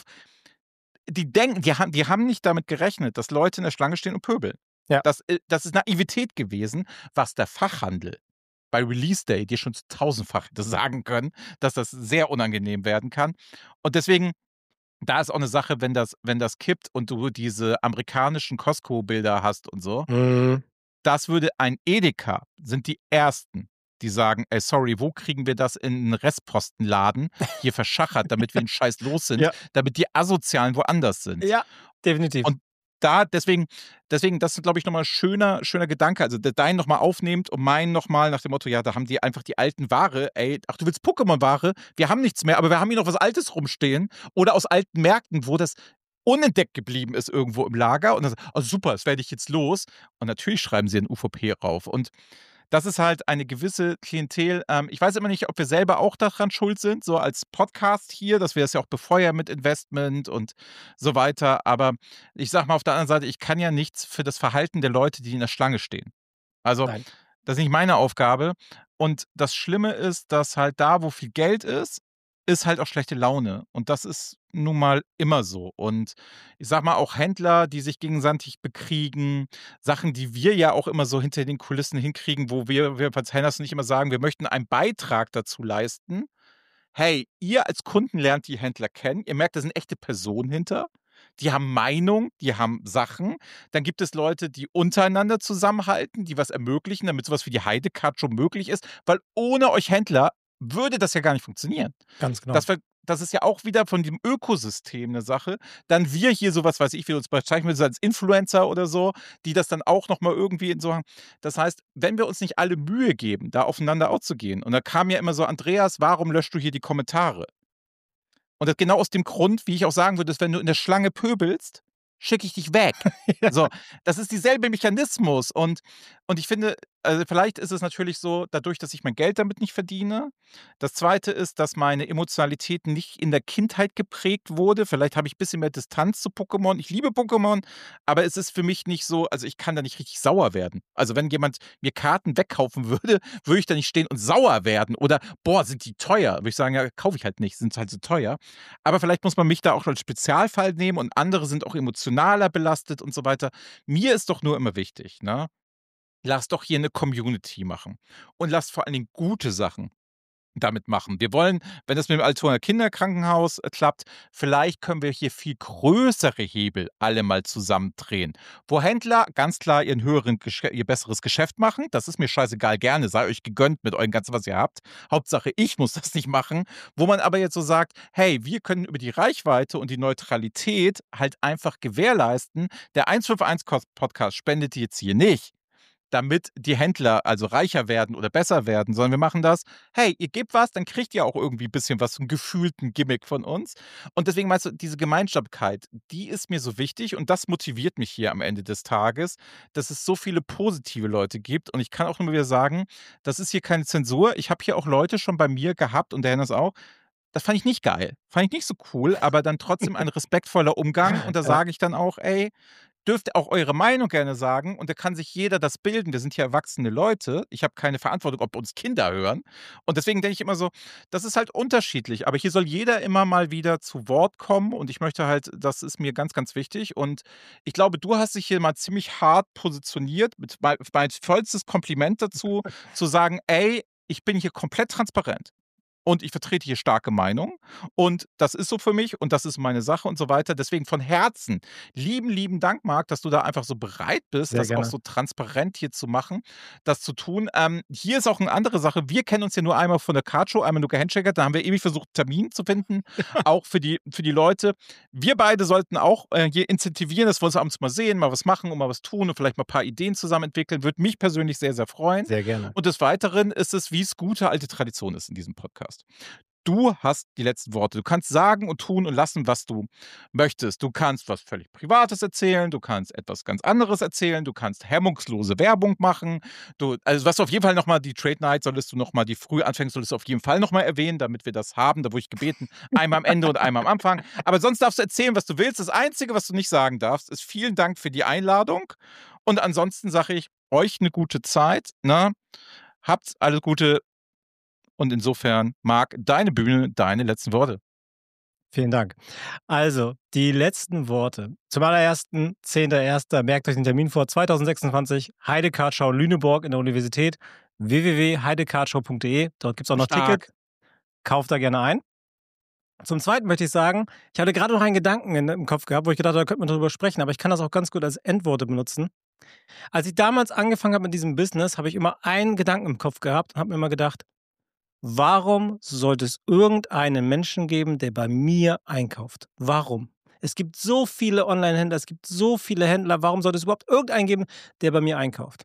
Die denken, die haben, die haben nicht damit gerechnet, dass Leute in der Schlange stehen und pöbeln. Ja. Das, das ist Naivität gewesen, was der Fachhandel bei Release Day dir schon tausendfach hätte sagen können, dass das sehr unangenehm werden kann. Und deswegen, da ist auch eine Sache, wenn das, wenn das kippt und du diese amerikanischen Costco-Bilder hast und so, mhm. das würde ein Edeka, sind die Ersten, die sagen, ey, sorry, wo kriegen wir das in einen Restpostenladen hier verschachert, damit wir den Scheiß los sind, ja. damit die Asozialen woanders sind. Ja, definitiv. Und da, deswegen, deswegen, das ist, glaube ich, nochmal ein schöner, schöner Gedanke. Also der deinen nochmal aufnehmt und meinen nochmal nach dem Motto, ja, da haben die einfach die alten Ware, ey, ach, du willst Pokémon-Ware? Wir haben nichts mehr, aber wir haben hier noch was Altes rumstehen. Oder aus alten Märkten, wo das unentdeckt geblieben ist irgendwo im Lager. Und dann, oh super, das werde ich jetzt los. Und natürlich schreiben sie ein U V P rauf. Und das ist halt eine gewisse Klientel. Ähm, ich weiß immer nicht, ob wir selber auch daran schuld sind, so als Podcast hier, dass wir das ja auch befeuern mit Investment und so weiter. Aber ich sag mal auf der anderen Seite, ich kann ja nichts für das Verhalten der Leute, die in der Schlange stehen. Also, Nein. das ist nicht meine Aufgabe. Und das Schlimme ist, dass halt da, wo viel Geld ist, ist halt auch schlechte Laune. Und das ist nun mal immer so. Und ich sag mal, auch Händler, die sich gegenseitig bekriegen, Sachen, die wir ja auch immer so hinter den Kulissen hinkriegen, wo wir, wir als Händler nicht immer sagen, wir möchten einen Beitrag dazu leisten. Hey, ihr als Kunden lernt die Händler kennen. Ihr merkt, da sind echte Personen hinter. Die haben Meinung, die haben Sachen. Dann gibt es Leute, die untereinander zusammenhalten, die was ermöglichen, damit sowas wie die Heidecard schon möglich ist. Weil ohne euch Händler würde das ja gar nicht funktionieren. Ganz genau. Das, wir- das ist ja auch wieder von dem Ökosystem eine Sache. Dann wir hier sowas, weiß ich, wir uns bezeichnen würden als Influencer oder so, die das dann auch nochmal irgendwie in so haben. Das heißt, wenn wir uns nicht alle Mühe geben, da aufeinander auszugehen, und da kam ja immer so, Andreas, warum löscht du hier die Kommentare? Und das genau aus dem Grund, wie ich auch sagen würde, ist, wenn du in der Schlange pöbelst, schicke ich dich weg. Ja. So, das ist dieselbe Mechanismus. Und, und ich finde, also vielleicht ist es natürlich so, dadurch, dass ich mein Geld damit nicht verdiene. Das Zweite ist, dass meine Emotionalität nicht in der Kindheit geprägt wurde. Vielleicht habe ich ein bisschen mehr Distanz zu Pokémon. Ich liebe Pokémon, aber es ist für mich nicht so, also ich kann da nicht richtig sauer werden. Also wenn jemand mir Karten wegkaufen würde, würde ich da nicht stehen und sauer werden. Oder, boah, sind die teuer? Würde ich sagen, ja, kaufe ich halt nicht, sind halt so teuer. Aber vielleicht muss man mich da auch als Spezialfall nehmen und andere sind auch emotionaler belastet und so weiter. Mir ist doch nur immer wichtig, ne? Lass doch hier eine Community machen und lasst vor allen Dingen gute Sachen damit machen. Wir wollen, wenn das mit dem Altona Kinderkrankenhaus äh, klappt, vielleicht können wir hier viel größere Hebel alle mal zusammendrehen. Wo Händler ganz klar ihren höheren, Gesche- ihr besseres Geschäft machen, das ist mir scheißegal, gerne, sei euch gegönnt mit eurem Ganzen, was ihr habt. Hauptsache, ich muss das nicht machen. Wo man aber jetzt so sagt, hey, wir können über die Reichweite und die Neutralität halt einfach gewährleisten, der eins fünf eins Podcast spendet jetzt hier nicht, damit die Händler also reicher werden oder besser werden, sondern wir machen das, hey, ihr gebt was, dann kriegt ihr auch irgendwie ein bisschen was, so einen gefühlten Gimmick von uns. Und deswegen meinst du, diese Gemeinsamkeit, die ist mir so wichtig und das motiviert mich hier am Ende des Tages, dass es so viele positive Leute gibt. Und ich kann auch immer wieder sagen, das ist hier keine Zensur. Ich habe hier auch Leute schon bei mir gehabt und der Hennes auch. Das fand ich nicht geil. Fand ich nicht so cool, aber dann trotzdem ein respektvoller Umgang. Und da Ja. sage ich dann auch, ey, dürft ihr auch eure Meinung gerne sagen und da kann sich jeder das bilden. Wir sind hier erwachsene Leute. Ich habe keine Verantwortung, ob uns Kinder hören. Und deswegen denke ich immer so, das ist halt unterschiedlich. Aber hier soll jeder immer mal wieder zu Wort kommen und ich möchte halt, das ist mir ganz, ganz wichtig. Und ich glaube, du hast dich hier mal ziemlich hart positioniert, mit mein, mein vollstes Kompliment dazu, zu sagen, ey, ich bin hier komplett transparent. Und ich vertrete hier starke Meinung. Und das ist so für mich und das ist meine Sache und so weiter. Deswegen von Herzen lieben, lieben Dank, Marc, dass du da einfach so bereit bist, Sehr das auch gerne. so transparent hier zu machen, das zu tun. Ähm, hier ist auch eine andere Sache. Wir kennen uns ja nur einmal von der Cardshow, einmal nur gehandshakert. Da haben wir ewig versucht, einen Termin zu finden, auch für die, für die Leute. Wir beide sollten auch äh, hier incentivieren, dass wir uns abends mal sehen, mal was machen und mal was tun und vielleicht mal ein paar Ideen zusammen entwickeln. Würde mich persönlich sehr, sehr freuen. Sehr gerne. Und des Weiteren ist es, wie es gute alte Tradition ist in diesem Podcast. Du hast die letzten Worte. Du kannst sagen und tun und lassen, was du möchtest. Du kannst was völlig Privates erzählen, du kannst etwas ganz anderes erzählen, du kannst hemmungslose Werbung machen. Du, also was du auf jeden Fall nochmal, die Trade Night solltest du nochmal, die früh anfängst, solltest du auf jeden Fall nochmal erwähnen, damit wir das haben. Da wurde ich gebeten, einmal am Ende und einmal am Anfang. Aber sonst darfst du erzählen, was du willst. Das Einzige, was du nicht sagen darfst, ist vielen Dank für die Einladung. Und ansonsten sage ich euch eine gute Zeit. Ne? Habt alles Gute. Und insofern, Marc, deine Bühne, deine letzten Worte. Vielen Dank. Also, die letzten Worte. Zum allerersten, zehnter erster Merkt euch den Termin vor, zweitausendsechsundzwanzig, Heidecard-Schau Lüneburg in der Universität, w w w punkt heidecardshow punkt de. Dort gibt es auch noch Stark. Tickets. Kauft da gerne ein. Zum Zweiten möchte ich sagen, ich hatte gerade noch einen Gedanken in, im Kopf gehabt, wo ich gedacht habe, da könnte man drüber sprechen, aber ich kann das auch ganz gut als Endworte benutzen. Als ich damals angefangen habe mit diesem Business, habe ich immer einen Gedanken im Kopf gehabt und habe mir immer gedacht, warum sollte es irgendeinen Menschen geben, der bei mir einkauft? Warum? Es gibt so viele Online-Händler, es gibt so viele Händler. Warum sollte es überhaupt irgendeinen geben, der bei mir einkauft?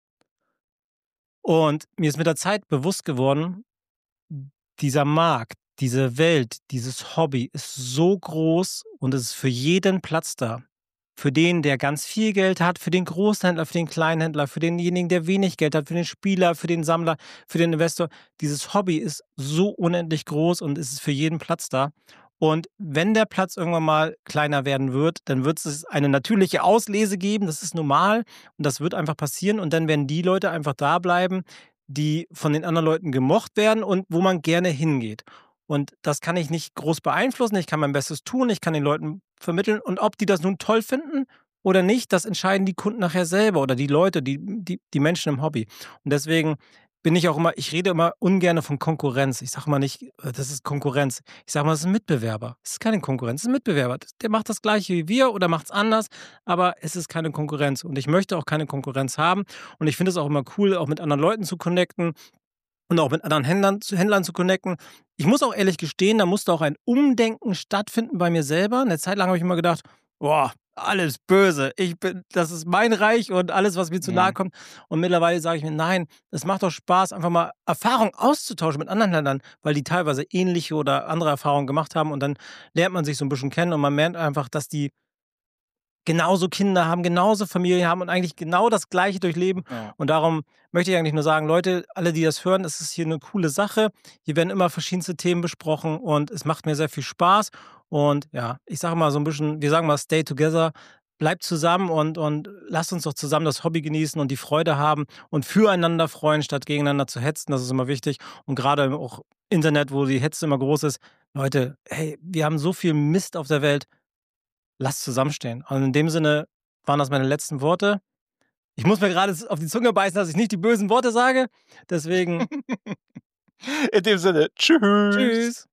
Und mir ist mit der Zeit bewusst geworden, dieser Markt, diese Welt, dieses Hobby ist so groß und es ist für jeden Platz da. Für den, der ganz viel Geld hat, für den Großhändler, für den Kleinhändler, für denjenigen, der wenig Geld hat, für den Spieler, für den Sammler, für den Investor. Dieses Hobby ist so unendlich groß und es ist für jeden Platz da. Und wenn der Platz irgendwann mal kleiner werden wird, dann wird es eine natürliche Auslese geben. Das ist normal und das wird einfach passieren. Und dann werden die Leute einfach da bleiben, die von den anderen Leuten gemocht werden und wo man gerne hingeht. Und das kann ich nicht groß beeinflussen. Ich kann mein Bestes tun, ich kann den Leuten vermitteln. Und ob die das nun toll finden oder nicht, das entscheiden die Kunden nachher selber oder die Leute, die, die, die Menschen im Hobby. Und deswegen bin ich auch immer, ich rede immer ungern von Konkurrenz. Ich sage mal nicht, das ist Konkurrenz. Ich sage mal, das ist ein Mitbewerber. Es ist keine Konkurrenz, es ist ein Mitbewerber. Der macht das Gleiche wie wir oder macht es anders, aber es ist keine Konkurrenz. Und ich möchte auch keine Konkurrenz haben. Und ich finde es auch immer cool, auch mit anderen Leuten zu connecten und auch mit anderen Händlern, Händlern zu connecten. Ich muss auch ehrlich gestehen, da musste auch ein Umdenken stattfinden bei mir selber. Eine Zeit lang habe ich immer gedacht, boah, alles böse. Ich bin, das ist mein Reich und alles, was mir zu nahe kommt. Und mittlerweile sage ich mir, nein, es macht doch Spaß, einfach mal Erfahrung auszutauschen mit anderen Ländern, weil die teilweise ähnliche oder andere Erfahrungen gemacht haben und dann lernt man sich so ein bisschen kennen und man merkt einfach, dass die genauso Kinder haben, genauso Familie haben und eigentlich genau das Gleiche durchleben. Ja. Und darum möchte ich eigentlich nur sagen, Leute, alle, die das hören, es ist hier eine coole Sache. Hier werden immer verschiedenste Themen besprochen und es macht mir sehr viel Spaß. Und ja, ich sage mal so ein bisschen, wir sagen mal, stay together, bleibt zusammen und, und lasst uns doch zusammen das Hobby genießen und die Freude haben und füreinander freuen, statt gegeneinander zu hetzen. Das ist immer wichtig. Und gerade auch Internet, wo die Hetze immer groß ist. Leute, hey, wir haben so viel Mist auf der Welt. Lasst zusammenstehen. Und in dem Sinne waren das meine letzten Worte. Ich muss mir gerade auf die Zunge beißen, dass ich nicht die bösen Worte sage. Deswegen In dem Sinne, tschüss. tschüss.